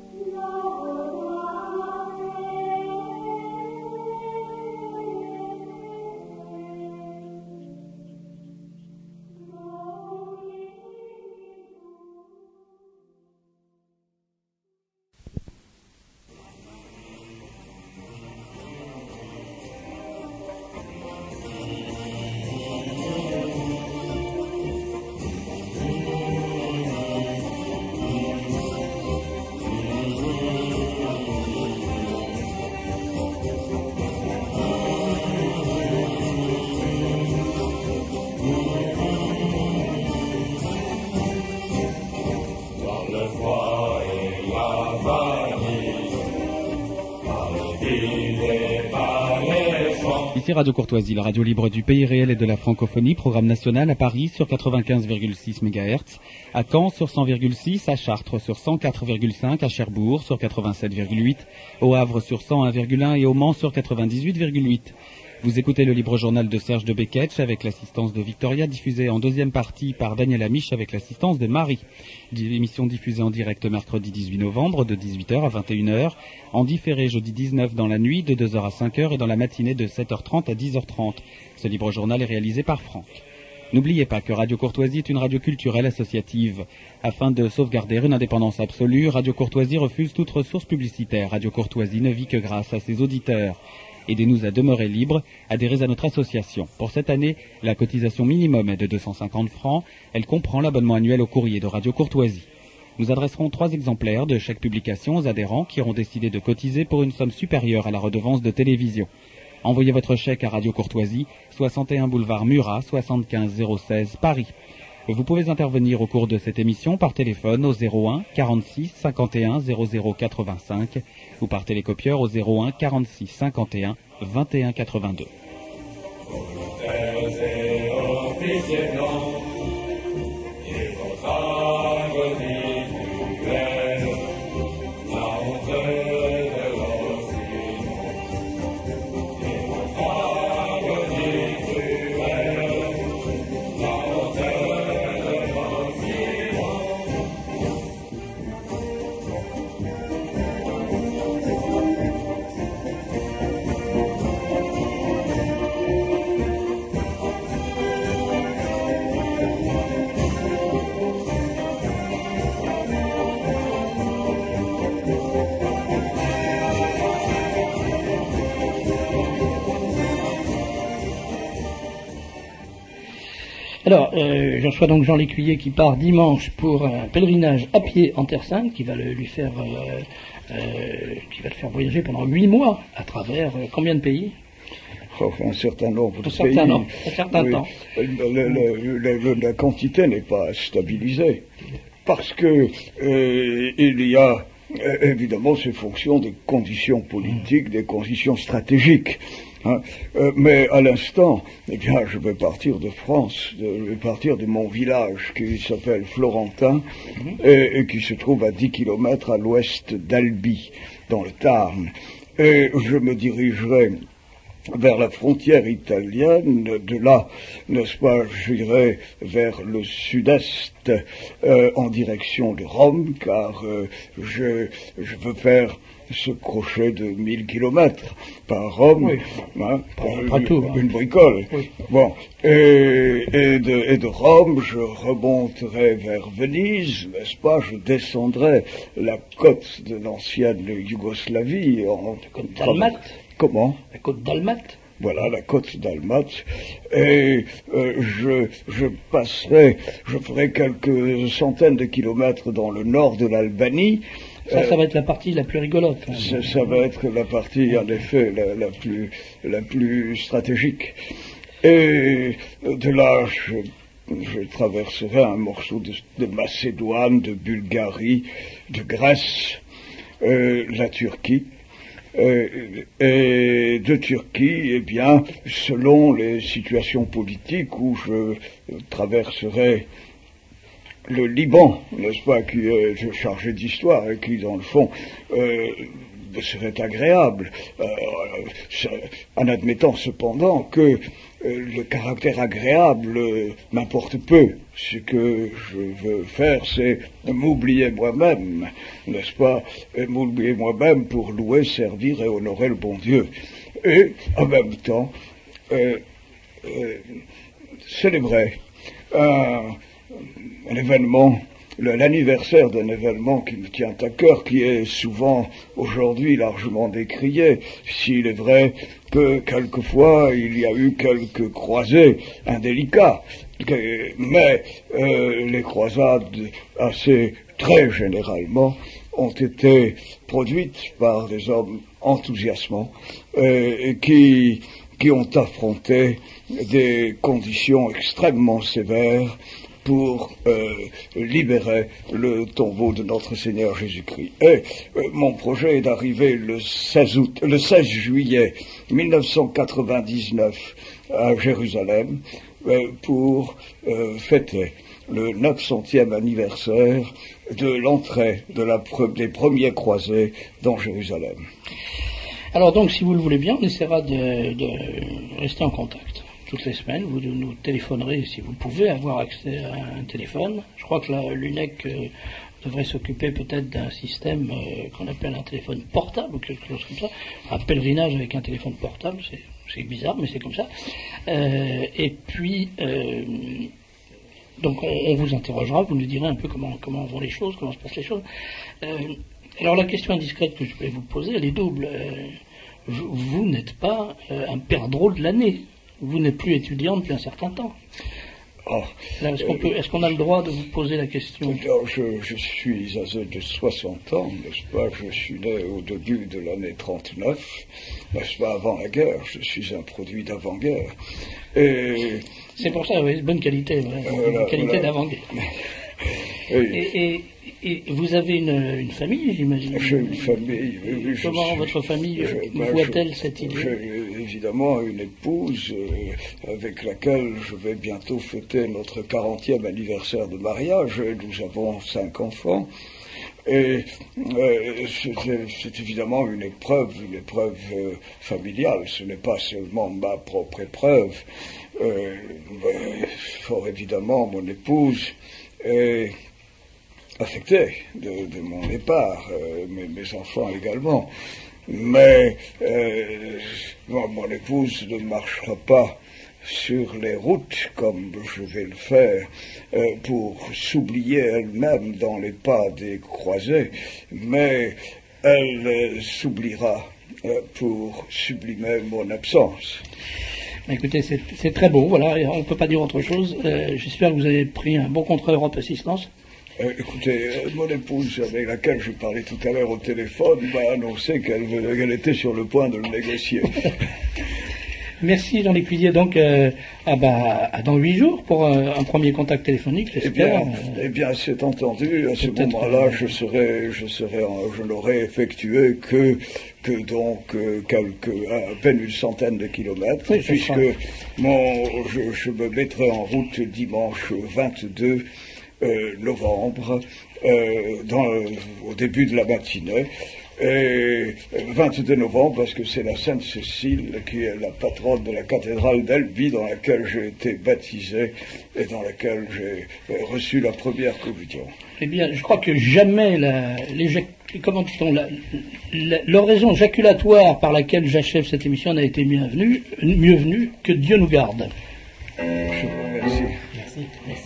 Speaker 11: Ici Radio Courtoisie, la radio libre du pays réel et de la francophonie, programme national à Paris sur 95,6 MHz, à Caen sur 100,6, à Chartres sur 104,5, à Cherbourg sur 87,8, au Havre sur 101,1 et au Mans sur 98,8. Vous écoutez le libre journal de Serge de Beketch avec l'assistance de Victoria, diffusée en deuxième partie par Daniel Amiche avec l'assistance de Marie. Émission diffusée en direct mercredi 18 novembre de 18h à 21h, en différé jeudi 19 dans la nuit de 2h à 5h et dans la matinée de 7h30 à 10h30. Ce libre journal est réalisé par Franck. N'oubliez pas que Radio Courtoisie est une radio culturelle associative. Afin de sauvegarder une indépendance absolue, Radio Courtoisie refuse toute ressource publicitaire. Radio Courtoisie ne vit que grâce à ses auditeurs. Aidez-nous à demeurer libres, adhérez à notre association. Pour cette année, la cotisation minimum est de 250 francs. Elle comprend l'abonnement annuel au courrier de Radio Courtoisie. Nous adresserons 3 exemplaires de chaque publication aux adhérents qui auront décidé de cotiser pour une somme supérieure à la redevance de télévision. Envoyez votre chèque à Radio Courtoisie, 61 boulevard Murat, 75 016 Paris. Vous pouvez intervenir au cours de cette émission par téléphone au 01 46 51 00 85 ou par télécopieur au 01 46 51 21 82.
Speaker 2: Alors, je reçois donc Jean Lécuyer qui part dimanche pour un pèlerinage à pied en Terre Sainte qui va le faire voyager pendant 8 mois à travers combien de pays?
Speaker 10: Un certain nombre de pays.
Speaker 2: Un certain temps.
Speaker 10: La quantité n'est pas stabilisée parce que il y a évidemment ces fonctions des conditions politiques, des conditions stratégiques. Mais à l'instant, eh bien, je vais partir de France, je vais partir de mon village qui s'appelle Florentin et qui se trouve à 10 km à l'ouest d'Albi, dans le Tarn. Et je me dirigerai vers la frontière italienne, de là, n'est-ce pas, j'irai vers le sud-est en direction de Rome, car je veux faire ce crochet de 1000 kilomètres par Rome,
Speaker 2: oui.
Speaker 10: Une bricole. Oui. Bon, et de Rome, je remonterai vers Venise, n'est-ce pas, je descendrai la côte de l'ancienne Yougoslavie.
Speaker 2: La côte dalmate.
Speaker 10: Comment?
Speaker 2: La côte dalmate.
Speaker 10: Voilà, la côte dalmate. Et je ferai quelques centaines de kilomètres dans le nord de l'Albanie.
Speaker 2: Ça va être la partie la plus rigolote.
Speaker 10: Ça va être la partie, en effet, la plus stratégique. Et de là, je traverserai un morceau de Macédoine, de Bulgarie, de Grèce, la Turquie. Et de Turquie, eh bien, selon les situations politiques où je traverserai le Liban, n'est-ce pas, qui est chargé d'histoire et qui, dans le fond, serait agréable, en admettant cependant que le caractère agréable m'importe peu. Ce que je veux faire, c'est m'oublier moi-même, n'est-ce pas, et m'oublier moi-même pour louer, servir et honorer le bon Dieu. Et, en même temps, célébrer un événement, l'anniversaire d'un événement qui me tient à cœur, qui est souvent aujourd'hui largement décrié, s'il est vrai que quelquefois il y a eu quelques croisés indélicats, mais les croisades assez très généralement ont été produites par des hommes enthousiasmants qui ont affronté des conditions extrêmement sévères pour libérer le tombeau de notre Seigneur Jésus-Christ. Et mon projet est d'arriver le 16 juillet 1999 à Jérusalem pour fêter le 900e anniversaire de l'entrée des premiers croisés dans Jérusalem.
Speaker 2: Alors donc, si vous le voulez bien, on essaiera de rester en contact. Toutes les semaines, vous nous téléphonerez si vous pouvez avoir accès à un téléphone. Je crois que l'UNEC devrait s'occuper peut-être d'un système qu'on appelle un téléphone portable ou quelque chose comme ça. Un pèlerinage avec un téléphone portable, c'est bizarre, mais c'est comme ça. Et puis, donc on vous interrogera, vous nous direz un peu comment vont les choses, comment se passent les choses. Alors la question indiscrète que je vais vous poser, elle est double. Vous n'êtes pas un perdreau de l'année. Vous n'êtes plus étudiant depuis un certain temps. Est-ce qu'on a le droit de vous poser la question?
Speaker 10: Je suis âgé de 60 ans, n'est-ce pas? Je suis né au début de l'année 39, n'est-ce pas, avant la guerre. Je suis un produit d'avant-guerre.
Speaker 2: C'est pour ça, oui, bonne qualité, bonne qualité d'avant-guerre. Et vous avez une famille, j'imagine?
Speaker 10: J'ai une famille, oui.
Speaker 2: Comment votre famille voit-elle cette idée?
Speaker 10: J'ai évidemment une épouse avec laquelle je vais bientôt fêter notre 40e anniversaire de mariage. Et nous avons 5 enfants. Et c'est évidemment une épreuve familiale. Ce n'est pas seulement ma propre épreuve. Fort évidemment, mon épouse est affecté de mon départ, mes enfants également. Mais mon épouse ne marchera pas sur les routes comme je vais le faire pour s'oublier elle-même dans les pas des croisés, mais elle s'oubliera pour sublimer mon absence.
Speaker 2: Écoutez, c'est très beau, voilà, on ne peut pas dire autre chose. J'espère que vous avez pris un bon contrat Europe Assistance.
Speaker 10: Écoutez, mon épouse avec laquelle je parlais tout à l'heure au téléphone m'a annoncé qu'elle était sur le point de le négocier.
Speaker 2: Merci Jean-Luc Cuisier. Donc, dans 8 jours pour un premier contact téléphonique, j'espère.
Speaker 10: Eh bien, c'est entendu. À ce moment-là, je n'aurai effectué que donc à peine une centaine de kilomètres, oui, puisque je me mettrai en route dimanche 22 novembre, au début de la matinée. Et 22 novembre, parce que c'est la Sainte Cécile qui est la patronne de la cathédrale d'Albi, dans laquelle j'ai été baptisé et dans laquelle j'ai reçu la première communion.
Speaker 2: Eh bien, je crois que jamais l'oraison jaculatoire par laquelle j'achève cette émission n'a été mieux venue. Que Dieu nous garde.
Speaker 10: Je vous remercie.
Speaker 2: Merci.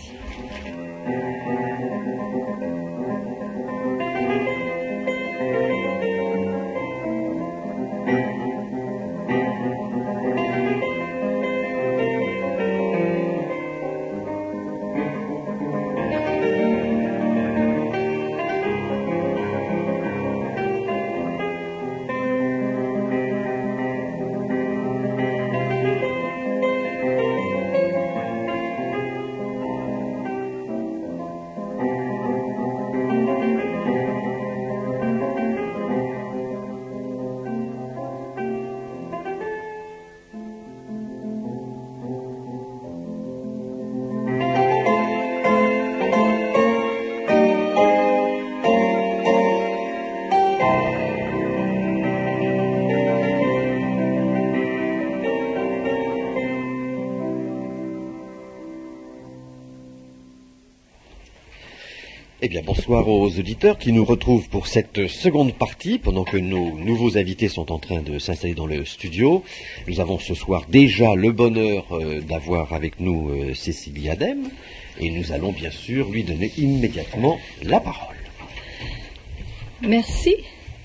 Speaker 12: Eh bien, bonsoir aux auditeurs qui nous retrouvent pour cette seconde partie, pendant que nos nouveaux invités sont en train de s'installer dans le studio. Nous avons ce soir déjà le bonheur d'avoir avec nous Cécilie Adem, et nous allons bien sûr lui donner immédiatement la parole.
Speaker 13: Merci.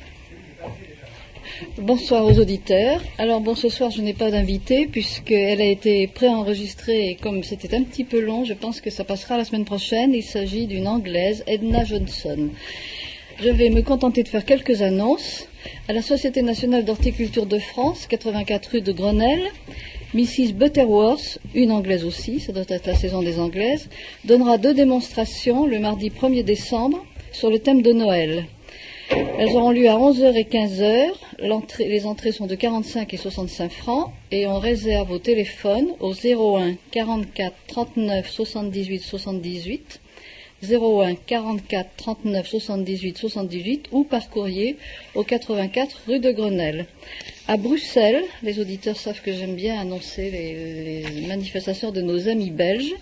Speaker 13: Bonsoir aux auditeurs. Alors bon, ce soir je n'ai pas d'invité puisqu'elle a été préenregistrée et comme c'était un petit peu long, je pense que ça passera la semaine prochaine. Il s'agit d'une Anglaise, Edna Johnson. Je vais me contenter de faire quelques annonces. À la Société nationale d'horticulture de France, 84 rue de Grenelle, Mrs. Butterworth, une Anglaise aussi, ça doit être la saison des Anglaises, donnera 2 démonstrations le mardi 1er décembre sur le thème de Noël. Elles auront lieu à 11h et 15h. Les entrées sont de 45 et 65 francs et on réserve au téléphone au 01 44 39 78 78, 01 44 39 78 78 ou par courrier au 84 rue de Grenelle. À Bruxelles, les auditeurs savent que j'aime bien annoncer les manifestations de nos amis belges.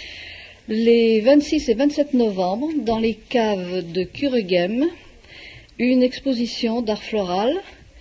Speaker 13: Les 26 et 27 novembre, dans les caves de Kuregem, une exposition d'art floral,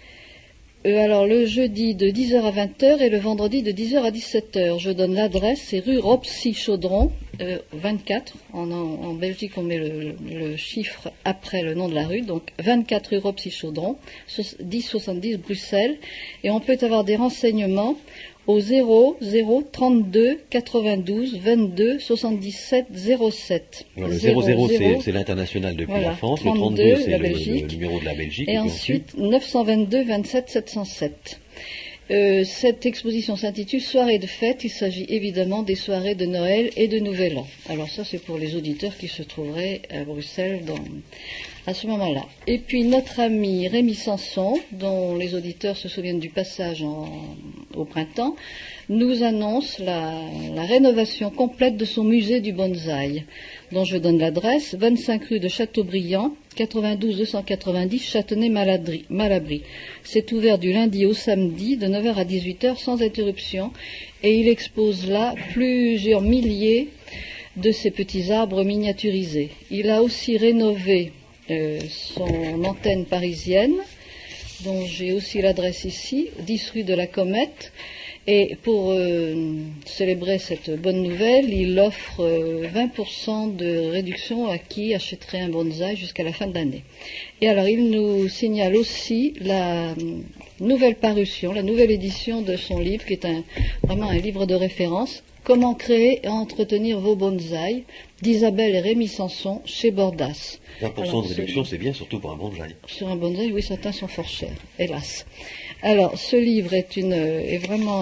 Speaker 13: alors le jeudi de 10h à 20h et le vendredi de 10h à 17h. Je donne l'adresse, c'est rue Ropsy-Chaudron, 24. En Belgique, on met le chiffre après le nom de la rue, donc 24 rue Ropsy-Chaudron, 1070 Bruxelles. Et on peut avoir des renseignements au 00 32 92 22 77 07.
Speaker 12: Alors, le 00, c'est l'international depuis la France, le 32 c'est le numéro de la Belgique.
Speaker 13: Et ensuite 922 27 707. Cette exposition s'intitule Soirée de fête. Il s'agit évidemment des soirées de Noël et de Nouvel An. Alors ça, c'est pour les auditeurs qui se trouveraient à Bruxelles à ce moment-là. Et puis notre ami Rémi Sanson, dont les auditeurs se souviennent du passage au printemps, nous annonce la rénovation complète de son musée du bonsaï, dont je donne l'adresse, 25 rue de Châteaubriand, 92 290 Châtenay-Malabry. C'est ouvert du lundi au samedi de 9h à 18h sans interruption et il expose là plusieurs milliers de ces petits arbres miniaturisés. Il a aussi rénové son antenne parisienne, dont j'ai aussi l'adresse ici, 10 rue de la Comète. Et pour célébrer cette bonne nouvelle, il offre 20% de réduction à qui achèterait un bonsaï jusqu'à la fin de l'année. Et alors, il nous signale aussi la nouvelle parution, la nouvelle édition de son livre, qui est vraiment un livre de référence, Comment créer et entretenir vos bonsaïs, d'Isabelle et Rémi Sanson, chez Bordas.
Speaker 12: 20% de réduction, c'est bien, surtout pour un bonsaï.
Speaker 13: Sur un bonsaï, oui, certains sont fort chers, hélas. Alors, ce livre est vraiment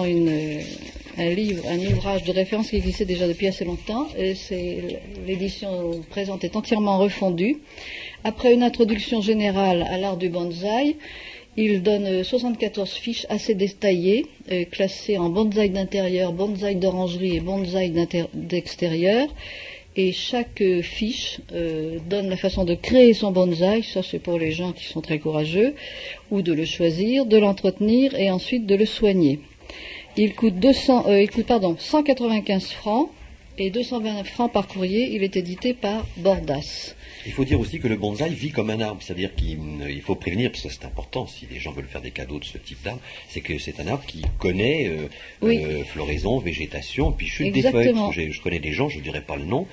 Speaker 13: un ouvrage de référence qui existait déjà depuis assez longtemps. L'édition présente est entièrement refondue. Après une introduction générale à l'art du bonsaï, il donne 74 fiches assez détaillées, classées en bonsaï d'intérieur, bonsaï d'orangerie et bonsaï d'extérieur. Et chaque fiche donne la façon de créer son bonsaï, ça c'est pour les gens qui sont très courageux, ou de le choisir, de l'entretenir et ensuite de le soigner. Il coûte 195 francs et 220 francs par courrier. Il est édité par Bordas.
Speaker 12: Il faut dire aussi que le bonsaï vit comme un arbre, c'est-à-dire qu'il faut prévenir, parce que c'est important, si les gens veulent faire des cadeaux de ce type d'arbre, c'est que c'est un arbre qui connaît floraison, végétation, puis chute des feuilles. Parce que je connais des gens, je ne dirais pas le nom,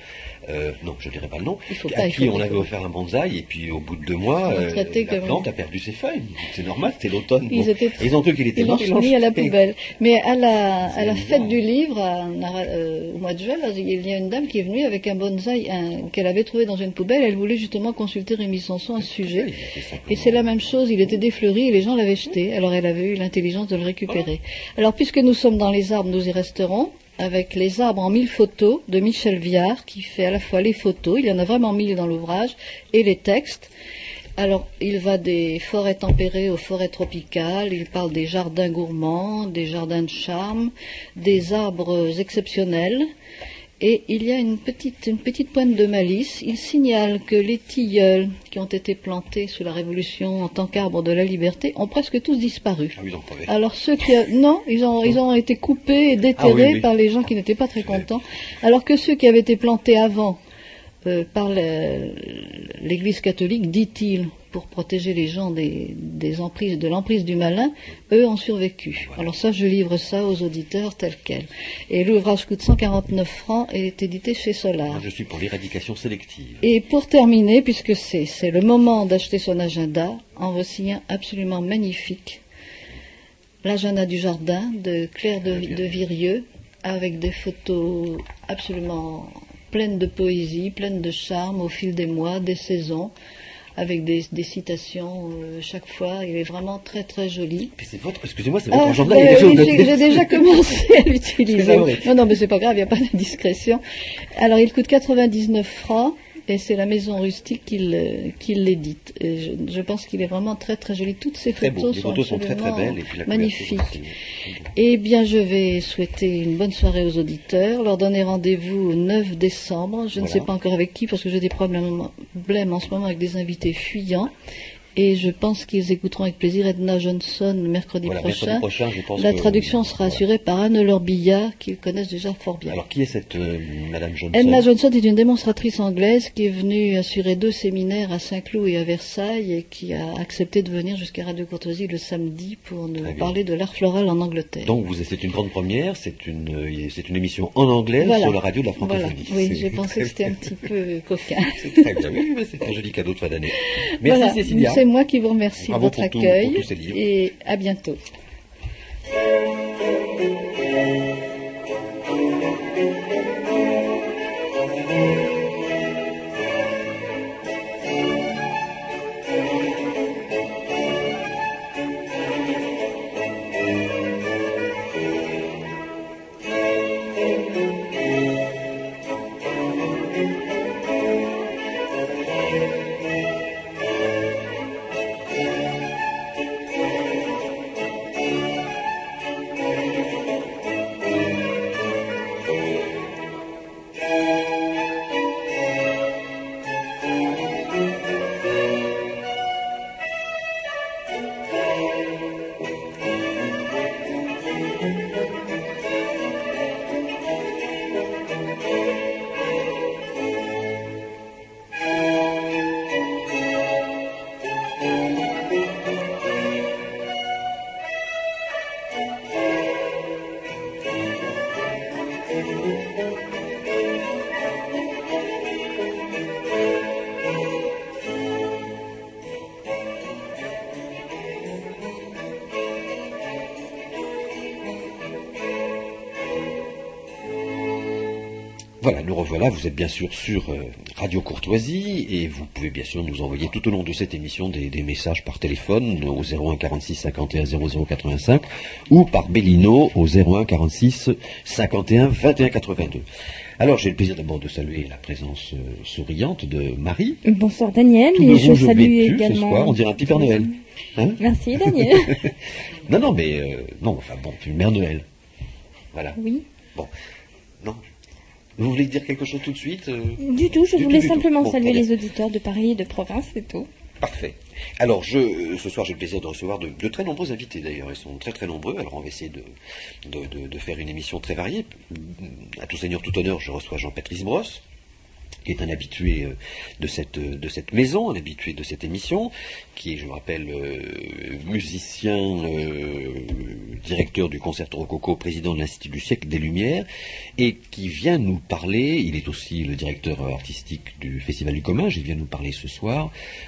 Speaker 12: à qui on avait offert un bonsaï, et puis au bout de 2 mois, la plante a perdu ses feuilles. C'est normal, c'est l'automne. Ils ont cru qu'il était mort.
Speaker 13: Ils l'ont mis à la poubelle. Mais à la fête du livre, au mois de juin, il y a une dame qui est venue avec un bonsaï qu'elle avait trouvé dans une poubelle. Elle voulait justement consulter Rémi Sanson à ce sujet. Et c'est la même chose, il était défleuri et les gens l'avaient jeté. Alors elle avait eu l'intelligence de le récupérer. Alors puisque nous sommes dans les arbres, nous y resterons avec les arbres en 1000 photos de Michel Viard, qui fait à la fois les photos, il y en a vraiment 1000 dans l'ouvrage, et les textes. Alors, il va des forêts tempérées aux forêts tropicales, il parle des jardins gourmands, des jardins de charme, des arbres exceptionnels, et il y a une petite pointe de malice. Il signale que les tilleuls qui ont été plantés sous la Révolution en tant qu'arbres de la liberté ont presque tous disparu. Alors ceux qui ils ont été coupés et déterrés par les gens qui n'étaient pas très contents, alors que ceux qui avaient été plantés avant par l'Église catholique, dit-il, pour protéger les gens de l'emprise du malin, eux ont survécu. Voilà. Alors ça, je livre ça aux auditeurs tel quel. Et l'ouvrage coûte 149 francs et est édité chez Solar.
Speaker 12: Moi, je suis pour l'éradication sélective.
Speaker 13: Et pour terminer, puisque c'est le moment d'acheter son agenda, en voici un absolument magnifique. L'agenda du jardin de Claire de Virieux, avec des photos absolument pleines de poésie, pleines de charme au fil des mois, des saisons, avec des citations chaque fois. Il est vraiment très très joli.
Speaker 12: Excusez-moi, c'est votre agenda.
Speaker 13: J'ai déjà commencé à l'utiliser. Non, mais c'est pas grave, il n'y a pas d'indiscrétion. Alors, il coûte 99 francs. Et c'est la maison rustique qui l'édite. Je pense qu'il est vraiment très très joli. Toutes ces photos sont
Speaker 12: très très belles. Et puis
Speaker 13: magnifiques. Eh bien, je vais souhaiter une bonne soirée aux auditeurs, leur donner rendez-vous au 9 décembre. Je ne sais pas encore avec qui, parce que j'ai des problèmes en ce moment avec des invités fuyants. Et je pense qu'ils écouteront avec plaisir Edna Johnson mercredi prochain.
Speaker 12: Je pense
Speaker 13: la traduction sera assurée par Anne-Laure Billard, qu'ils connaissent déjà fort bien.
Speaker 12: Alors, qui est cette Madame Johnson?
Speaker 13: Edna Johnson est une démonstratrice anglaise qui est venue assurer 2 séminaires à Saint-Cloud et à Versailles et qui a accepté de venir jusqu'à Radio Courtoisie le samedi pour nous parler de l'art floral en Angleterre.
Speaker 12: Donc, c'est une grande première, c'est une émission en anglais sur la radio de la francophonie.
Speaker 13: Voilà. Oui, j'ai pensé que c'était un petit peu coquin.
Speaker 12: C'est très bien, oui, mais c'est un joli cadeau de fin d'année. Merci Cécilia.
Speaker 13: C'est moi qui vous remercie de votre accueil et à bientôt.
Speaker 12: Voilà, nous revoilà, vous êtes bien sûr sur Radio Courtoisie et vous pouvez bien sûr nous envoyer tout au long de cette émission des messages par téléphone au 01 46 51 00 85 ou par Bellino au 01 46 51 21 82. Alors j'ai le plaisir d'abord de saluer la présence souriante de Marie.
Speaker 14: Bonsoir Daniel,
Speaker 12: et je salue également... ce soir, on dirait un petit Père Noël.
Speaker 14: Hein? Merci Daniel.
Speaker 12: non, tu es une Mère Noël. Voilà.
Speaker 14: Oui.
Speaker 12: Bon, non. Vous voulez dire quelque chose tout de suite
Speaker 14: Du tout, je voulais simplement saluer les auditeurs de Paris et de province, c'est tout.
Speaker 12: Parfait. Alors, ce soir, j'ai le plaisir de recevoir de très nombreux invités, d'ailleurs. Ils sont très très nombreux. Alors, on va essayer de faire une émission très variée. À tout seigneur, tout honneur, je reçois Jean-Patrice Brosse, qui est un habitué de cette maison, un habitué de cette émission, qui est, je me rappelle, musicien, directeur du Concerto Rococo, président de l'Institut du siècle des Lumières, et qui vient nous parler, il est aussi le directeur artistique du Festival du Comminges, il vient nous parler ce soir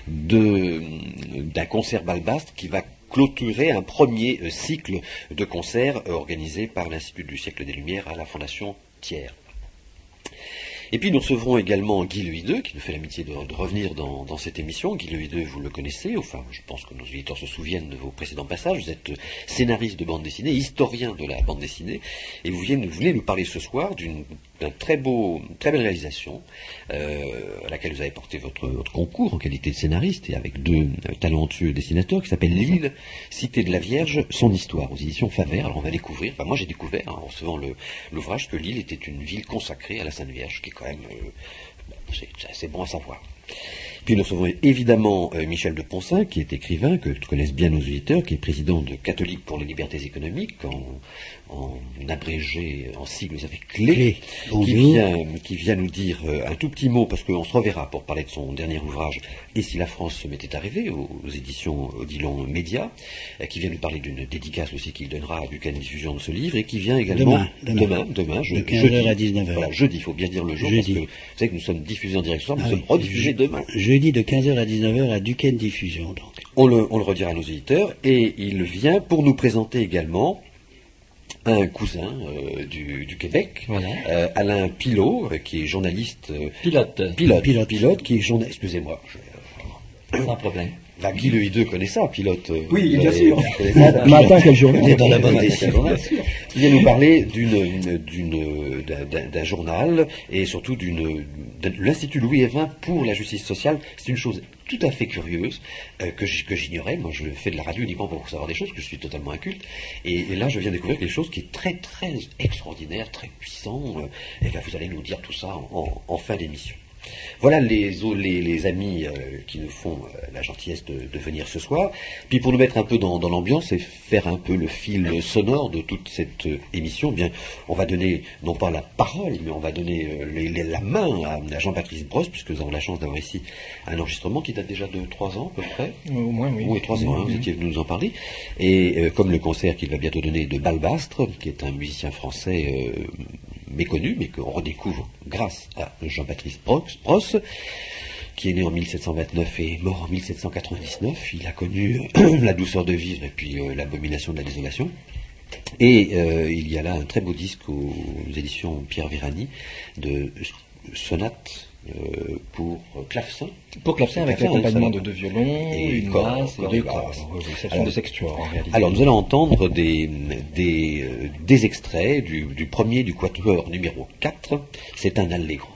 Speaker 12: d'un concert Balbastre qui va clôturer un premier cycle de concerts organisé par l'Institut du siècle des Lumières à la Fondation Thiers. Et puis nous recevrons également Guy Lehideux, qui nous fait l'amitié de revenir dans cette émission. Guy Lehideux, vous le connaissez, enfin je pense que nos auditeurs se souviennent de vos précédents passages. Vous êtes scénariste de bande dessinée, historien de la bande dessinée, et vous venez nous parler ce soir d'une très belle réalisation à laquelle vous avez porté votre concours en qualité de scénariste et avec 2 talentueux dessinateurs, qui s'appelle L'île, cité de la Vierge, son histoire, aux éditions Favert. Alors on va découvrir, moi j'ai découvert en recevant l'ouvrage que Lille était une ville consacrée à la Sainte Vierge, qui est quand même c'est assez bon à savoir. Puis nous recevons évidemment Michel de Poncin, qui est écrivain, que connaissent bien nos auditeurs, qui est président de Catholiques pour les libertés économiques, en abrégé, en sigles avec clé, qui vient nous dire un tout petit mot, parce qu'on se reverra pour parler de son dernier ouvrage, Et si la France se m'était arrivée, aux éditions Odilon Média, qui vient nous parler d'une dédicace aussi qu'il donnera à Buchan Diffusion de ce livre, et qui vient également demain
Speaker 15: de 15h à 19h.
Speaker 12: Voilà, jeudi, il faut bien dire le jour, parce que vous savez que nous sommes diffusés en direct ce soir, nous sommes rediffusés demain.
Speaker 15: Jeudi de 15h à 19h à Buchan Diffusion, donc.
Speaker 12: On le redira à nos éditeurs, et il vient pour nous présenter également un cousin du Québec, voilà. Alain Pilot, qui est journaliste... Pilote, qui est journaliste... Excusez-moi,
Speaker 15: sans problème.
Speaker 12: Guy Le Hideux connaît ça, Pilote.
Speaker 7: Oui, bien sûr.
Speaker 12: Matin, quelle journée. On est dans la bonne décision. Il vient nous parler d'un journal, et surtout de l'Institut Louis Évin pour la justice sociale. C'est une chose tout à fait curieuse, que j'ignorais. Moi, je fais de la radio uniquement pour savoir des choses, que je suis totalement inculte. Et là, je viens découvrir quelque chose qui est très, très extraordinaire, très puissant. Et là, vous allez nous dire tout ça en fin d'émission. Voilà les amis qui nous font la gentillesse de venir ce soir. Puis pour nous mettre un peu dans l'ambiance et faire un peu le fil sonore de toute cette émission, bien, on va donner, non pas la parole, mais on va donner la main à Jean-Baptiste Brosse, puisque nous avons la chance d'avoir ici un enregistrement qui date déjà de 3 ans à peu près.
Speaker 7: Au moins, oui.
Speaker 12: Oui, 3 ans, vous étiez venu nous en parler. Et comme le concert qu'il va bientôt donner de Balbastre, qui est un musicien français méconnu, mais qu'on redécouvre grâce à Jean-Baptiste Brosse, qui est né en 1729 et mort en 1799. Il a connu la douceur de vivre et puis l'abomination de la désolation. Et il y a là un très beau disque aux éditions Pierre Virani de sonates pour clavecin.
Speaker 4: Pour clavecin avec l'accompagnement de 2 violons,
Speaker 12: et
Speaker 4: une basse et 2 cordes. Ce sont des sextuors en réalité.
Speaker 12: Alors nous allons entendre des extraits du premier du quatuor numéro 4. C'est un allegro.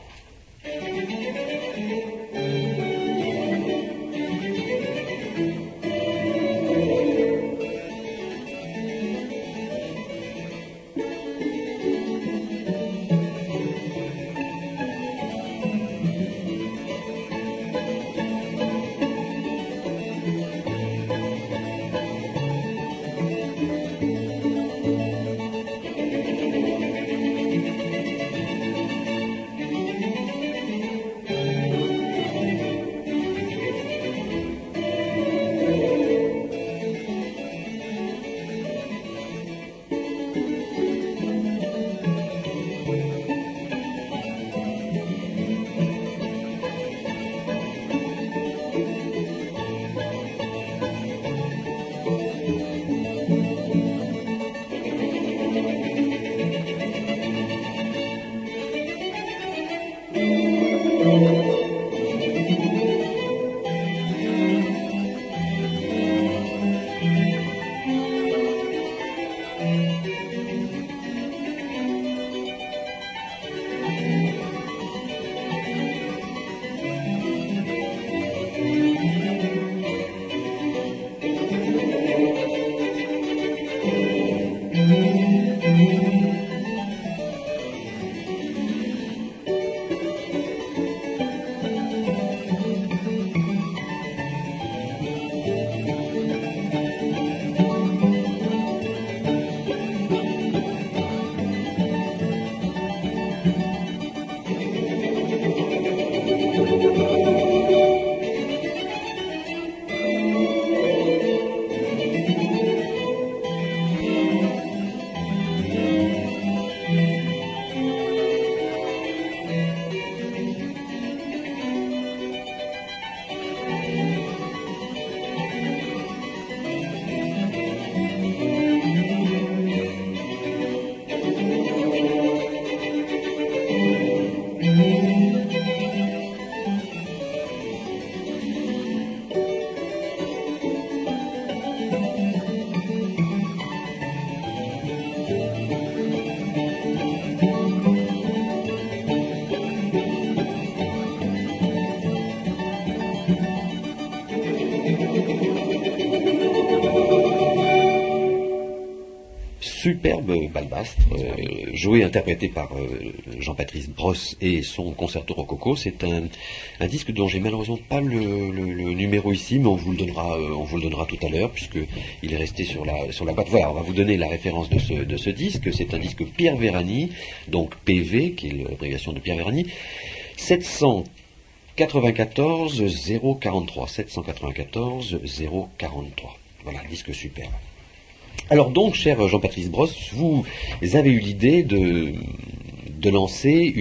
Speaker 12: superbe balbastre, joué, interprété par Jean-Patrice Brosse et son concerto rococo. C'est un disque dont j'ai malheureusement pas le numéro ici, mais on vous le donnera tout à l'heure, puisqu'il est resté sur la boîte. Voilà, on va vous donner la référence de ce disque. C'est un disque Pierre Vérani, donc PV, qui est l'abréviation de Pierre Vérani, 794 043. 794 043. Voilà, disque superbe. Alors donc, cher Jean-Patrice Brosse, vous avez eu l'idée de lancer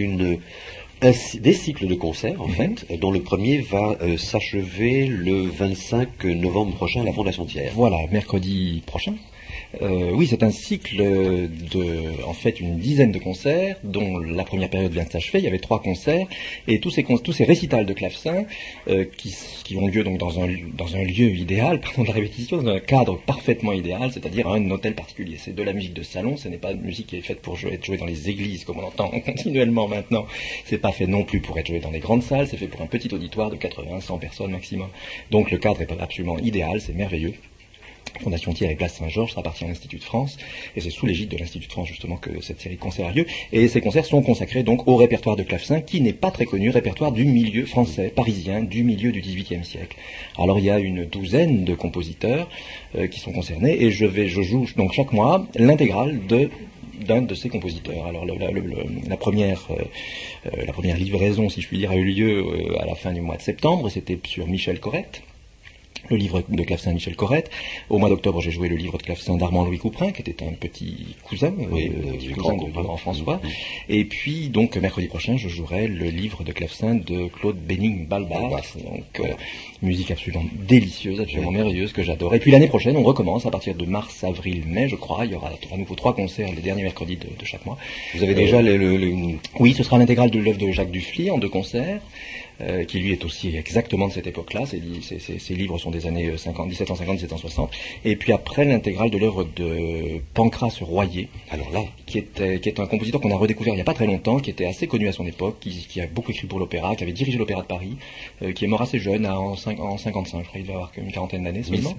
Speaker 12: des cycles de concerts, en fait, dont le premier va s'achever le 25 novembre prochain à la Fondation Thiers.
Speaker 16: Voilà, mercredi prochain. Oui, c'est un cycle en fait, une dizaine de concerts, dont la première période vient de s'achever. Il y avait 3 concerts, et tous ces récitals de clavecin qui ont lieu donc dans un lieu idéal, pardon de la répétition, dans un cadre parfaitement idéal, c'est-à-dire un hôtel particulier. C'est de la musique de salon, ce n'est pas une musique qui est faite pour être jouée dans les églises, comme on entend continuellement maintenant. C'est pas fait non plus pour être joué dans les grandes salles, c'est fait pour un petit auditoire de 80-100 personnes maximum. Donc le cadre est absolument idéal, c'est merveilleux. Fondation Thiers et Place Saint-Georges, ça appartient à l'Institut de France, et c'est sous l'égide de l'Institut de France justement que cette série de concerts a lieu, et ces concerts sont consacrés donc au répertoire de clavecin, qui n'est pas très connu, répertoire du milieu français, parisien, du milieu du XVIIIe siècle. Alors il y a une douzaine de compositeurs qui sont concernés, et je joue donc chaque mois l'intégrale d'un de ces compositeurs. Alors la première livraison, si je puis dire, a eu lieu à la fin du mois de septembre, c'était sur Michel Corrette, le livre de clavecin Michel Corrette. Au mois d'octobre, j'ai joué le livre de clavecin d'Armand-Louis Couperin, qui était un petit cousin, du grand François. Et puis, donc, mercredi prochain, je jouerai le livre de clavecin de Claude Béning-Balbas. Donc, musique absolument délicieuse, absolument merveilleuse, que j'adore. Et puis l'année prochaine, on recommence à partir de mars, avril, mai, je crois. Il y aura à nouveau 3 concerts les derniers mercredis de chaque mois.
Speaker 12: Vous avez déjà
Speaker 16: Oui, ce sera l'intégrale de l'œuvre de Jacques Dufly en 2 concerts. Qui lui est aussi exactement de cette époque-là. Ces livres sont des années 1750-1760. Et puis après, l'intégrale de l'œuvre de Pancras Royer,
Speaker 12: alors là,
Speaker 16: qui est un compositeur qu'on a redécouvert il n'y a pas très longtemps, qui était assez connu à son époque, qui a beaucoup écrit pour l'opéra, qui avait dirigé l'Opéra de Paris, qui est mort assez jeune, en 55, je crois, il devait avoir une quarantaine d'années seulement.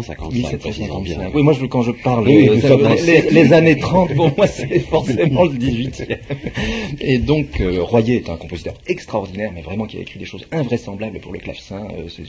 Speaker 12: 1755.
Speaker 16: Oui, moi, quand je parle les années 30, pour moi, c'est forcément le 18e. Et donc, Royer est un compositeur extraordinaire, mais vraiment qui a écrit des choses invraisemblables pour le clavecin.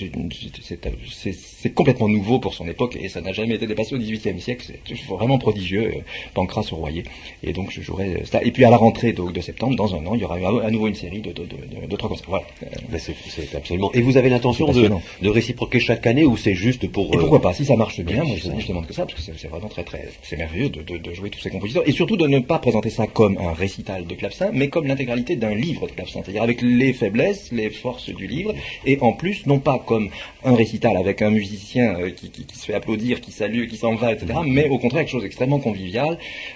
Speaker 16: C'est complètement nouveau pour son époque, et ça n'a jamais été dépassé au XVIIIe siècle. C'est vraiment prodigieux, Pancras Royer. Et donc, je jouerai ça. Et puis, à la rentrée de septembre, dans un an, il y aura à nouveau une série de 3 concerts. Voilà.
Speaker 12: C'est absolument. Et vous avez l'intention de réciproquer chaque année, ou c'est juste pour...
Speaker 16: Et pourquoi pas, si ça marche bien, moi je demande que ça, parce que c'est vraiment c'est merveilleux de jouer tous ces compositeurs, et surtout de ne pas présenter ça comme un récital de clavecin, mais comme l'intégralité d'un livre de clavecin, c'est-à-dire avec les faiblesses, les forces du livre, et en plus, non pas comme un récital avec un musicien qui se fait applaudir, qui salue, qui s'en va, etc., mais au contraire quelque chose d'extrêmement convivial.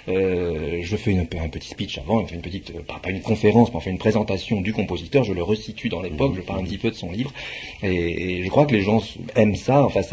Speaker 16: Je fais un petit speech avant, une petite, pas une conférence, mais enfin une présentation du compositeur, je le resitue dans l'époque, je parle un petit peu de son livre, et je crois que les gens aiment ça, enfin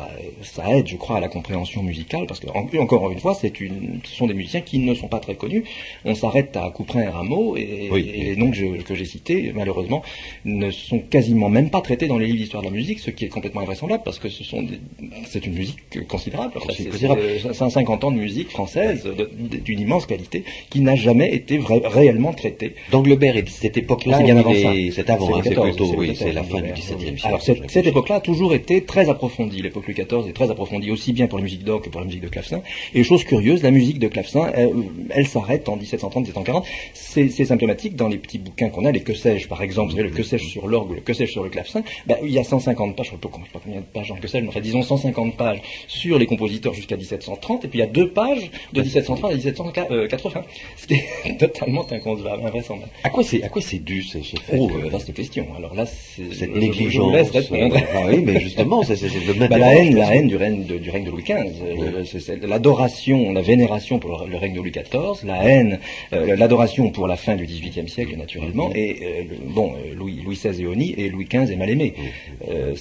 Speaker 16: ça aide, je crois, à la compréhension musicale, parce que encore une fois, ce sont des musiciens qui ne sont pas très connus. On s'arrête à Couperin et Rameau, et les noms que j'ai cités, malheureusement, ne sont quasiment même pas traités dans les livres d'histoire de la musique, ce qui est complètement invraisemblable, parce que c'est une musique considérable. C'est 150 ans de musique française d'une immense qualité, qui n'a jamais été réellement traitée.
Speaker 12: D'Anglebert et de cette époque-là,
Speaker 16: c'est bien avant ça.
Speaker 12: C'est avant, c'est plutôt, c'est la fin du XVIIe siècle.
Speaker 16: Alors cette époque-là a toujours été très approfondie. L'époque Louis XIV est très approfondie, aussi bien pour la musique d'orgue que pour la musique de clavecin. Et chose curieuse, la musique de clavecin, elle s'arrête en 1730, 1740. C'est symptomatique dans les petits bouquins qu'on a, les que sais-je par exemple, vous savez, le que sais-je sur l'orgue ou le que sais-je sur le clavecin, il y a 150 pages, je ne sais pas combien de pages en que sais-je, mais enfin disons 150 pages sur les compositeurs jusqu'à 1730, et puis il y a 2 pages de 1730 à 1780. Ce qui est totalement inconcevable, invraisemblable.
Speaker 12: À quoi c'est dû ce faux
Speaker 16: vaste question. Alors là,
Speaker 12: cette négligence.
Speaker 16: Je laisse répondre.
Speaker 12: Oui, mais justement, c'est le même.
Speaker 16: La haine du règne de Louis XV, c'est l'adoration, la vénération pour le règne de Louis XIV, la haine, l'adoration pour la fin du XVIIIe siècle naturellement, et Louis XVI est honni et Louis XV est mal aimé.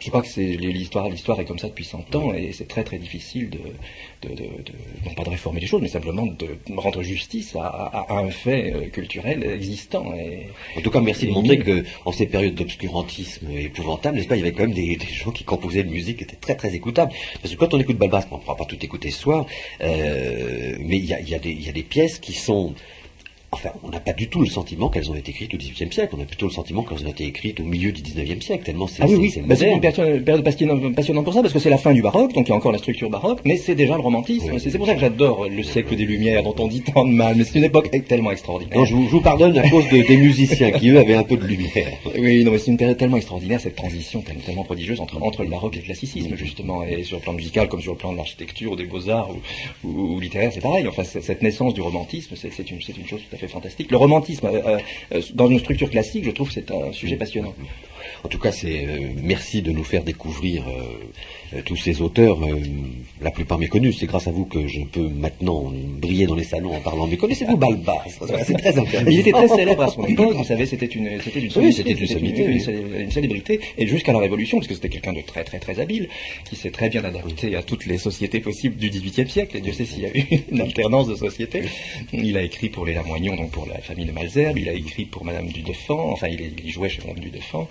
Speaker 16: Je crois que l'histoire est comme ça depuis 100 ans et c'est très très difficile non pas de réformer les choses, mais simplement de rendre justice à un fait culturel existant.
Speaker 12: En tout cas, merci de montrer que en ces périodes d'obscurantisme épouvantable, n'est-ce pas, il y avait quand même des gens qui composaient de musique qui était très très écoutable. Parce que quand on écoute Balbas, on ne pourra pas tout écouter ce soir, mais il y a des pièces qui sont... Enfin, on n'a pas du tout le sentiment qu'elles ont été écrites au XVIIIe siècle, on a plutôt le sentiment qu'elles ont été écrites au milieu du XIXe siècle, tellement c'est
Speaker 16: c'est
Speaker 12: moderne.
Speaker 16: C'est une période passionnante pour ça, parce que c'est la fin du baroque, donc il y a encore la structure baroque, mais c'est déjà le romantisme. C'est pour ça que j'adore le siècle des Lumières, dont on dit tant de mal, mais c'est une époque tellement extraordinaire.
Speaker 12: Non, je vous pardonne à cause des musiciens qui, eux, avaient un peu de lumière.
Speaker 16: Oui, non, mais c'est une période tellement extraordinaire, cette transition tellement prodigieuse entre le baroque et le classicisme, justement, et sur le plan musical, comme sur le plan de l'architecture, des beaux-arts ou littéraire, c'est pareil. Enfin, cette naissance du romantisme, c'est une chose tout à fait fantastique. Le romantisme, dans une structure classique, je trouve que c'est un sujet passionnant.
Speaker 12: En tout cas, merci de nous faire découvrir tous ces auteurs, la plupart méconnus. C'est grâce à vous que je peux maintenant briller dans les salons en parlant. Mais connaissez-vous Balbas? C'est très intéressant.
Speaker 16: Il était très célèbre à son époque, vous savez, c'était une célébrité, et jusqu'à la Révolution, parce que c'était quelqu'un de très très très habile, qui s'est très bien adapté à toutes les sociétés possibles du XVIIIe siècle, et Dieu sait s'il y a eu une alternance de sociétés. Il a écrit pour les Lamoignon, donc pour la famille de Malesherbes, il a écrit pour Madame du Deffand, enfin il jouait chez Madame du Deffand,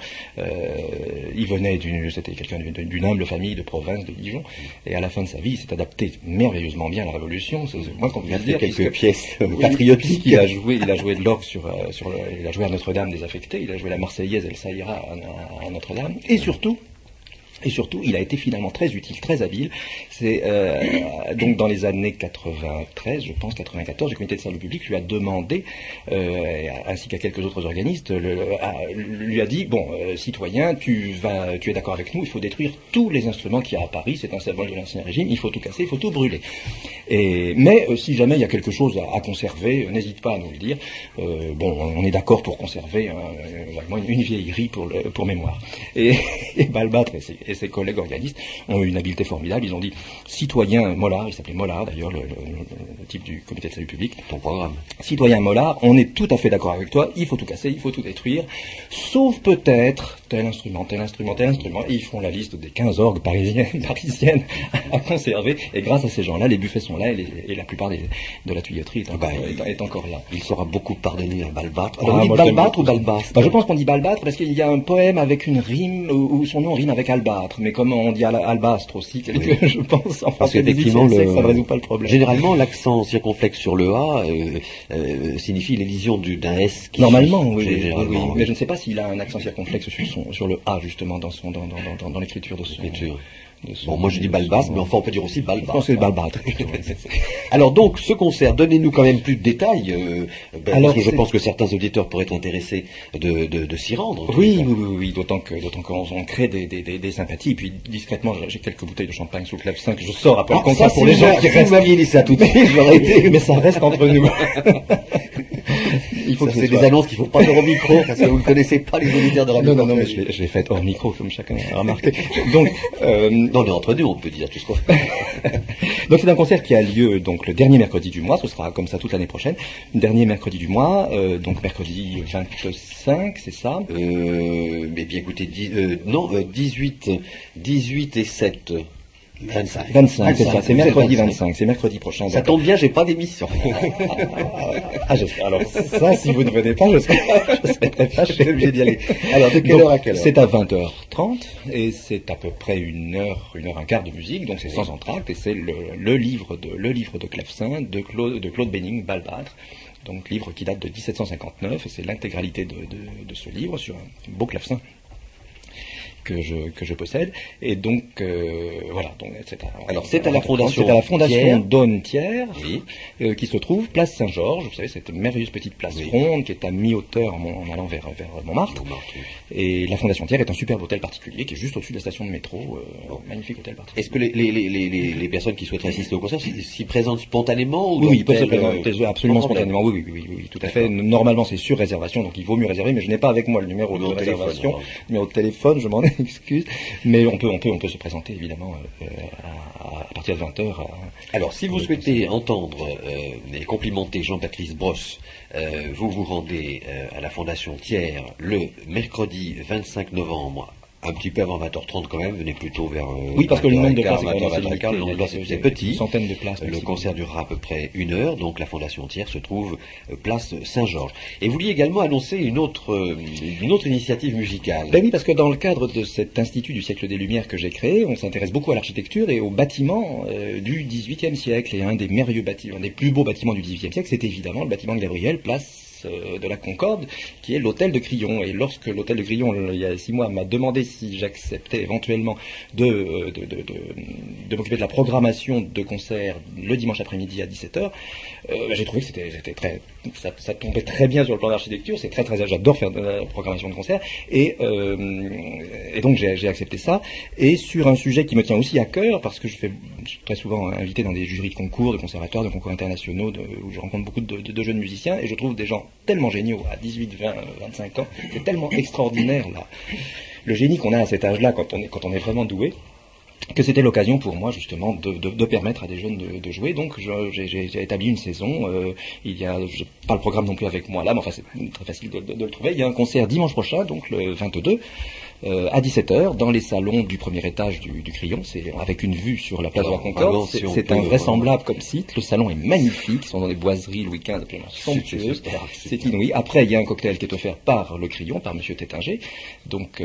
Speaker 16: c'était quelqu'un d'une humble famille de province de Dijon, et à la fin de sa vie, il s'est adapté merveilleusement bien à la Révolution. C'est moi qu'on peut dire
Speaker 12: quelques pièces patriotiques.
Speaker 16: Il a joué de l'orgue il a joué à Notre-Dame désaffectée, il a joué la Marseillaise Elle Saïra à Notre-Dame, et surtout, il a été finalement très utile, très habile. C'est donc dans les années 93, je pense 94, le comité de service public lui a demandé, ainsi qu'à quelques autres organismes, lui a dit citoyen, tu es d'accord avec nous, il faut détruire tous les instruments qu'il y a à Paris, c'est un symbole de l'ancien régime, il faut tout casser, il faut tout brûler. Mais si jamais il y a quelque chose à conserver, n'hésite pas à nous le dire. On est d'accord pour conserver une vieillerie pour mémoire. Et Balbâtre et ses collègues organistes ont eu une habileté formidable. Ils ont dit, citoyen Mollard, il s'appelait Mollard d'ailleurs, le type du comité de salut public,
Speaker 12: ton programme.
Speaker 16: Citoyen Mollard, on est tout à fait d'accord avec toi, il faut tout casser, il faut tout détruire, sauf peut-être tel instrument, et ils font la liste des 15 orgues parisiennes à conserver, et grâce à ces gens-là, les buffets sont là, et la plupart de la tuyauterie est encore là.
Speaker 12: Il sera beaucoup pardonné à Balbâtre.
Speaker 16: Alors, vous dites Balbâtre ou Balbas? Je pense qu'on dit Balbâtre parce qu'il y a un poème avec une rime où son nom rime avec Albâtre, mais comme on dit Albastre aussi, je pense, en
Speaker 12: parce qu'effectivement,
Speaker 16: ça ne résout pas le problème.
Speaker 12: Généralement, l'accent circonflexe sur le A signifie l'élision d'un S.
Speaker 16: Normalement, oui, mais je ne sais pas s'il a un accent circonflexe sur le A, justement, dans l'écriture de son...
Speaker 12: moi je dis Balbas, mais enfin on peut dire aussi Balbâtre.
Speaker 16: Je pense que c'est Balbâtre.
Speaker 12: Alors donc, ce concert, donnez-nous quand même plus de détails, parce que je pense que certains auditeurs pourraient être intéressés de s'y rendre.
Speaker 16: Oui, d'autant qu'on crée des sympathies, et puis discrètement, j'ai quelques bouteilles de champagne sous le clavecin que je sors après le concert pour les gens qui restent.
Speaker 12: Vous m'aviez dit ça tout de suite, j'aurais été...
Speaker 16: Mais ça reste entre nous.
Speaker 12: Il faut que c'est des annonces qu'il ne faut pas faire au micro, parce que vous ne connaissez pas les auditeurs de Radio.
Speaker 16: Non, mais je l'ai fait hors micro, comme chacun a remarqué. Donc,
Speaker 12: non, mais entre nous, on peut dire tout ce qu'on fait.
Speaker 16: Donc c'est un concert qui a lieu donc le dernier mercredi du mois, ce sera comme ça toute l'année prochaine. Dernier mercredi du mois, donc mercredi 25, c'est ça
Speaker 12: Mais bien écoutez, 18 et 7...
Speaker 16: 25, c'est ça, c'est mercredi 25, c'est mercredi prochain.
Speaker 12: Ça tombe bien, j'ai pas d'émission.
Speaker 16: J'espère. Alors ça, si vous ne venez pas, je serai très fâché.
Speaker 12: Je suis obligé d'y aller. Alors de quelle heure à quelle heure?
Speaker 16: C'est à 20h30 et c'est à peu près une heure un quart de musique, donc c'est sans entracte et c'est le livre de clavecin de Claude Béning, Balbâtre. Donc livre qui date de 1759 et c'est l'intégralité de ce livre sur un beau clavecin que je possède, et donc voilà, donc etc.
Speaker 12: Alors c'est à la fondation
Speaker 16: Donne Thiers, qui se trouve place Saint-Georges. Vous savez, cette merveilleuse petite place ronde qui est à mi-hauteur en allant vers Montmartre. Et la fondation Thiers est un superbe hôtel particulier qui est juste au-dessus de la station de métro, magnifique hôtel particulier.
Speaker 12: Est-ce que les personnes qui souhaiteraient assister au concert s'y présentent spontanément ou
Speaker 16: oui, ils peuvent se présenter absolument spontanément. Oui, tout à fait. Normalement, c'est sur réservation, donc il vaut mieux réserver, mais je n'ai pas avec moi le numéro de réservation, numéro de téléphone, je m'en excuse, mais on peut se présenter évidemment à partir de 20h.
Speaker 12: Alors, si vous souhaitez entendre et complimenter Jean-Baptiste Brosse, vous vous rendez à la Fondation Thiers le mercredi 25 novembre Un petit peu avant 20h30 quand même, venez plutôt vers
Speaker 16: oui, parce que le nombre de places est quand même
Speaker 12: 20h15, le nombre de places est petit.
Speaker 16: Une centaine de places.
Speaker 12: Le concert durera à peu près 1 heure, donc la Fondation Thiers se trouve place Saint-Georges. Et vous vouliez également annoncer une autre initiative musicale.
Speaker 16: Ben oui, parce que dans le cadre de cet Institut du siècle des Lumières que j'ai créé, on s'intéresse beaucoup à l'architecture et aux bâtiments du XVIIIe siècle. Et un des merveilleux bâtiments, un des plus beaux bâtiments du XVIIIe siècle, c'est évidemment le bâtiment de Gabriel, place de la Concorde, qui est l'hôtel de Crillon. Et lorsque l'hôtel de Crillon, il y a 6 mois, m'a demandé si j'acceptais éventuellement de m'occuper de la programmation de concerts le dimanche après-midi à 17h, j'ai trouvé que c'était très, ça tombait très bien sur le plan d'architecture. C'est très j'adore faire de la programmation de concerts, et donc j'ai accepté ça. Et sur un sujet qui me tient aussi à cœur, parce que je suis très souvent invité dans des jurys de concours, de conservatoires, de concours internationaux, où je rencontre beaucoup de jeunes musiciens, et je trouve des gens tellement géniaux à 18, 20, 25 ans. C'est tellement extraordinaire là, le génie qu'on a à cet âge-là quand on est vraiment doué, que c'était l'occasion pour moi justement de permettre à des jeunes de jouer. Donc j'ai établi une saison. J'ai pas le programme non plus avec moi là, mais enfin c'est très facile de le trouver. Il y a un concert dimanche prochain, donc le 22. À 17h, dans les salons du premier étage du Crillon, c'est avec une vue sur la place de la Concorde. C'est invraisemblable comme site. Le salon est magnifique. Ils sont dans des boiseries Louis XV absolument somptueuses. C'est inouï. Après, il y a un cocktail qui est offert par le Crillon, par Monsieur Tétinger. Donc,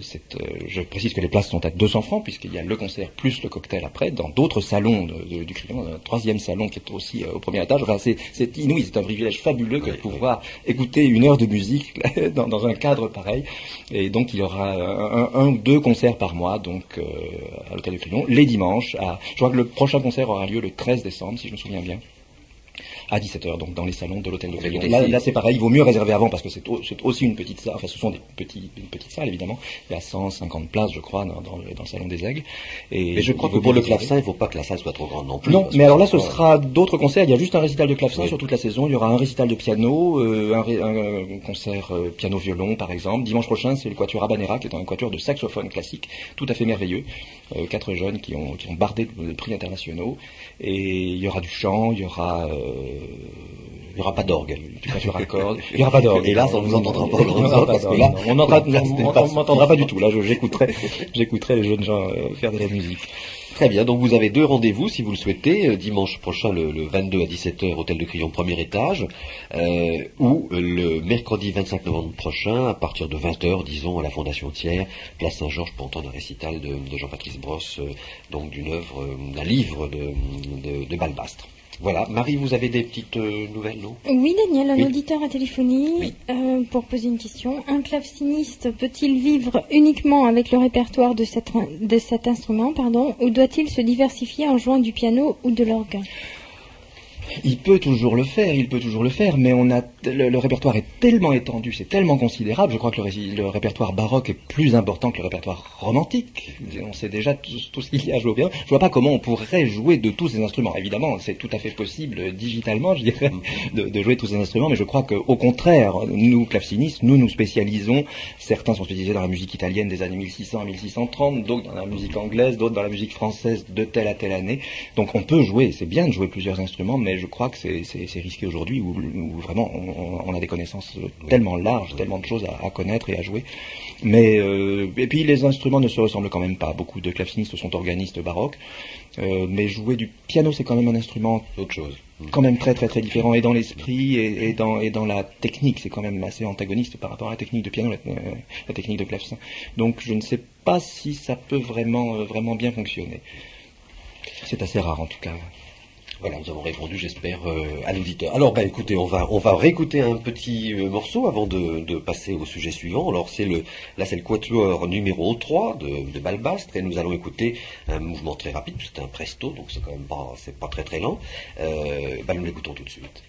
Speaker 16: je précise que les places sont à 200 francs puisqu'il y a le concert plus le cocktail après. Dans d'autres salons du Crillon, un 3e salon qui est aussi au premier étage. Enfin, c'est inouï. C'est un privilège fabuleux que de pouvoir écouter 1 heure de musique dans un cadre pareil. Et donc, il y aura un ou 2 concerts par mois, donc à l'hôtel de Crillon, les dimanches. Je crois que le prochain concert aura lieu le 13 décembre, si je me souviens bien, à 17h, donc dans les salons de l'hôtel de Crillon. Là c'est pareil, il vaut mieux réserver avant parce que c'est aussi une petite salle, enfin ce sont une petite salle évidemment, il y a 150 places je crois dans le salon des Aigles.
Speaker 12: Mais je crois que pour le clavecin, il ne faut pas que la salle soit trop grande non plus.
Speaker 16: Non, mais alors là ce sera d'autres concerts, il y a juste un récital de clavecin sur toute la saison, il y aura un récital de piano, un concert piano-violon par exemple. Dimanche prochain c'est le quatuor Habanera qui est un quatuor de saxophone classique, tout à fait merveilleux, 4 jeunes qui ont bardé de prix internationaux, et il y aura du chant, il y aura pas d'orgue, du quatuor à cordes, il n'y aura pas d'orgue.
Speaker 12: Et là, on ne vous entendra pas
Speaker 16: parce que là, on m'entendra pas du tout. Là, j'écouterai les jeunes gens faire de la musique.
Speaker 12: Très bien, donc vous avez 2 rendez-vous si vous le souhaitez, dimanche prochain le 22 à 17h, hôtel de Crillon, premier étage, ou le mercredi 25 novembre prochain, à partir de 20h, disons, à la Fondation Thiers, place Saint-Georges, pour entendre un récital de Jean-Patrice Brosse, donc d'une œuvre, d'un livre de Balbastre. Voilà. Marie, vous avez des petites nouvelles, non?
Speaker 14: Oui, Daniel, un auditeur a téléphoné pour poser une question. Un claveciniste peut-il vivre uniquement avec le répertoire de cet instrument, ou doit-il se diversifier en jouant du piano ou de l'orgue?
Speaker 16: Il peut toujours le faire, mais le répertoire est tellement étendu, c'est tellement considérable. Je crois que le répertoire baroque est plus important que le répertoire romantique. On sait déjà tout ce qu'il y a à jouer au piano. Je vois pas comment on pourrait jouer de tous ces instruments. Évidemment, c'est tout à fait possible digitalement, je dirais, de jouer tous ces instruments, mais je crois qu'au contraire, nous, clavecinistes, nous spécialisons. Certains sont spécialisés dans la musique italienne des années 1600 à 1630, d'autres dans la musique anglaise, d'autres dans la musique française de telle à telle année. Donc on peut jouer, c'est bien de jouer plusieurs instruments, mais je crois que c'est risqué aujourd'hui où vraiment on a des connaissances tellement larges, tellement de choses à connaître et à jouer. Mais et puis les instruments ne se ressemblent quand même pas. Beaucoup de clavecinistes sont organistes baroques, mais jouer du piano c'est quand même un instrument
Speaker 12: autre chose.
Speaker 16: Quand même très très très différent, et dans l'esprit et dans la technique, c'est quand même assez antagoniste par rapport à la technique de piano, la technique de clavecin. Donc je ne sais pas si ça peut vraiment bien fonctionner. C'est assez rare en tout cas.
Speaker 12: Voilà, nous avons répondu, j'espère, à l'auditeur. Alors, écoutez, on va réécouter un petit morceau avant de passer au sujet suivant. Alors, c'est le quatuor numéro 3 de Balbastre, et nous allons écouter un mouvement très rapide, c'est un presto, donc c'est quand même pas très très lent. Nous l'écoutons tout de suite.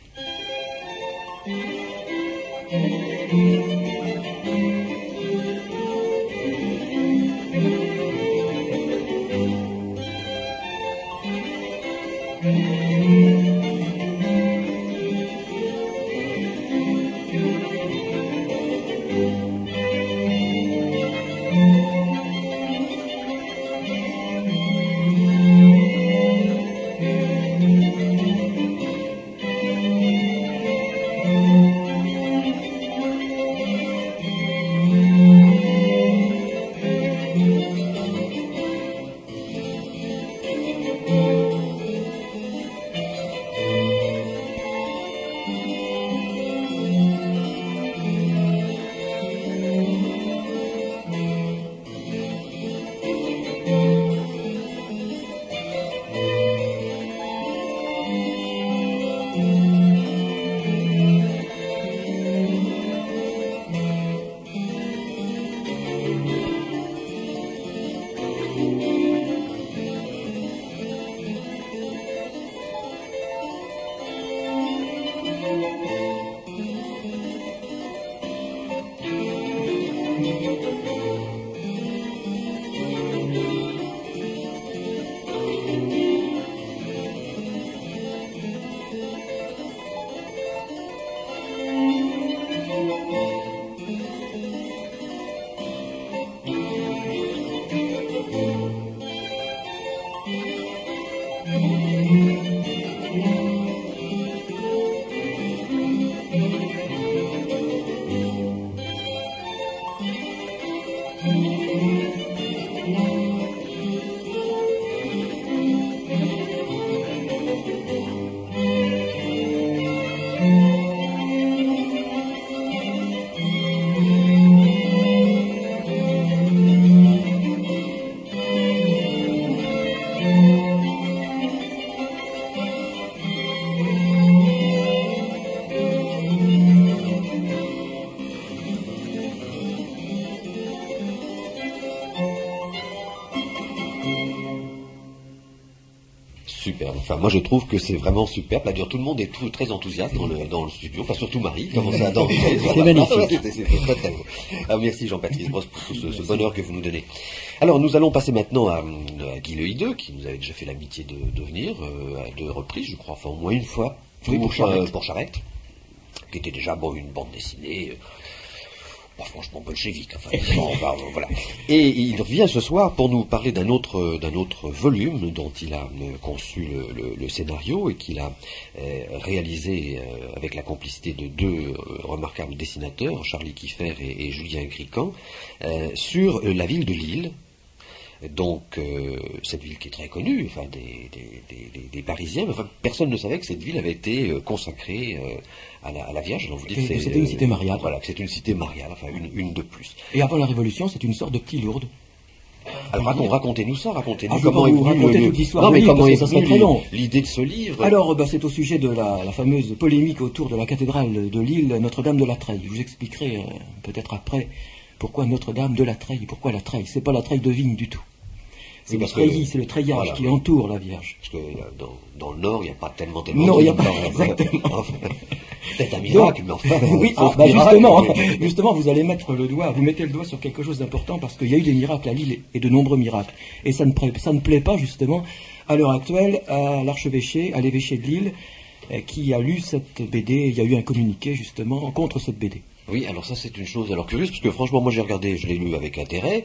Speaker 12: Superbe. Enfin, moi je trouve que c'est vraiment superbe. D'ailleurs, tout le monde est très enthousiaste dans le studio. Enfin, surtout Marie, commence à danser.
Speaker 2: C'est magnifique.
Speaker 12: C'est très très beau. Alors, merci Jean-Patrice Brosse pour ce bonheur que vous nous donnez. Alors, nous allons passer maintenant à Guy Le Hideux, qui nous avait déjà fait l'amitié de venir à 2 reprises, je crois, enfin au moins une fois, pour Charette, qui était déjà une bande dessinée. Franchement bolchevique, voilà. Et il revient ce soir pour nous parler d'un autre volume dont il a conçu le scénario et qu'il a réalisé avec la complicité de 2 remarquables dessinateurs, Charlie Kieffer et Julien Gricquan, sur la ville de Lille. Donc, cette ville qui est très connue, enfin, des Parisiens, mais enfin, personne ne savait que cette ville avait été consacrée à la Vierge. Donc, vous dites que
Speaker 17: c'était une cité mariale.
Speaker 12: Voilà, que c'est une cité mariale, enfin, une de plus.
Speaker 17: Et avant la Révolution, c'est une sorte de petit Lourdes.
Speaker 12: Alors, racontez-nous ça, racontez-nous
Speaker 17: comment vous raconter toute l'histoire.
Speaker 12: Ça serait très long. L'idée de ce livre.
Speaker 17: Alors, c'est au sujet de la fameuse polémique autour de la cathédrale de Lille, Notre-Dame de la Treille. Je vous expliquerai peut-être après pourquoi Notre-Dame de la Treille, pourquoi la Treille. C'est pas la treille de vigne du tout. C'est le treillis, c'est le treillage qui entoure la Vierge.
Speaker 12: Parce que dans le Nord, il n'y a pas tellement de...
Speaker 17: Non, il n'y a pas exactement.
Speaker 12: Peut-être un miracle, mais enfin...
Speaker 17: Oui, justement, vous allez mettre vous mettez le doigt sur quelque chose d'important, parce qu'il y a eu des miracles à Lille, et de nombreux miracles. Et ça ne plaît pas, justement, à l'heure actuelle, à l'archevêché, à l'évêché de Lille, qui a lu cette BD. Il y a eu un communiqué, justement, contre cette BD.
Speaker 12: Oui, alors ça c'est une chose curieuse, parce que franchement moi j'ai regardé, je l'ai lu avec intérêt,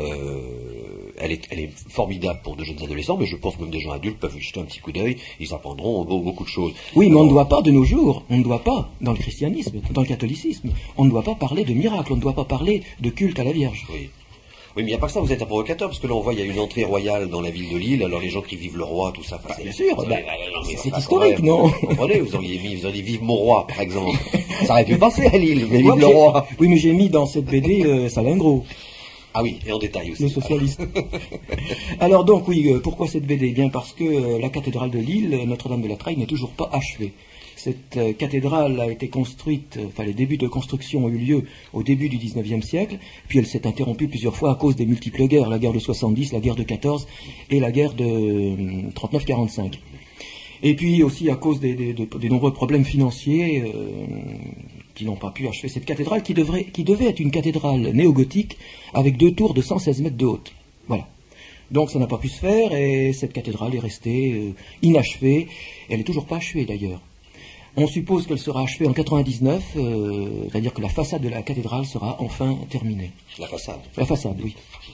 Speaker 12: elle est formidable pour de jeunes adolescents, mais je pense que même des gens adultes peuvent y jeter un petit coup d'œil, ils apprendront beaucoup de choses.
Speaker 17: Oui, mais on ne doit pas de nos jours, on ne doit pas, dans le christianisme, dans le catholicisme, on ne doit pas parler de miracle, on ne doit pas parler de culte à la Vierge.
Speaker 12: Oui, mais il n'y a pas que ça, vous êtes un provocateur, parce que là on voit il y a une entrée royale dans la ville de Lille, alors les gens qui vivent le roi, tout ça...
Speaker 17: bien sûr, c'est historique, non?
Speaker 12: Vous comprenez, vous auriez dit vive mon roi, par exemple. Ça aurait pu passer à Lille, mais vive le roi.
Speaker 17: Oui, mais j'ai mis dans cette BD Salingro.
Speaker 12: Ah oui, et en détail aussi.
Speaker 17: Le socialiste. Alors donc, oui, pourquoi cette BD? Eh bien parce que la cathédrale de Lille, Notre-Dame de la Treille, n'est toujours pas achevée. Cette cathédrale a été construite, les débuts de construction ont eu lieu au début du XIXe siècle, puis elle s'est interrompue plusieurs fois à cause des multiples guerres, la guerre de 70, la guerre de 14 et la guerre de 39-45. Et puis aussi à cause des nombreux problèmes financiers qui n'ont pas pu achever cette cathédrale, qui devait être une cathédrale néo-gothique avec 2 tours de 116 mètres de haute. Voilà. Donc ça n'a pas pu se faire et cette cathédrale est restée inachevée. Elle n'est toujours pas achevée d'ailleurs. On suppose qu'elle sera achevée en 99, c'est-à-dire que la façade de la cathédrale sera enfin terminée.
Speaker 12: La façade?
Speaker 17: La façade, oui.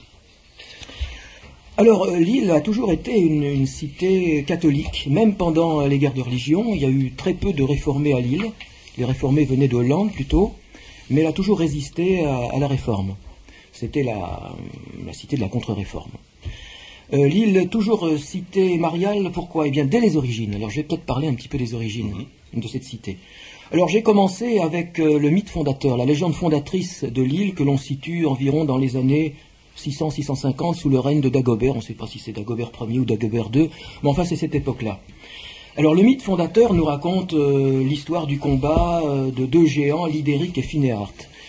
Speaker 17: Alors, Lille a toujours été une cité catholique, même pendant les guerres de religion. Il y a eu très peu de réformés à Lille. Les réformés venaient de Hollande plutôt, mais elle a toujours résisté à la réforme. C'était la cité de la contre-réforme. Lille, toujours cité mariale, pourquoi? Eh bien, dès les origines. Alors, je vais peut-être parler un petit peu des origines de cette cité. Alors, j'ai commencé avec le mythe fondateur, la légende fondatrice de Lille, que l'on situe environ dans les années 600-650, sous le règne de Dagobert. On ne sait pas si c'est Dagobert Ier ou Dagobert II, mais enfin, c'est cette époque-là. Alors, le mythe fondateur nous raconte l'histoire du combat de 2 géants, Lydéric et Phinéarte.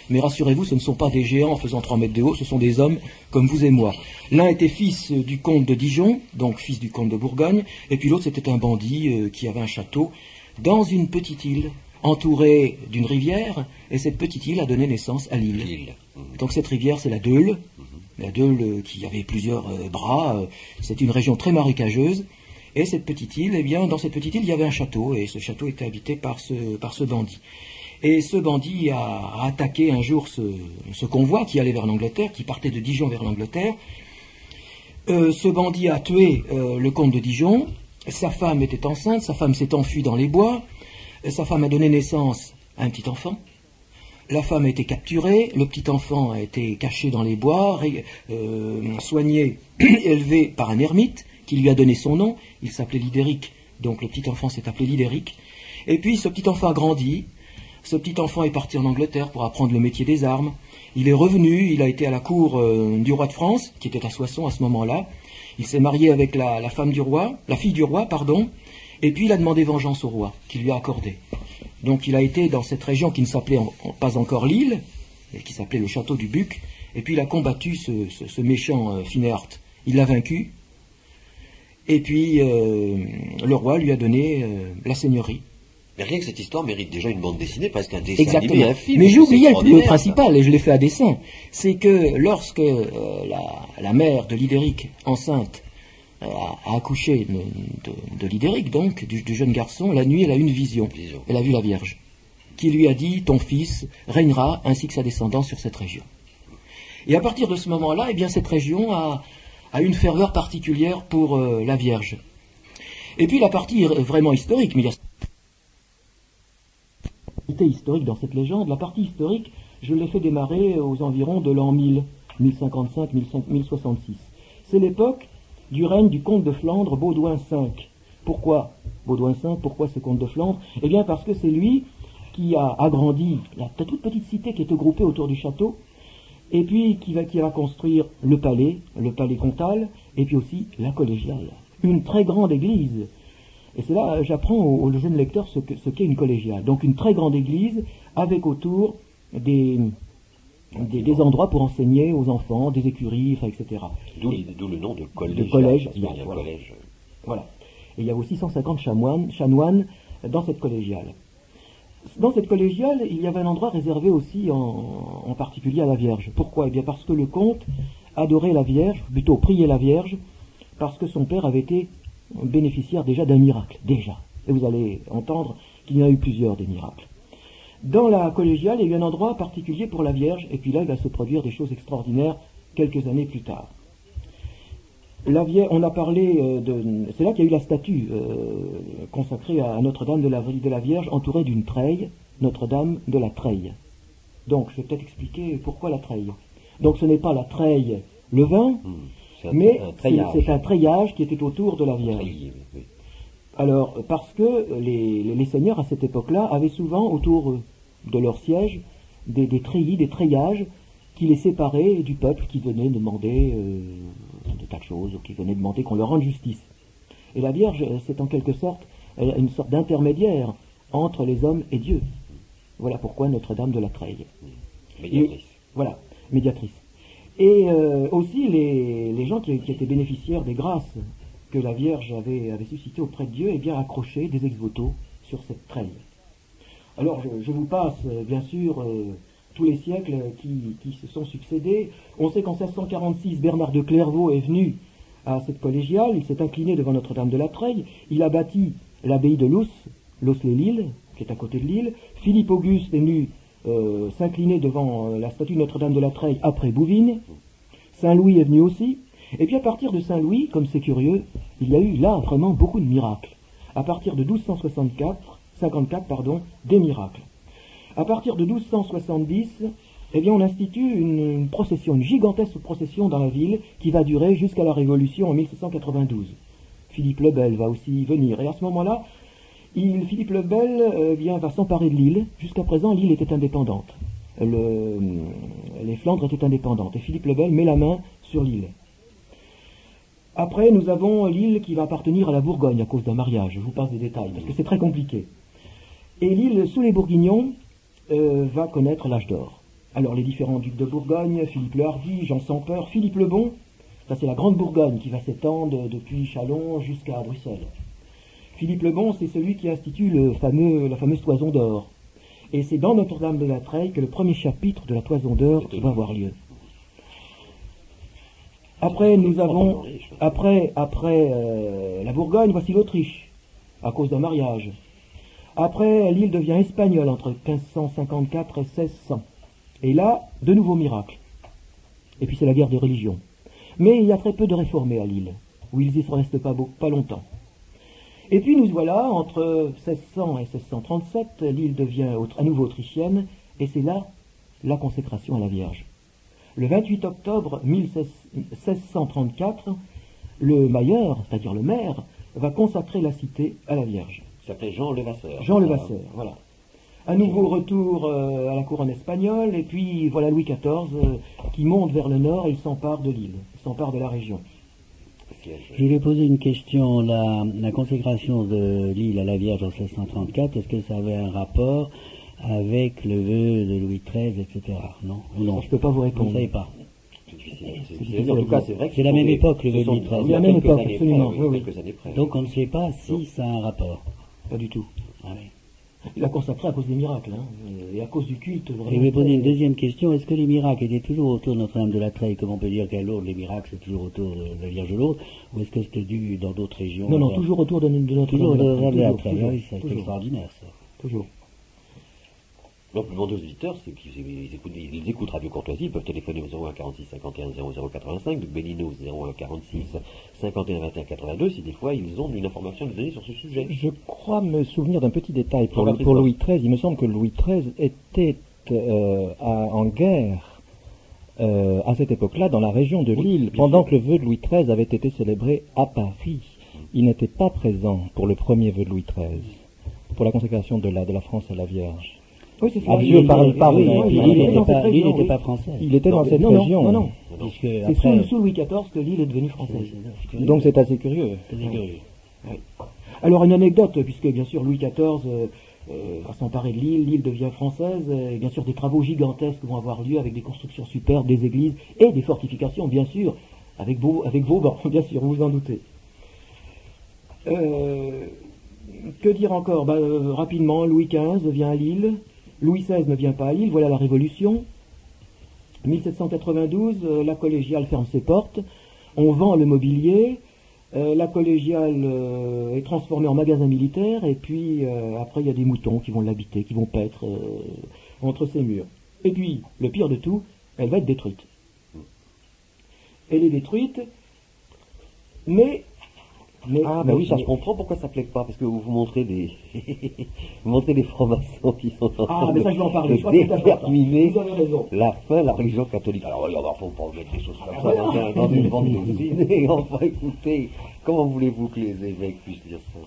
Speaker 17: Mais rassurez-vous, ce ne sont pas des géants faisant 3 mètres de haut, ce sont des hommes comme vous et moi. L'un était fils du comte de Dijon, donc fils du comte de Bourgogne, et puis l'autre c'était un bandit qui avait un château dans une petite île entourée d'une rivière, et cette petite île a donné naissance à l'île. Donc cette rivière c'est la Deule qui avait plusieurs bras, c'est une région très marécageuse, et cette petite île, eh bien dans cette petite île il y avait un château, et ce château était habité par ce bandit. Et ce bandit a attaqué un jour ce convoi qui allait vers l'Angleterre, qui partait de Dijon vers l'Angleterre. Ce bandit a tué le comte de Dijon, sa femme était enceinte, sa femme s'est enfuie dans les bois, sa femme a donné naissance à un petit enfant. La femme a été capturée, le petit enfant a été caché dans les bois, soigné, élevé par un ermite qui lui a donné son nom, il s'appelait Lidéric, donc le petit enfant s'est appelé Lidéric. Et puis ce petit enfant a grandi. Ce petit enfant est parti en Angleterre pour apprendre le métier des armes. Il est revenu, il a été à la cour du roi de France, qui était à Soissons à ce moment-là. Il s'est marié avec la fille du roi, et puis il a demandé vengeance au roi, qui lui a accordé. Donc il a été dans cette région qui ne s'appelait pas encore l'île, et qui s'appelait le château du Buc, et puis il a combattu ce méchant Finéart. Il l'a vaincu, et puis le roi lui a donné la seigneurie.
Speaker 12: Mais rien que cette histoire mérite déjà une bande dessinée, presque un dessin animé, un film.
Speaker 17: Mais j'ai oublié le principal, et je l'ai fait à dessin. C'est que lorsque la mère de Lidéric, enceinte, a accouché de Lidéric, donc, du jeune garçon, la nuit, elle a eu une vision. Elle a vu la Vierge, qui lui a dit, ton fils régnera, ainsi que sa descendance, sur cette région. Et à partir de ce moment-là, eh bien, cette région a une ferveur particulière pour la Vierge. Et puis la partie vraiment historique, mais il y a historique dans cette légende. La partie historique, je l'ai fait démarrer aux environs de l'an 1000, 1055, 1066. C'est l'époque du règne du comte de Flandre, Baudouin V. Pourquoi Baudouin V, pourquoi ce comte de Flandre? Eh bien parce que c'est lui qui a agrandi la toute petite cité qui était groupée autour du château, et puis qui va construire le palais comtal, et puis aussi la collégiale. Une très grande église. Et c'est là, j'apprends aux jeunes lecteurs ce qu'est une collégiale. Donc une très grande église avec autour des endroits pour enseigner aux enfants, des écuries, etc.
Speaker 12: D'où le nom de collège.
Speaker 17: De collège,
Speaker 12: voilà. Collège.
Speaker 17: Voilà. Et il y avait aussi 150 chanoines dans cette collégiale. Dans cette collégiale, il y avait un endroit réservé aussi en particulier à la Vierge. Pourquoi? Eh bien parce que le comte adorait la Vierge, plutôt priait la Vierge, parce que son père avait été bénéficiaire déjà d'un miracle, déjà. Et vous allez entendre qu'il y en a eu plusieurs des miracles. Dans la collégiale, il y a eu un endroit particulier pour la Vierge, et puis là, il va se produire des choses extraordinaires quelques années plus tard. La Vierge, on a parlé c'est là qu'il y a eu la statue consacrée à Notre-Dame de la Vierge, entourée d'une treille, Notre-Dame de la Treille. Donc, je vais peut-être expliquer pourquoi la treille. Donc, ce n'est pas la treille levain, mais c'est un treillage qui était autour de la Vierge. Alors, parce que les seigneurs à cette époque-là avaient souvent autour de leur siège des treillis, des treillages qui les séparaient du peuple qui venait demander des tas de choses, ou qui venait demander qu'on leur rende justice. Et la Vierge, c'est en quelque sorte une sorte d'intermédiaire entre les hommes et Dieu. Voilà pourquoi Notre-Dame de la Treille.
Speaker 12: Médiatrice.
Speaker 17: Voilà, médiatrice. Et aussi les gens qui étaient bénéficiaires des grâces que la Vierge avait suscitées auprès de Dieu, eh bien accrochaient des ex-voto sur cette treille. Alors je vous passe bien sûr tous les siècles qui se sont succédés. On sait qu'en 1646, Bernard de Clairvaux est venu à cette collégiale, il s'est incliné devant Notre-Dame de la Treille, il a bâti l'abbaye de Los-les-Lilles, qui est à côté de Lille. Philippe Auguste est venu s'incliner devant la statue de Notre-Dame de la Treille après Bouvines. Saint-Louis est venu aussi. Et puis à partir de Saint-Louis, comme c'est curieux, il y a eu là vraiment beaucoup de miracles. À partir de 1254, des miracles. À partir de 1270, eh bien on institue une procession, une gigantesque procession dans la ville qui va durer jusqu'à la Révolution en 1792. Philippe le Bel va aussi venir. Et à ce moment-là, Philippe le Bel va s'emparer de l'île. Jusqu'à présent, l'île était indépendante. Les Flandres étaient indépendantes. Et Philippe le Bel met la main sur l'île. Après, nous avons l'île qui va appartenir à la Bourgogne à cause d'un mariage. Je vous passe des détails, parce que c'est très compliqué. Et l'île, sous les Bourguignons, va connaître l'âge d'or. Alors les différents ducs de Bourgogne, Philippe le Hardi, Jean sans peur, Philippe le Bon, ça c'est la Grande Bourgogne qui va s'étendre depuis Châlons jusqu'à Bruxelles. Philippe le Bon, c'est celui qui institue la fameuse toison d'or. Et c'est dans Notre-Dame de la Treille que le premier chapitre de la toison d'or va avoir lieu. Après, nous avons, après la Bourgogne, voici l'Autriche, à cause d'un mariage. Après, l'île devient espagnole entre 1554 et 1600. Et là, de nouveaux miracles. Et puis c'est la guerre des religions. Mais il y a très peu de réformés à l'île, où ils y restent pas longtemps. Et puis nous voilà, entre 1600 et 1637, l'île devient à nouveau autrichienne, et c'est là la consécration à la Vierge. Le 28 octobre 1634, le Mailleur, c'est-à-dire le maire, va consacrer la cité à la Vierge.
Speaker 12: Il s'appelait Jean Levasseur.
Speaker 17: Jean Levasseur, voilà. À nouveau retour à la couronne espagnole, et puis voilà Louis XIV qui monte vers le nord et il s'empare de l'île, il s'empare de la région.
Speaker 15: Je voulais poser une question. La consécration de l'île à la Vierge en 1634, est-ce que ça avait un rapport avec le vœu de Louis XIII, etc. Non, ou non?
Speaker 17: Ça, je ne peux pas vous répondre.
Speaker 15: Vous ne savez pas.
Speaker 12: En tout cas, c'est vrai que
Speaker 15: c'est la même époque, le vœu de Louis XIII.
Speaker 17: C'est la même époque, absolument. Oui.
Speaker 15: Donc on ne sait pas si ça a un rapport.
Speaker 17: Pas du tout.
Speaker 15: Ah oui.
Speaker 17: Il a consacré à cause des miracles, et à cause du culte.
Speaker 15: Et je vais poser une deuxième question. Est-ce que les miracles étaient toujours autour de Notre-Dame de la Treille, comme on peut dire qu'à Lourdes, les miracles, c'est toujours autour de la Vierge de Lourdes, ou est-ce que c'était dû dans d'autres régions?
Speaker 17: Non, toujours autour de Notre-Dame
Speaker 15: de la Treille. Oui, c'est extraordinaire, ça.
Speaker 17: Toujours.
Speaker 12: Donc, le demande aux auditeurs, c'est qu'ils écoutent Radio Courtoisie, ils peuvent téléphoner au 01 46 51 00 85, donc Bellino 01 46 51 21 82, si des fois ils ont une information à nous donner sur ce sujet.
Speaker 17: Je crois me souvenir d'un petit détail pour Louis XIII. Il me semble que Louis XIII était en guerre à cette époque-là dans la région de Lille, pendant que le vœu de Louis XIII avait été célébré à Paris. Il n'était pas présent pour le premier vœu de Louis XIII, pour la consécration de la France à la Vierge. Oui, c'est ça.
Speaker 15: L'île n'était pas française.
Speaker 17: Il était dans cette région. Non.
Speaker 15: C'est
Speaker 17: sous Louis XIV que l'île est devenue française.
Speaker 15: Donc c'est assez curieux.
Speaker 17: Oui. Alors une anecdote, puisque bien sûr Louis XIV va s'emparer de l'île, l'île devient française, et bien sûr des travaux gigantesques vont avoir lieu avec des constructions superbes, des églises et des fortifications, bien sûr, avec Vauban, bien sûr, vous vous en doutez. Que dire encore? Rapidement, Louis XV vient à Lille. Louis XVI ne vient pas à Lille, voilà la Révolution. 1792, la collégiale ferme ses portes, on vend le mobilier, la collégiale est transformée en magasin militaire, et puis après il y a des moutons qui vont l'habiter, qui vont paître entre ses murs. Et puis, le pire de tout, elle va être détruite. Elle est détruite, mais
Speaker 12: oui, ça se comprend pourquoi ça plaît pas, parce que vous montrez des francs-maçons qui sont en train
Speaker 17: mais ça je vais en parler, je crois que
Speaker 12: déterminer
Speaker 17: vous avez raison.
Speaker 12: la fin de la religion catholique. Alors, il ne faut pas mettre des choses comme ça dans une bande de idées. Enfin, écoutez, comment voulez-vous que les évêques puissent dire ça?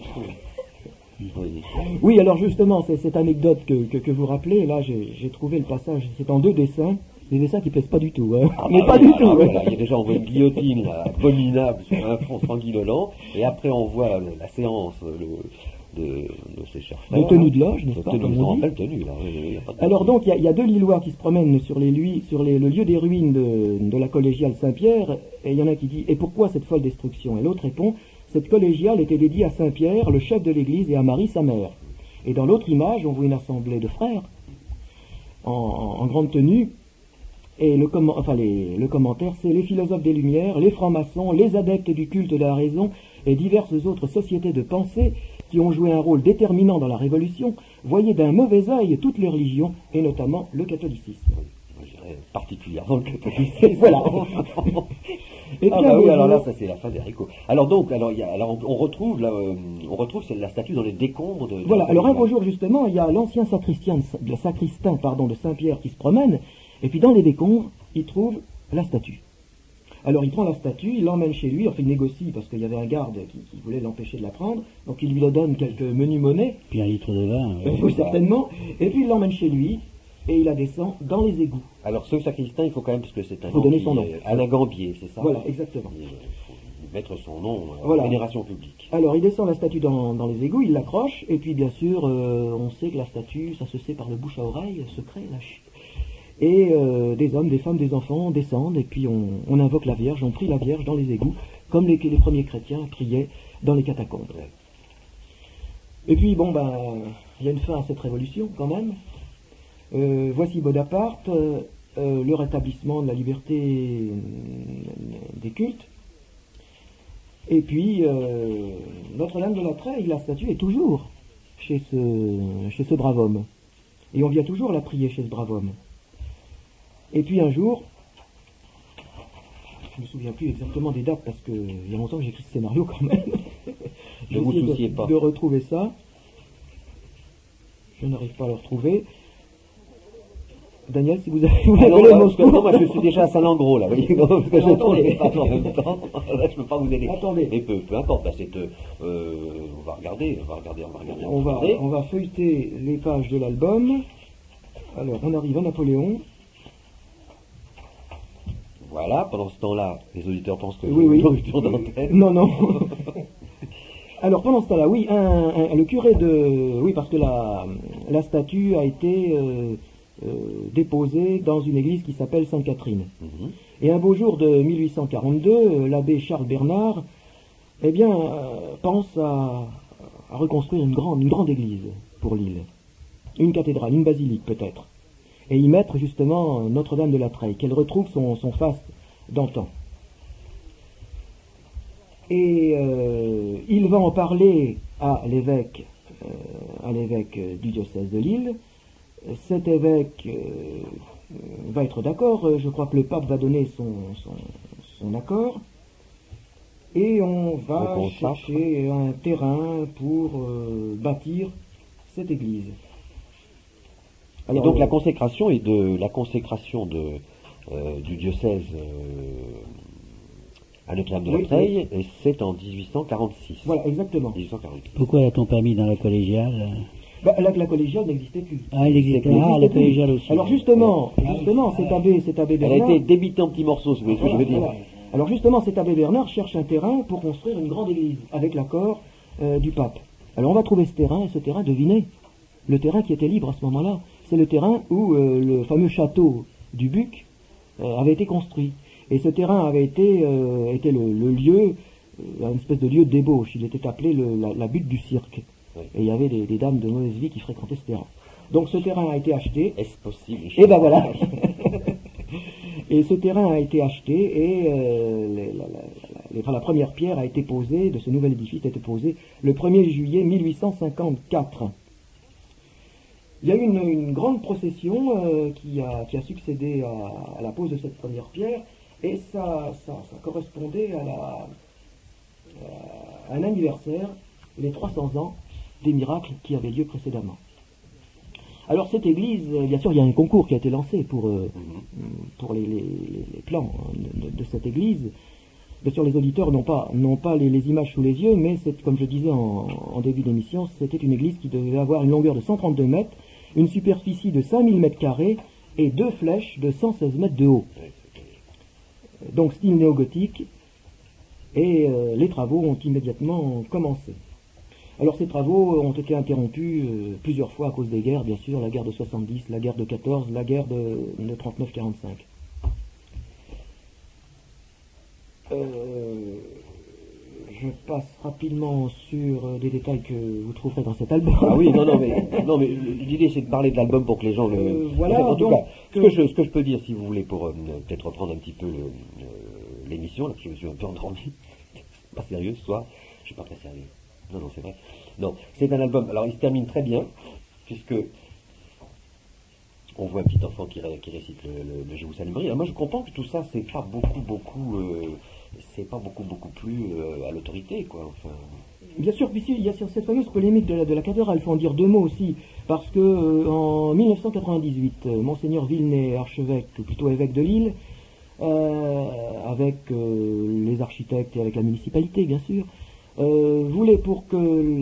Speaker 17: Oui, alors justement, c'est cette anecdote que vous rappelez, là j'ai trouvé le passage, c'est en 2 dessins. Des dessins qui plaisent pas du tout, mais pas du tout.
Speaker 12: Voilà, il y a déjà on voit une guillotine abominable sur un fond sanguinolent, et après on voit la séance de ces chers frères.
Speaker 17: De tenue de loge, n'est-ce pas?
Speaker 12: Tenue, là.
Speaker 17: Alors donc il y a 2 Lillois qui se promènent sur le lieu des ruines de la collégiale Saint-Pierre, et il y en a qui dit: et pourquoi cette folle destruction? Et l'autre répond: cette collégiale était dédiée à Saint-Pierre, le chef de l'église, et à Marie, sa mère. Et dans l'autre image, on voit une assemblée de frères en grande tenue. Et le commentaire, c'est: les philosophes des Lumières, les francs-maçons, les adeptes du culte de la raison et diverses autres sociétés de pensée qui ont joué un rôle déterminant dans la Révolution, voyaient d'un mauvais œil toutes les religions, et notamment le catholicisme.
Speaker 12: Je dirais particulièrement le catholicisme.
Speaker 17: Voilà.
Speaker 12: Et oui, alors là, ça c'est la fin des haricots. Alors on retrouve la statue dans les décombres de...
Speaker 17: Voilà, alors un beau jour justement, il y a l'ancien sacristain de Saint-Pierre qui se promène, et puis dans les décombres, il trouve la statue. Alors il prend la statue, il l'emmène chez lui, enfin il négocie parce qu'il y avait un garde qui voulait l'empêcher de la prendre, donc il lui donne quelques menus monnaies.
Speaker 15: Puis un litre de vin.
Speaker 17: Oui, certainement. Et puis il l'emmène chez lui et il la descend dans les égouts.
Speaker 12: Alors ce sacristain, il faut quand même, parce que c'est un
Speaker 17: faut donner son nom.
Speaker 12: Alain Gambier, c'est ça?
Speaker 17: Voilà, exactement.
Speaker 12: Il faut mettre son nom
Speaker 17: en
Speaker 12: vénération publique.
Speaker 17: Alors il descend la statue dans les égouts, il l'accroche, et puis bien sûr, on sait que la statue, ça se sait par le bouche à oreille, secret,
Speaker 18: et des hommes, des femmes, des enfants descendent, et puis on invoque la Vierge, on prie la Vierge dans les égouts, comme les premiers chrétiens priaient dans les catacombes. Et puis, bon, il y a une fin à cette révolution, quand même. Voici Bonaparte, le rétablissement de la liberté des cultes. Et puis, Notre-Dame de la Treille, la statue est toujours chez ce brave homme. Et on vient toujours la prier chez ce brave homme. Et puis un jour, je ne me souviens plus exactement des dates parce qu'il y a longtemps que j'ai écrit ce scénario quand même.
Speaker 12: Ne vous souciez pas.
Speaker 18: De retrouver ça. Je n'arrive pas à le retrouver. Daniel, si vous avez
Speaker 12: non, moi je suis déjà à Saint-Langros là, voyez, parce que j'attendais pas en même temps, là je peux pas vous aider.
Speaker 18: Attendez.
Speaker 12: Mais peu importe, on va regarder.
Speaker 18: On va feuilleter les pages de l'album. Alors, on arrive à Napoléon.
Speaker 12: Voilà, pendant ce temps-là, les auditeurs pensent que
Speaker 18: oui.
Speaker 12: d'antenne.
Speaker 18: Non. Alors, pendant ce temps-là, oui, le curé de... Oui, parce que la statue a été déposée dans une église qui s'appelle Sainte-Catherine. Et un beau jour de 1842, l'abbé Charles Bernard, pense à reconstruire une grande église pour l'île. Une cathédrale, une basilique peut-être. Et y mettre justement Notre-Dame de la Treille, qu'elle retrouve son faste d'antan. Et il va en parler à l'évêque du diocèse de Lille. Cet évêque va être d'accord, je crois que le pape va donner son accord, et on va chercher un terrain pour bâtir cette église.
Speaker 12: Alors, et donc la consécration du diocèse à Notre-Dame de la Treille, et c'est en 1846.
Speaker 18: Voilà, exactement.
Speaker 12: 1846.
Speaker 15: Pourquoi l'a-t-on pas mis dans la collégiale?
Speaker 18: La collégiale n'existait plus.
Speaker 15: Ah, elle existait. La collégiale aussi.
Speaker 18: Alors justement, cet abbé Bernard...
Speaker 12: Elle a été débitée en petits morceaux, si vous voyez ce que je veux dire.
Speaker 18: Voilà. Alors justement, cet abbé Bernard cherche un terrain pour construire une grande église, avec l'accord du pape. Alors on va trouver ce terrain, et ce terrain, devinez, le terrain qui était libre à ce moment-là, c'est le terrain où le fameux château du Buc avait été construit. Et ce terrain avait été le lieu, une espèce de lieu de débauche. Il était appelé la butte du cirque. Et il y avait des dames de mauvaise vie qui fréquentaient ce terrain. Donc ce terrain a été acheté.
Speaker 12: Est-ce possible?
Speaker 18: Et ben voilà. Et ce terrain a été acheté et la première pierre a été posée, de ce nouvel édifice a été posée le 1er juillet 1854. Il y a eu une grande procession qui a succédé à la pose de cette première pierre, et ça correspondait à un anniversaire, les 300 ans des miracles qui avaient lieu précédemment. Alors cette église, bien sûr, il y a un concours qui a été lancé pour les plans de cette église. Bien sûr, les auditeurs n'ont pas les images sous les yeux, mais comme je disais en début d'émission, c'était une église qui devait avoir une longueur de 132 mètres, une superficie de 5000 mètres carrés et 2 flèches de 116 mètres de haut. Donc style néo-gothique, et les travaux ont immédiatement commencé. Alors ces travaux ont été interrompus plusieurs fois à cause des guerres, bien sûr, la guerre de 70, la guerre de 14, la guerre de 39-45. Je passe rapidement sur des détails que vous trouverez dans cet album.
Speaker 12: Ah oui, non, mais l'idée c'est de parler de l'album pour que les gens le...
Speaker 18: Voilà,
Speaker 12: en tout cas, ce que je peux dire, si vous voulez, pour peut-être reprendre un petit peu l'émission, là, parce que je me suis un peu endormi, c'est pas sérieux ce soir, je suis pas très sérieux. Non, c'est vrai. Non, c'est un album, alors il se termine très bien, puisque on voit un petit enfant qui récite le Je vous salue Marie. Alors moi je comprends que tout ça, c'est pas beaucoup plus à l'autorité, quoi. Enfin...
Speaker 18: Bien sûr, puis il y a cette fameuse polémique de la cathédrale, il faut en dire deux mots aussi, parce que en 1998, Monseigneur Villenay, archevêque, ou plutôt évêque de Lille, avec les architectes et avec la municipalité, bien sûr, voulait pour que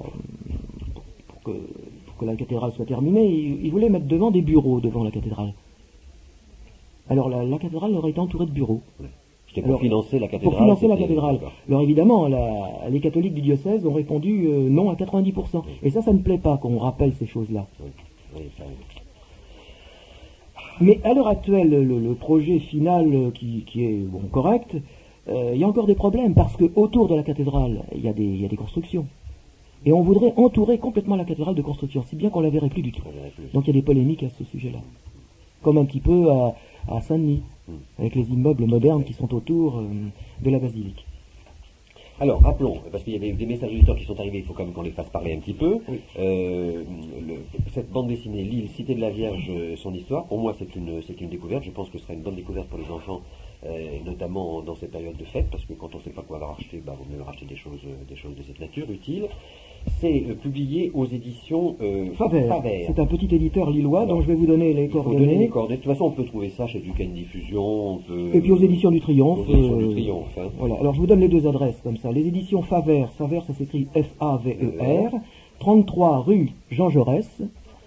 Speaker 18: la cathédrale soit terminée, il voulait mettre devant des bureaux devant la cathédrale. Alors la cathédrale aurait été entourée de bureaux.
Speaker 12: C'était pour financer la cathédrale.
Speaker 18: Pour financer la cathédrale. Alors évidemment, les catholiques du diocèse ont répondu non à 90%. Et ça ne plaît pas qu'on rappelle ces choses-là. Mais à l'heure actuelle, le projet final qui est correct, il y a encore des problèmes parce que autour de la cathédrale, il y a des constructions. Et on voudrait entourer complètement la cathédrale de construction, si bien qu'on la verrait plus du tout. Donc il y a des polémiques à ce sujet-là. Comme un petit peu à Saint-Denis, avec les immeubles modernes qui sont autour de la basilique.
Speaker 12: Alors, rappelons, parce qu'il y a des messages auditeurs qui sont arrivés, il faut quand même qu'on les fasse parler un petit peu. Oui. Cette bande dessinée, L'île, Cité de la Vierge, son histoire, pour moi c'est une découverte. Je pense que ce sera une bonne découverte pour les enfants, notamment dans cette période de fête, parce que quand on ne sait pas quoi leur acheter, il vaut mieux leur acheter des choses de cette nature, utiles. C'est publié aux éditions
Speaker 18: Favert. C'est un petit éditeur lillois dont je vais vous donner les coordonnées.
Speaker 12: De toute façon, on peut trouver ça chez Duquesne Diffusion.
Speaker 18: Et puis aux éditions du Triomphe.
Speaker 12: Hein.
Speaker 18: Voilà. Alors je vous donne les deux adresses comme ça. Les éditions Favert, Favert ça s'écrit F-A-V-E-R, 33 rue Jean Jaurès,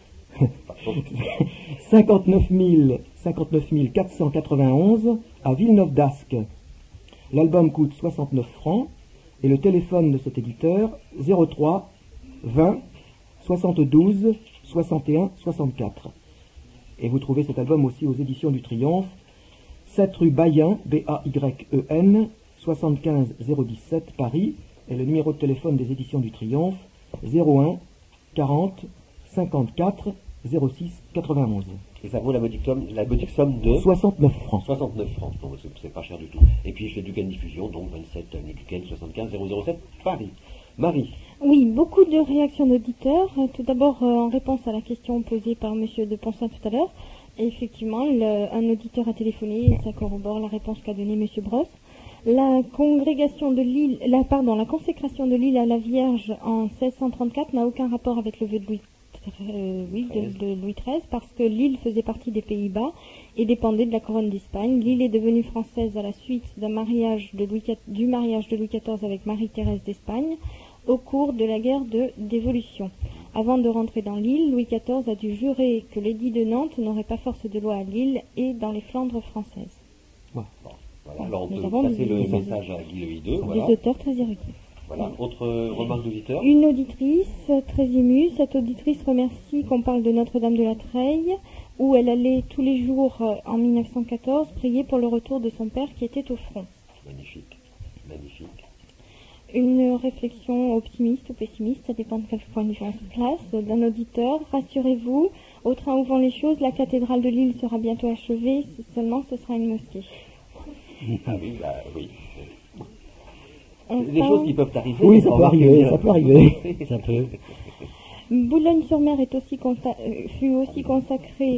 Speaker 18: 59 491 à Villeneuve d'Ascq. L'album coûte 69 francs. Et le téléphone de cet éditeur, 03 20 72 61 64. Et vous trouvez cet album aussi aux éditions du Triomphe, 7 rue Bayen, B-A-Y-E-N, 75 017 Paris. Et le numéro de téléphone des éditions du Triomphe, 01 40 54 06 91.
Speaker 12: Et ça vaut la modique somme de
Speaker 18: 69 francs.
Speaker 12: 69 francs, donc c'est pas cher du tout. Et puis chez Duquesne Diffusion, donc 27 avenue Duquesne, 75 007 Paris. Marie.
Speaker 14: Oui, beaucoup de réactions d'auditeurs. Tout d'abord, en réponse à la question posée par Monsieur de Ponsin tout à l'heure, effectivement, un auditeur a téléphoné et ça corrobore la réponse qu'a donnée Monsieur Brosse. La consécration de l'île à la Vierge en 1634 n'a aucun rapport avec le vœu de Louis XIII, parce que l'île faisait partie des Pays-Bas et dépendait de la couronne d'Espagne. L'île est devenue française à la suite du mariage de Louis XIV avec Marie-Thérèse d'Espagne au cours de la guerre de dévolution. Avant de rentrer dans l'île, Louis XIV a dû jurer que l'édit de Nantes n'aurait pas force de loi à l'île et dans les Flandres françaises.
Speaker 12: Voilà. Alors on peut passer le message à Guy Louis II.
Speaker 14: Des auteurs très érudits.
Speaker 12: Voilà, autre remarque d'auditeur.
Speaker 14: Une auditrice très émue. Cette auditrice remercie qu'on parle de Notre-Dame de la Treille, où elle allait tous les jours en 1914 prier pour le retour de son père qui était au front.
Speaker 12: Magnifique, magnifique.
Speaker 14: Une réflexion optimiste ou pessimiste, ça dépend de quel point de vue on se place, d'un auditeur. Rassurez-vous, au train où vont les choses, la cathédrale de Lille sera bientôt achevée, seulement ce sera une mosquée.
Speaker 12: Ah oui, oui. Des choses qui peuvent arriver.
Speaker 18: Oui, ça peut arriver,
Speaker 15: ça peut.
Speaker 14: Boulogne-sur-Mer fut aussi consacrée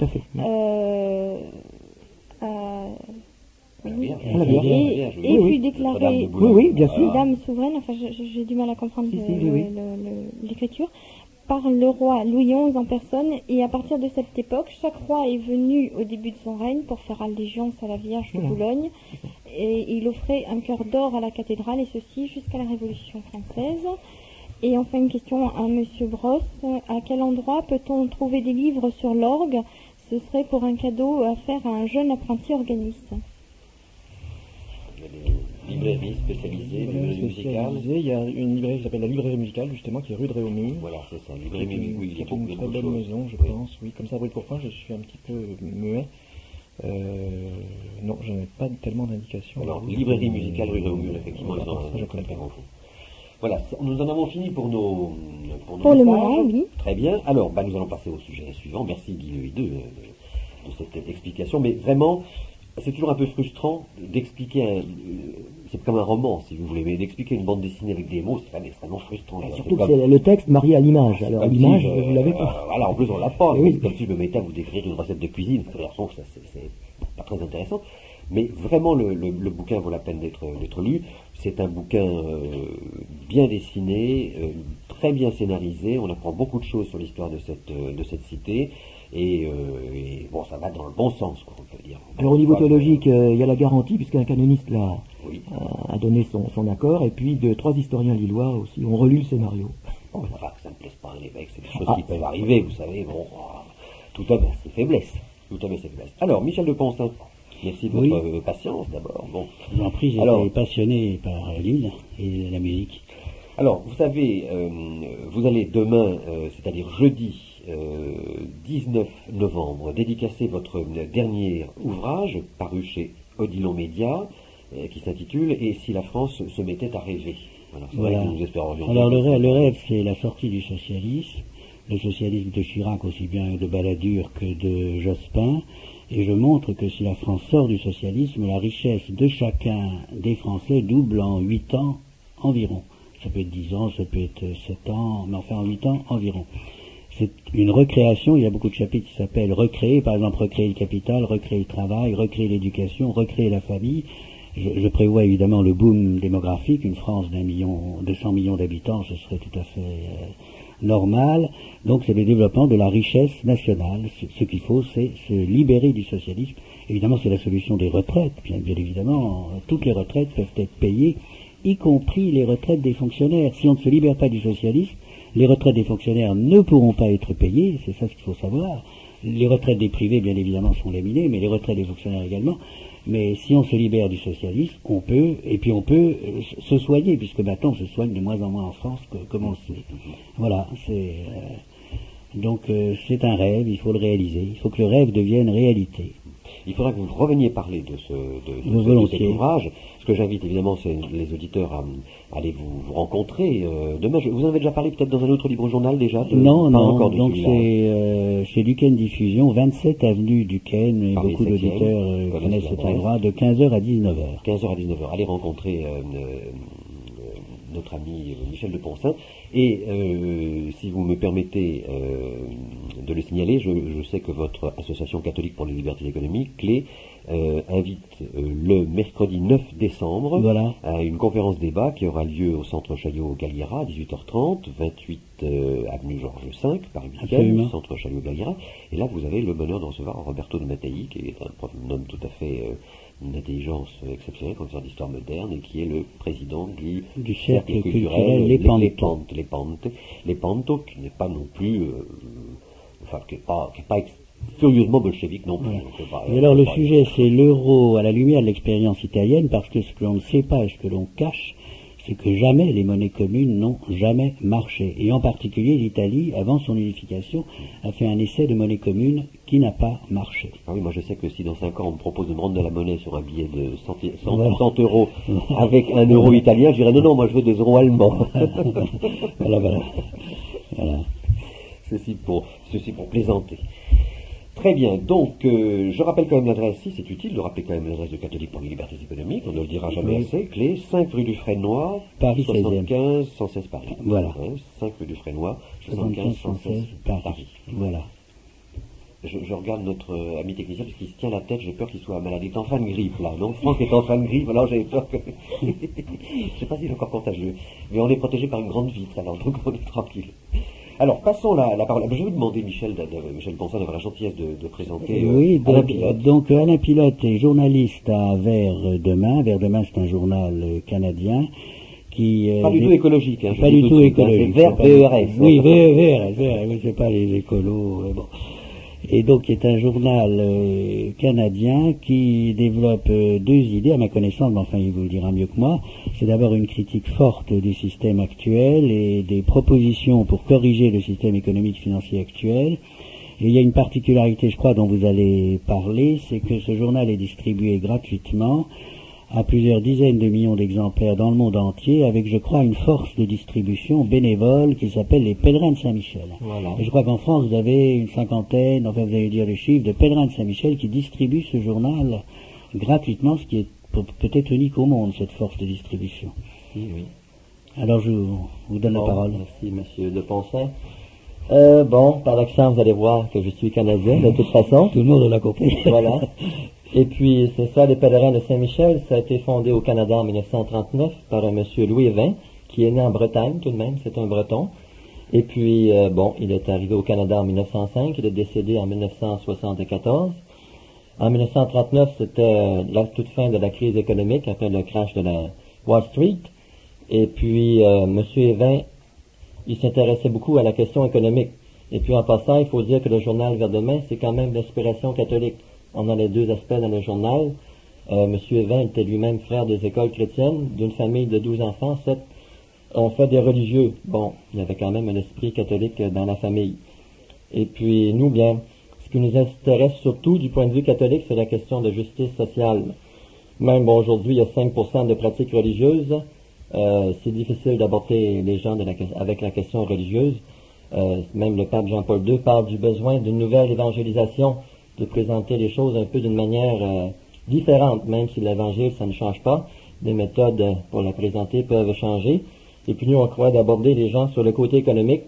Speaker 14: et fut déclarée
Speaker 18: bien sûr.
Speaker 14: dame souveraine, enfin j'ai du mal à comprendre l'écriture, par le roi Louis XI en personne, et à partir de cette époque, chaque roi est venu au début de son règne pour faire allégeance à la Vierge de Boulogne, et il offrait un cœur d'or à la cathédrale, et ceci jusqu'à la Révolution française. Et enfin une question à Monsieur Brosse, à quel endroit peut-on trouver des livres sur l'orgue? Ce serait pour un cadeau à faire à un jeune apprenti organiste.
Speaker 12: Il y a des librairies spécialisées, librairies musicales.
Speaker 7: Il y a une librairie qui s'appelle la librairie musicale, justement, qui est rue de Réaumur.
Speaker 12: Voilà, c'est ça, librairie musicale. Oui, il y a
Speaker 7: une très belle maison, je pense. Oui, comme ça, Bruit de Pourpoint, je suis un petit peu muet. Non, je n'ai pas tellement d'indications.
Speaker 12: Alors, librairie musicale rue de Réaumur, effectivement,
Speaker 7: voilà, ça, je connais pas.
Speaker 12: Voilà, nous en avons fini pour nos
Speaker 14: pour le moment, oui.
Speaker 12: Très bien. Alors, nous allons passer au sujet suivant. Merci Guy Louis II de cette explication. Mais vraiment, c'est toujours un peu frustrant d'expliquer c'est comme un roman, si vous voulez, mais d'expliquer une bande dessinée avec des mots, c'est quand même extrêmement frustrant.
Speaker 18: Surtout que c'est le texte marié à l'image. Alors l'image, vous l'avez pas.
Speaker 12: Voilà, en plus on l'a pas. C'est comme si je me mettais à vous décrire une recette de cuisine. C'est pas très intéressant. Mais vraiment, le bouquin vaut la peine d'être lu. C'est un bouquin bien dessiné, très bien scénarisé. On apprend beaucoup de choses sur l'histoire de cette cité. Et bon, ça va dans le bon sens, quoi, on peut dire.
Speaker 18: Alors au niveau théologique, il y a la garantie, puisqu'un canoniste a donné son accord, et puis 3 historiens lillois aussi ont relu le scénario.
Speaker 12: Bon, enfin, que ça ne plaise pas à un évêque, c'est des choses qui peuvent arriver, vous savez. Bon, tout à fait ses faiblesses. Alors, Michel de Ponsin. Merci de votre patience d'abord. Bon.
Speaker 15: Je vous en prie, j'étais passionné par l'île et la musique.
Speaker 12: Alors, vous savez, vous allez demain, c'est-à-dire jeudi, 19 novembre, dédicacé votre dernier ouvrage paru chez Odilon Média, qui s'intitule « Et si la France se mettait à rêver ».
Speaker 15: Voilà. Alors le rêve, c'est la sortie du socialisme, le socialisme de Chirac aussi bien de Balladur que de Jospin, et je montre que si la France sort du socialisme, la richesse de chacun des Français double en 8 ans environ. Ça peut être 10 ans, ça peut être 7 ans, mais enfin en 8 ans environ. C'est une recréation, il y a beaucoup de chapitres qui s'appellent recréer, par exemple recréer le capital, recréer le travail, recréer l'éducation, recréer la famille. Je prévois évidemment le boom démographique, une France de 100 millions d'habitants, ce serait tout à fait normal. Donc c'est le développement de la richesse nationale. Ce qu'il faut, c'est se libérer du socialisme. Évidemment, c'est la solution des retraites. Bien évidemment, toutes les retraites peuvent être payées, y compris les retraites des fonctionnaires. Si on ne se libère pas du socialisme, les retraites des fonctionnaires ne pourront pas être payées, c'est ça ce qu'il faut savoir. Les retraites des privés, bien évidemment, sont laminées, mais les retraites des fonctionnaires également. Mais si on se libère du socialisme, on peut se soigner, puisque maintenant on se soigne de moins en moins en France comme on le sait. Voilà, donc c'est un rêve, il faut le réaliser, il faut que le rêve devienne réalité.
Speaker 12: Il faudra que vous reveniez parler de cet ouvrage. Ce que j'invite évidemment, c'est les auditeurs à aller vous rencontrer. Demain, vous en avez déjà parlé peut-être dans un autre livre-journal déjà
Speaker 15: Non, donc c'est chez Duquesne Diffusion, 27 avenue Duquesne, et beaucoup d'auditeurs connaissent cet endroit, de 15h à 19h.
Speaker 12: 15h à 19h. Allez rencontrer notre ami Michel de Poncin. Et si vous me permettez de le signaler, je sais que votre association catholique pour les libertés économiques, CLÉ, invite le mercredi 9 décembre à une conférence débat qui aura lieu au centre Chaillot-Galliera à 18h30, 28 avenue Georges V, Paris 8e, centre Chaillot-Galliera. Et là, vous avez le bonheur de recevoir Roberto de Mattei, qui est un homme tout à fait une intelligence exceptionnelle, professeur d'histoire moderne, et qui est le président du cercle culturel Les Panto, qui n'est pas non plus, qui n'est pas furieusement bolchevique non plus.
Speaker 15: Et alors le sujet, c'est l'euro à la lumière de l'expérience italienne, parce que ce que l'on ne sait pas et ce que l'on cache, c'est que jamais les monnaies communes n'ont jamais marché. Et en particulier, l'Italie, avant son unification, a fait un essai de monnaie commune qui n'a pas marché.
Speaker 12: Ah oui, moi je sais que si dans 5 ans on me propose de me rendre de la monnaie sur un billet de 100 euros avec un euro italien, je dirais non, moi je veux des euros allemands.
Speaker 15: Voilà.
Speaker 12: Ceci pour plaisanter. Très bien, donc je rappelle quand même l'adresse, si c'est utile de rappeler quand même l'adresse de Catholique pour les libertés économiques, on ne le dira jamais assez, Clé, 5 rue du Fresnoy,
Speaker 15: Paris
Speaker 12: 75 116 Paris.
Speaker 15: Voilà.
Speaker 12: 5 rue du Fresnoy, 75 116 Paris.
Speaker 15: Voilà.
Speaker 12: Je regarde notre ami technicien parce qu'il se tient la tête, j'ai peur qu'il soit malade. Il est en fin de grippe là, donc Franck est en fin de grippe, alors j'ai peur que... Je ne sais pas s'il est encore contagieux, mais on est protégé par une grande vitre, alors donc on est tranquille. Alors, passons la parole. Je vais vous demander, Michel Poncin, d'avoir la gentillesse de présenter Alain Pilote.
Speaker 15: Donc, Alain Pilote est journaliste à Vers-Demain. Vers-Demain, c'est un journal canadien qui...
Speaker 12: pas du tout écologique. Hein,
Speaker 15: pas du tout écologique.
Speaker 12: C'est VERS.
Speaker 15: Oui, VERS, c'est pas les écolos. Bon. Et donc, c'est un journal canadien qui développe 2 idées, à ma connaissance, mais enfin, il vous le dira mieux que moi. C'est d'abord une critique forte du système actuel et des propositions pour corriger le système économique financier actuel. Et il y a une particularité, je crois, dont vous allez parler, c'est que ce journal est distribué gratuitement à plusieurs dizaines de millions d'exemplaires dans le monde entier, avec, je crois, une force de distribution bénévole qui s'appelle les Pèlerins de Saint-Michel.
Speaker 12: Voilà.
Speaker 15: Et je crois qu'en France, vous avez une cinquantaine, enfin vous allez dire le chiffre, de Pèlerins de Saint-Michel qui distribuent ce journal gratuitement, ce qui est peut-être unique au monde, cette force de distribution.
Speaker 19: Oui.
Speaker 15: Alors je vous donne la parole.
Speaker 19: Merci, monsieur de Poncin. Par l'accent, vous allez voir que je suis canadien, de toute façon.
Speaker 15: Tout le monde l'a compris.
Speaker 19: Voilà. Et puis, c'est ça, les Pèlerins de Saint-Michel, ça a été fondé au Canada en 1939 par un monsieur Louis Evin, qui est né en Bretagne tout de même, c'est un Breton. Et puis, il est arrivé au Canada en 1905, il est décédé en 1974. En 1939, c'était la toute fin de la crise économique, après le crash de la Wall Street. Et puis, monsieur Evin, il s'intéressait beaucoup à la question économique. Et puis, en passant, il faut dire que le journal Vers-Demain, c'est quand même l'inspiration catholique. On a les 2 aspects dans le journal. Monsieur Evin était lui-même frère des écoles chrétiennes, d'une famille de 12 enfants, 7 ont fait des religieux. Bon, il y avait quand même un esprit catholique dans la famille. Et puis, nous, bien, ce qui nous intéresse surtout du point de vue catholique, c'est la question de justice sociale. Même, bon, aujourd'hui, il y a 5% de pratiques religieuses. C'est difficile d'aborder les gens avec la question religieuse. Même le pape Jean-Paul II parle du besoin d'une nouvelle évangélisation, de présenter les choses un peu d'une manière différente, même si l'évangile, ça ne change pas. Les méthodes pour la présenter peuvent changer. Et puis nous, on croit d'aborder les gens sur le côté économique.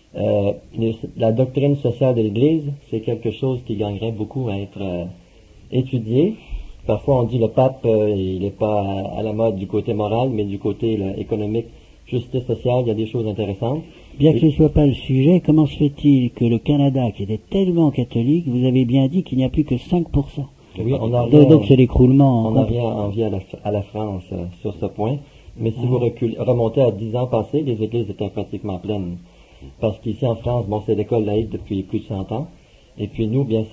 Speaker 19: La doctrine sociale de l'Église, c'est quelque chose qui gagnerait beaucoup à être étudié. Parfois, on dit le pape, il n'est pas à la mode du côté moral, mais du côté économique, justice sociale, il y a des choses intéressantes.
Speaker 15: Bien que ce ne soit pas le sujet, comment se fait-il que le Canada, qui était tellement catholique, vous avez bien dit qu'il n'y a plus que 5%?
Speaker 19: Oui,
Speaker 15: donc c'est l'écroulement.
Speaker 19: On n'a rien envie à la France sur ce point. Mais si vous remontez à 10 ans passés, les églises étaient pratiquement pleines. Parce qu'ici en France, bon, c'est l'école laïque depuis plus de 100 ans. Et puis nous, bien,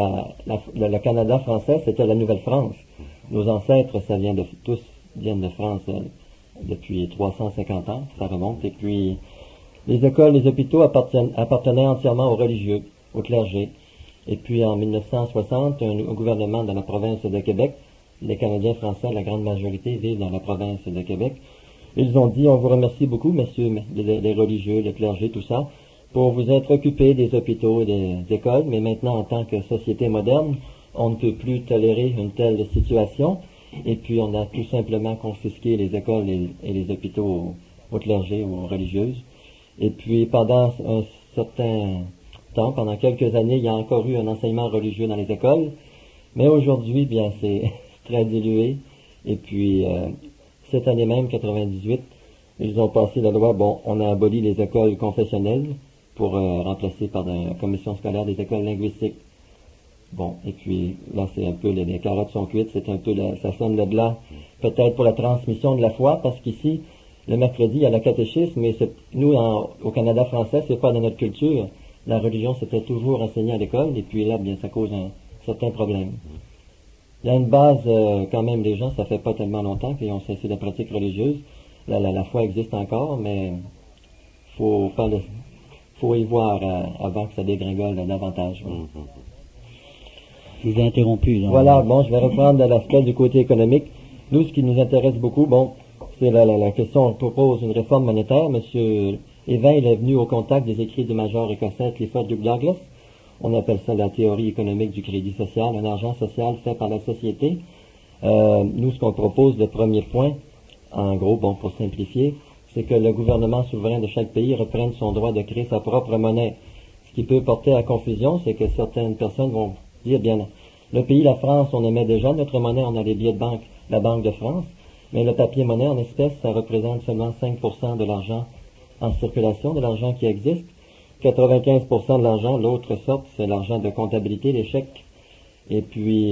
Speaker 19: le Canada français, c'était la Nouvelle-France. Nos ancêtres, tous viennent de France depuis 350 ans, ça remonte. Et puis, les écoles, les hôpitaux appartenaient entièrement aux religieux, au clergé. Et puis, en 1960, un gouvernement dans la province de Québec, les Canadiens français, la grande majorité, vivent dans la province de Québec. Ils ont dit, on vous remercie beaucoup, messieurs, les religieux, les clergés, tout ça, pour vous être occupés des hôpitaux et des écoles, mais maintenant, en tant que société moderne, on ne peut plus tolérer une telle situation, et puis on a tout simplement confisqué les écoles et les hôpitaux aux clergés ou aux religieuses. Et puis, pendant un certain temps, pendant quelques années, il y a encore eu un enseignement religieux dans les écoles, mais aujourd'hui, bien, c'est très dilué, et puis, cette année même, 98, ils ont passé la loi, bon, on a aboli les écoles confessionnelles, pour remplacer par la commission scolaire des écoles linguistiques. Bon, et puis là, c'est un peu, les carottes sont cuites, c'est un peu, ça sonne le glas, peut-être pour la transmission de la foi, parce qu'ici, le mercredi, il y a la catéchisme, mais nous, au Canada français, c'est pas dans notre culture. La religion, c'était toujours enseigné à l'école, et puis là, bien, ça cause un certain problème. Il y a une base, quand même, les gens, ça fait pas tellement longtemps qu'ils ont cessé la pratique religieuse. La foi existe encore, mais faut y voir avant que ça dégringole davantage.
Speaker 15: Je vous ai interrompu.
Speaker 19: Voilà, bon, je vais reprendre l'aspect du côté économique. Nous, ce qui nous intéresse beaucoup, bon, c'est la question, on propose une réforme monétaire. Monsieur Evin, il est venu au contact des écrits du major écossais Clifford Douglas. On appelle ça la théorie économique du crédit social, un argent social fait par la société. Nous, ce qu'on propose, le premier point, en gros, bon, pour simplifier, c'est que le gouvernement souverain de chaque pays reprenne son droit de créer sa propre monnaie. Ce qui peut porter à confusion, c'est que certaines personnes vont dire, bien, le pays, la France, on émet déjà notre monnaie, on a les billets de banque, la Banque de France, mais le papier-monnaie en espèces, ça représente seulement 5% de l'argent en circulation, de l'argent qui existe. 95% de l'argent, l'autre sorte, c'est l'argent de comptabilité, les chèques. Et puis,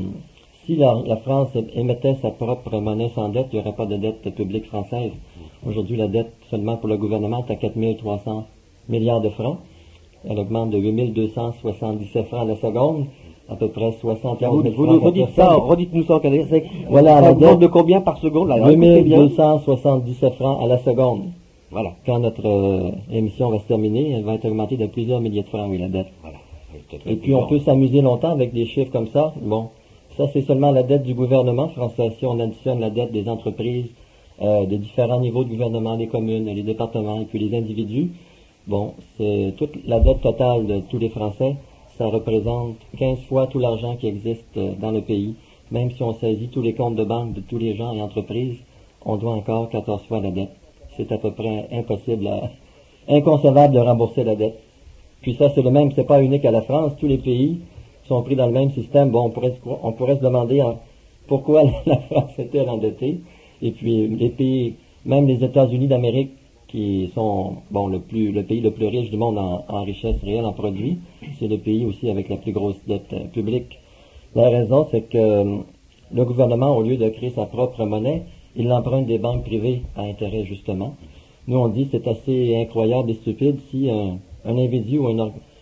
Speaker 19: si la France émettait sa propre monnaie sans dette, il n'y aurait pas de dette publique française. Aujourd'hui, la dette seulement pour le gouvernement est à 4 300 milliards de francs. Elle augmente de 8 277 francs à la seconde, à peu près 71 000 francs.
Speaker 8: Redites-nous ça en canadien.
Speaker 19: Voilà,
Speaker 8: la dette de combien par seconde là?
Speaker 19: 2 277 francs à la seconde. Voilà. Quand notre émission va se terminer, elle va être augmentée de plusieurs milliers de francs, oui, la dette.
Speaker 12: Voilà.
Speaker 19: Et puis, on peut s'amuser longtemps avec des chiffres comme ça. Bon, ça, c'est seulement la dette du gouvernement français. Si on additionne la dette des entreprises, des différents niveaux de gouvernement, les communes, les départements et puis les individus, bon, c'est toute la dette totale de tous les Français, ça représente 15 fois tout l'argent qui existe dans le pays. Même si on saisit tous les comptes de banque de tous les gens et entreprises, on doit encore 14 fois la dette. C'est à peu près impossible, inconcevable de rembourser la dette. Puis ça, c'est le même, c'est pas unique à la France. Tous les pays sont pris dans le même système. Bon, on pourrait se demander pourquoi la France est-elle endettée. Et puis les pays, même les États-Unis d'Amérique, qui sont bon le pays le plus riche du monde en richesse réelle, en produits, c'est le pays aussi avec la plus grosse dette publique. La raison, c'est que le gouvernement, au lieu de créer sa propre monnaie, il emprunte des banques privées à intérêt, justement. Nous, on dit c'est assez incroyable et stupide si un individu ou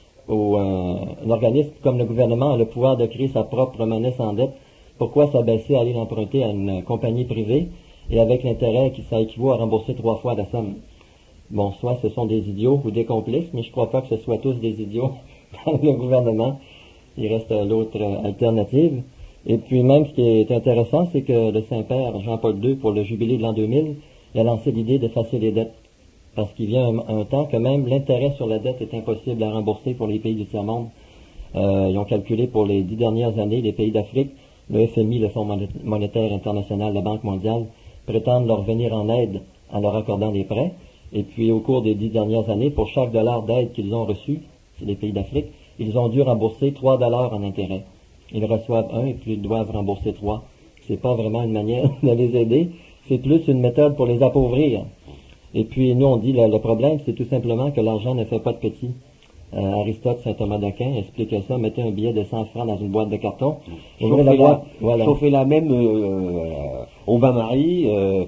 Speaker 19: un organisme comme le gouvernement a le pouvoir de créer sa propre monnaie sans dette. Pourquoi s'abaisser à aller l'emprunter à une compagnie privée et avec l'intérêt qui ça équivaut à rembourser 3 fois la somme? bon, soit ce sont des idiots ou des complices, mais je ne crois pas que ce soit tous des idiots dans le gouvernement. Il reste l'autre alternative. Et puis même, ce qui est intéressant, c'est que le Saint-Père Jean-Paul II, pour le jubilé de l'an 2000, il a lancé l'idée d'effacer les dettes. Parce qu'il vient un temps que même l'intérêt sur la dette est impossible à rembourser pour les pays du tiers-monde. Ils ont calculé pour les 10 dernières années, les pays d'Afrique, le FMI, le Fonds monétaire international, la Banque mondiale, prétendent leur venir en aide en leur accordant des prêts. Et puis au cours des 10 dernières années, pour chaque dollar d'aide qu'ils ont reçu, c'est les pays d'Afrique, ils ont dû rembourser 3 dollars en intérêt. Ils reçoivent 1 et puis ils doivent rembourser 3. C'est pas vraiment une manière de les aider, c'est plus une méthode pour les appauvrir. Et puis nous on dit le problème, c'est tout simplement que l'argent ne fait pas de petit. Aristote, saint Thomas d'Aquin expliquait ça, mettez un billet de 100 francs dans une boîte de carton, ouvrez la boîte, voilà.
Speaker 12: Chauffez-la même au bain-marie,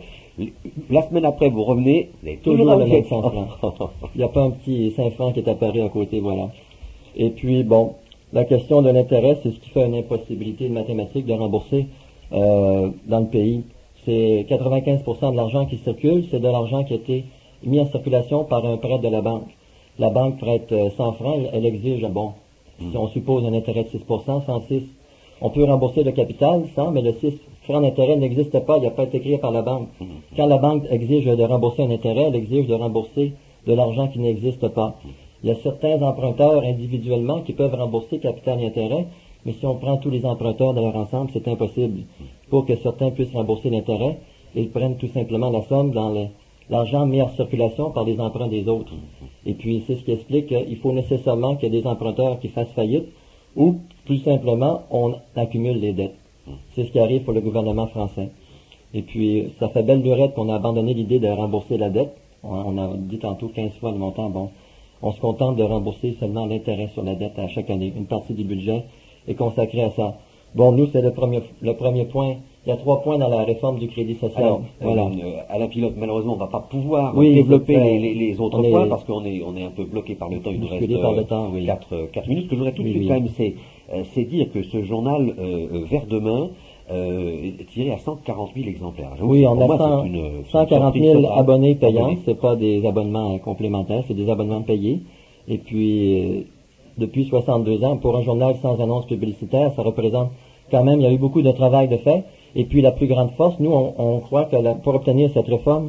Speaker 12: la semaine après vous revenez, vous avez
Speaker 19: toujours le même 100 francs. Il n'y a pas un petit 5 francs qui est apparu à côté, voilà. Et puis bon, la question de l'intérêt, c'est ce qui fait une impossibilité de mathématiques de rembourser dans le pays. C'est 95% de l'argent qui circule, c'est de l'argent qui a été mis en circulation par un prêt de la banque. La banque prête 100 francs, elle exige, bon, si on suppose un intérêt de 6%, 106, on peut rembourser le capital, 100, mais le 6 francs d'intérêt n'existe pas, il n'a pas été créé par la banque. Quand la banque exige de rembourser un intérêt, elle exige de rembourser de l'argent qui n'existe pas. Il y a certains emprunteurs individuellement qui peuvent rembourser capital et intérêt, mais si on prend tous les emprunteurs de leur ensemble, c'est impossible. Pour que certains puissent rembourser l'intérêt, ils prennent tout simplement la somme dans l'argent mis en circulation par les emprunts des autres. Et puis c'est ce qui explique qu'il faut nécessairement qu'il y ait des emprunteurs qui fassent faillite, ou plus simplement, on accumule les dettes. C'est ce qui arrive pour le gouvernement français. Et puis ça fait belle lurette qu'on a abandonné l'idée de rembourser la dette. On a dit tantôt 15 fois le montant, bon. On se contente de rembourser seulement l'intérêt sur la dette à chaque année. Une partie du budget est consacrée à ça. Bon, nous, c'est le premier point. Il y a 3 points dans la réforme du crédit social.
Speaker 12: Alors,
Speaker 19: voilà.
Speaker 12: Alain Pilote, malheureusement, on ne va pas pouvoir développer les autres points parce qu'on est un peu bloqué par le temps. Il nous reste 4 minutes. Ce que je voudrais tout de suite quand même, c'est dire que ce journal Vers demain est tiré à 140 000 exemplaires.
Speaker 19: Oui, on a 140 000 abonnés payants. C'est pas des abonnements complémentaires, c'est des abonnements payés. Et puis, depuis 62 ans, pour un journal sans annonce publicitaire, ça représente quand même, il y a eu beaucoup de travail de fait. Et puis la plus grande force, nous, on croit que pour obtenir cette réforme,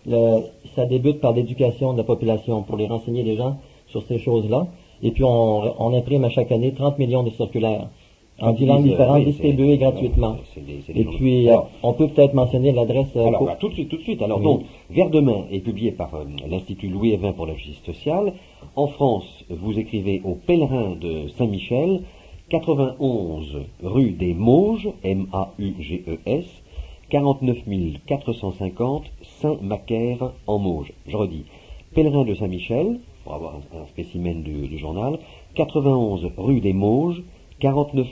Speaker 19: ça débute par l'éducation de la population, pour les renseigner les gens sur ces choses-là. Et puis on imprime à chaque année 30 millions de circulaires en 10 langues différentes, distribuées gratuitement. Et puis on peut peut-être mentionner l'adresse...
Speaker 12: Alors, tout de suite. Alors donc, Vers demain est publié par l'Institut Louis Évin pour la justice sociale. En France, vous écrivez au Pèlerin de Saint-Michel, 91 rue des Mauges, M-A-U-G-E-S, 49 450 Saint-Macaire en Mauges. Je redis, Pèlerin de Saint-Michel, pour avoir un spécimen du journal, 91 rue des Mauges, 49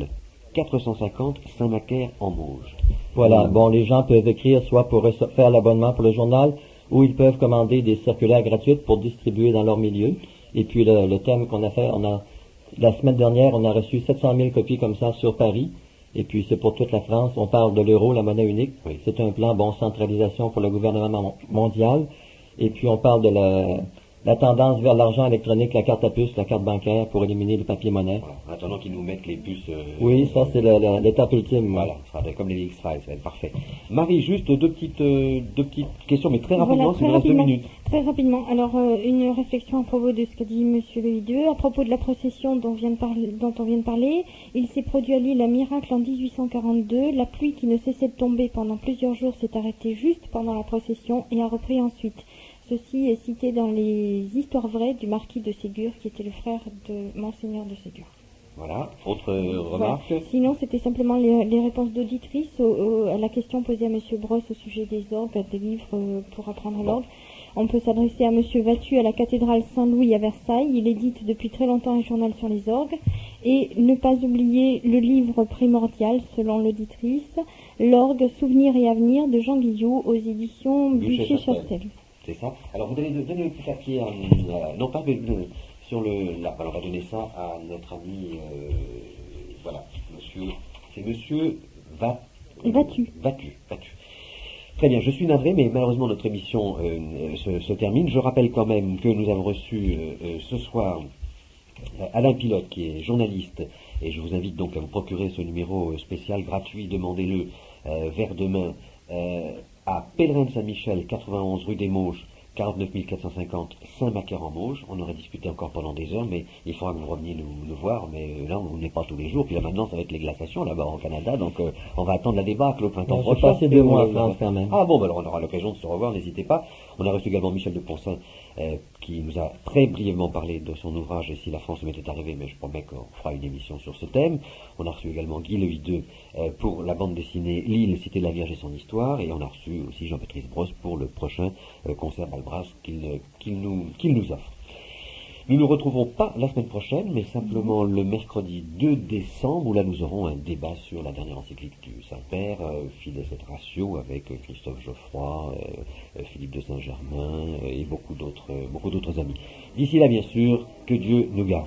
Speaker 12: 450 Saint-Macaire en Mauges.
Speaker 19: Voilà, bon, les gens peuvent écrire soit pour faire l'abonnement pour le journal, ou ils peuvent commander des circulaires gratuites pour distribuer dans leur milieu. Et puis le thème qu'on a fait, la semaine dernière, on a reçu 700 000 copies comme ça sur Paris. Et puis c'est pour toute la France. On parle de l'euro, la monnaie unique. Oui. C'est un plan, centralisation pour le gouvernement mondial. Et puis on parle de la tendance vers l'argent électronique, la carte à puce, la carte bancaire pour éliminer le papier-monnaie.
Speaker 12: Voilà. En attendant qu'ils nous mettent les puces...
Speaker 19: oui, ça c'est l'étape ultime.
Speaker 12: Voilà, ça sera comme les X-Files, ça va être parfait. Marie, juste deux petites questions, mais très rapidement,
Speaker 14: voilà, très rapidement. Très rapidement. Alors, une réflexion à propos de ce qu'a dit M. Louis II, à propos de la procession dont on vient de parler. Il s'est produit à Lille un miracle en 1842. La pluie qui ne cessait de tomber pendant plusieurs jours s'est arrêtée juste pendant la procession et a repris ensuite. Ceci est cité dans les histoires vraies du marquis de Ségur, qui était le frère de Monseigneur de Ségur.
Speaker 12: Voilà, autre remarque.
Speaker 14: Voilà. Sinon, c'était simplement les réponses d'auditrices à la question posée à M. Brosse au sujet des orgues, des livres pour apprendre l'orgue. On peut s'adresser à M. Vattu à la cathédrale Saint-Louis à Versailles. Il édite depuis très longtemps un journal sur les orgues. Et ne pas oublier le livre primordial, selon l'auditrice, L'orgue, souvenirs et avenir de Jean Guillot aux éditions Buchet-Chastel.
Speaker 12: C'est ça. Alors vous allez donner le petit papier, non pas sur on va donner ça à notre ami, voilà, c'est monsieur Vattu. Très bien, je suis navré, mais malheureusement notre émission se termine. Je rappelle quand même que nous avons reçu ce soir Alain Pilote, qui est journaliste, et je vous invite donc à vous procurer ce numéro spécial gratuit, demandez-le vers demain, à Pèlerin de Saint-Michel, 91 rue des Mauges, 49 450 Saint-Macaire-en-Mauges. On aurait discuté encore pendant des heures, mais il faudra que vous reveniez nous voir, mais là on n'est pas tous les jours, puis là maintenant ça va être les glaciations là-bas au Canada, donc on va attendre la débâcle au printemps prochain.
Speaker 19: Je vais passer 2 mois à France quand même.
Speaker 12: Ah bon, alors on aura l'occasion de se revoir, n'hésitez pas. On a reçu également Michel de Poncin, qui nous a très brièvement parlé de son ouvrage Et si la France m'était arrivée, mais je promets qu'on fera une émission sur ce thème. On a reçu également Guy Le Hideux pour la bande dessinée L'île, Cité de la Vierge et son histoire, et on a reçu aussi Jean-Patrice Brosse pour le prochain concert Balbras qu'il nous offre. Nous ne nous retrouverons pas la semaine prochaine, mais simplement le mercredi 2 décembre, où là nous aurons un débat sur la dernière encyclique du Saint-Père, Fides et Ratio, avec Christophe Geoffroy, Philippe de Saint-Germain et beaucoup d'autres amis. D'ici là, bien sûr, que Dieu nous garde.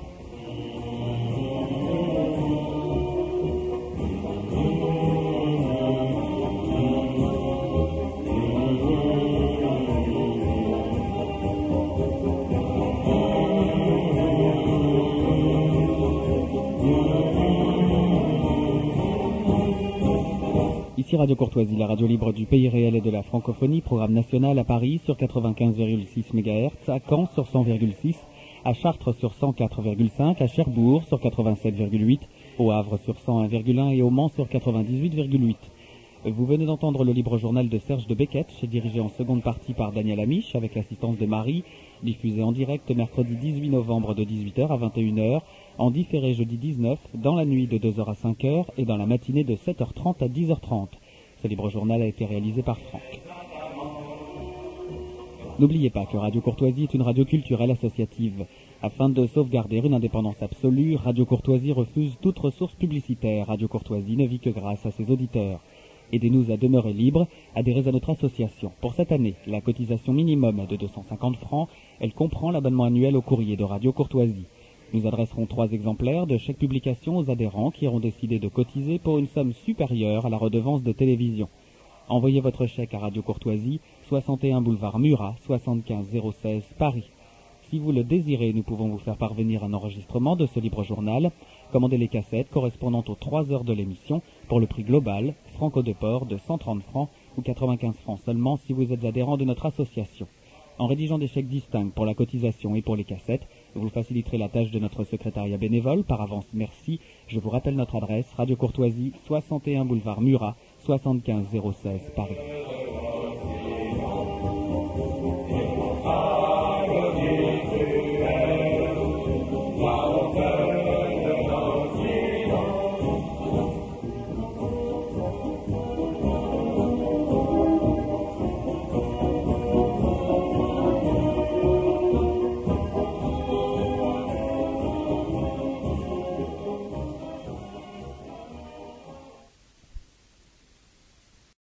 Speaker 11: Ici Radio Courtoisie, la radio libre du pays réel et de la francophonie, programme national à Paris sur 95,6 MHz, à Caen sur 100,6, à Chartres sur 104,5, à Cherbourg sur 87,8, au Havre sur 101,1 et au Mans sur 98,8. Vous venez d'entendre le libre journal de Serge de Beckett, dirigé en seconde partie par Daniel Amiche, avec l'assistance de Marie, diffusé en direct mercredi 18 novembre de 18h à 21h, en différé jeudi 19, dans la nuit de 2h à 5h et dans la matinée de 7h30 à 10h30. Ce libre journal a été réalisé par Franck. N'oubliez pas que Radio Courtoisie est une radio culturelle associative. Afin de sauvegarder une indépendance absolue, Radio Courtoisie refuse toute ressource publicitaire. Radio Courtoisie ne vit que grâce à ses auditeurs. Aidez-nous à demeurer libres, adhérez à notre association. Pour cette année, la cotisation minimum est de 250 francs. Elle comprend l'abonnement annuel au courrier de Radio Courtoisie. Nous adresserons 3 exemplaires de chèques publication aux adhérents qui auront décidé de cotiser pour une somme supérieure à la redevance de télévision. Envoyez votre chèque à Radio Courtoisie, 61 boulevard Murat, 75 016 Paris. Si vous le désirez, nous pouvons vous faire parvenir un enregistrement de ce libre journal. Commandez les cassettes correspondant aux 3 heures de l'émission pour le prix global, franco de port de 130 francs ou 95 francs seulement si vous êtes adhérent de notre association. En rédigeant des chèques distincts pour la cotisation et pour les cassettes, vous faciliterez la tâche de notre secrétariat bénévole. Par avance, merci. Je vous rappelle notre adresse, Radio Courtoisie, 61 boulevard Murat, 75 016 Paris.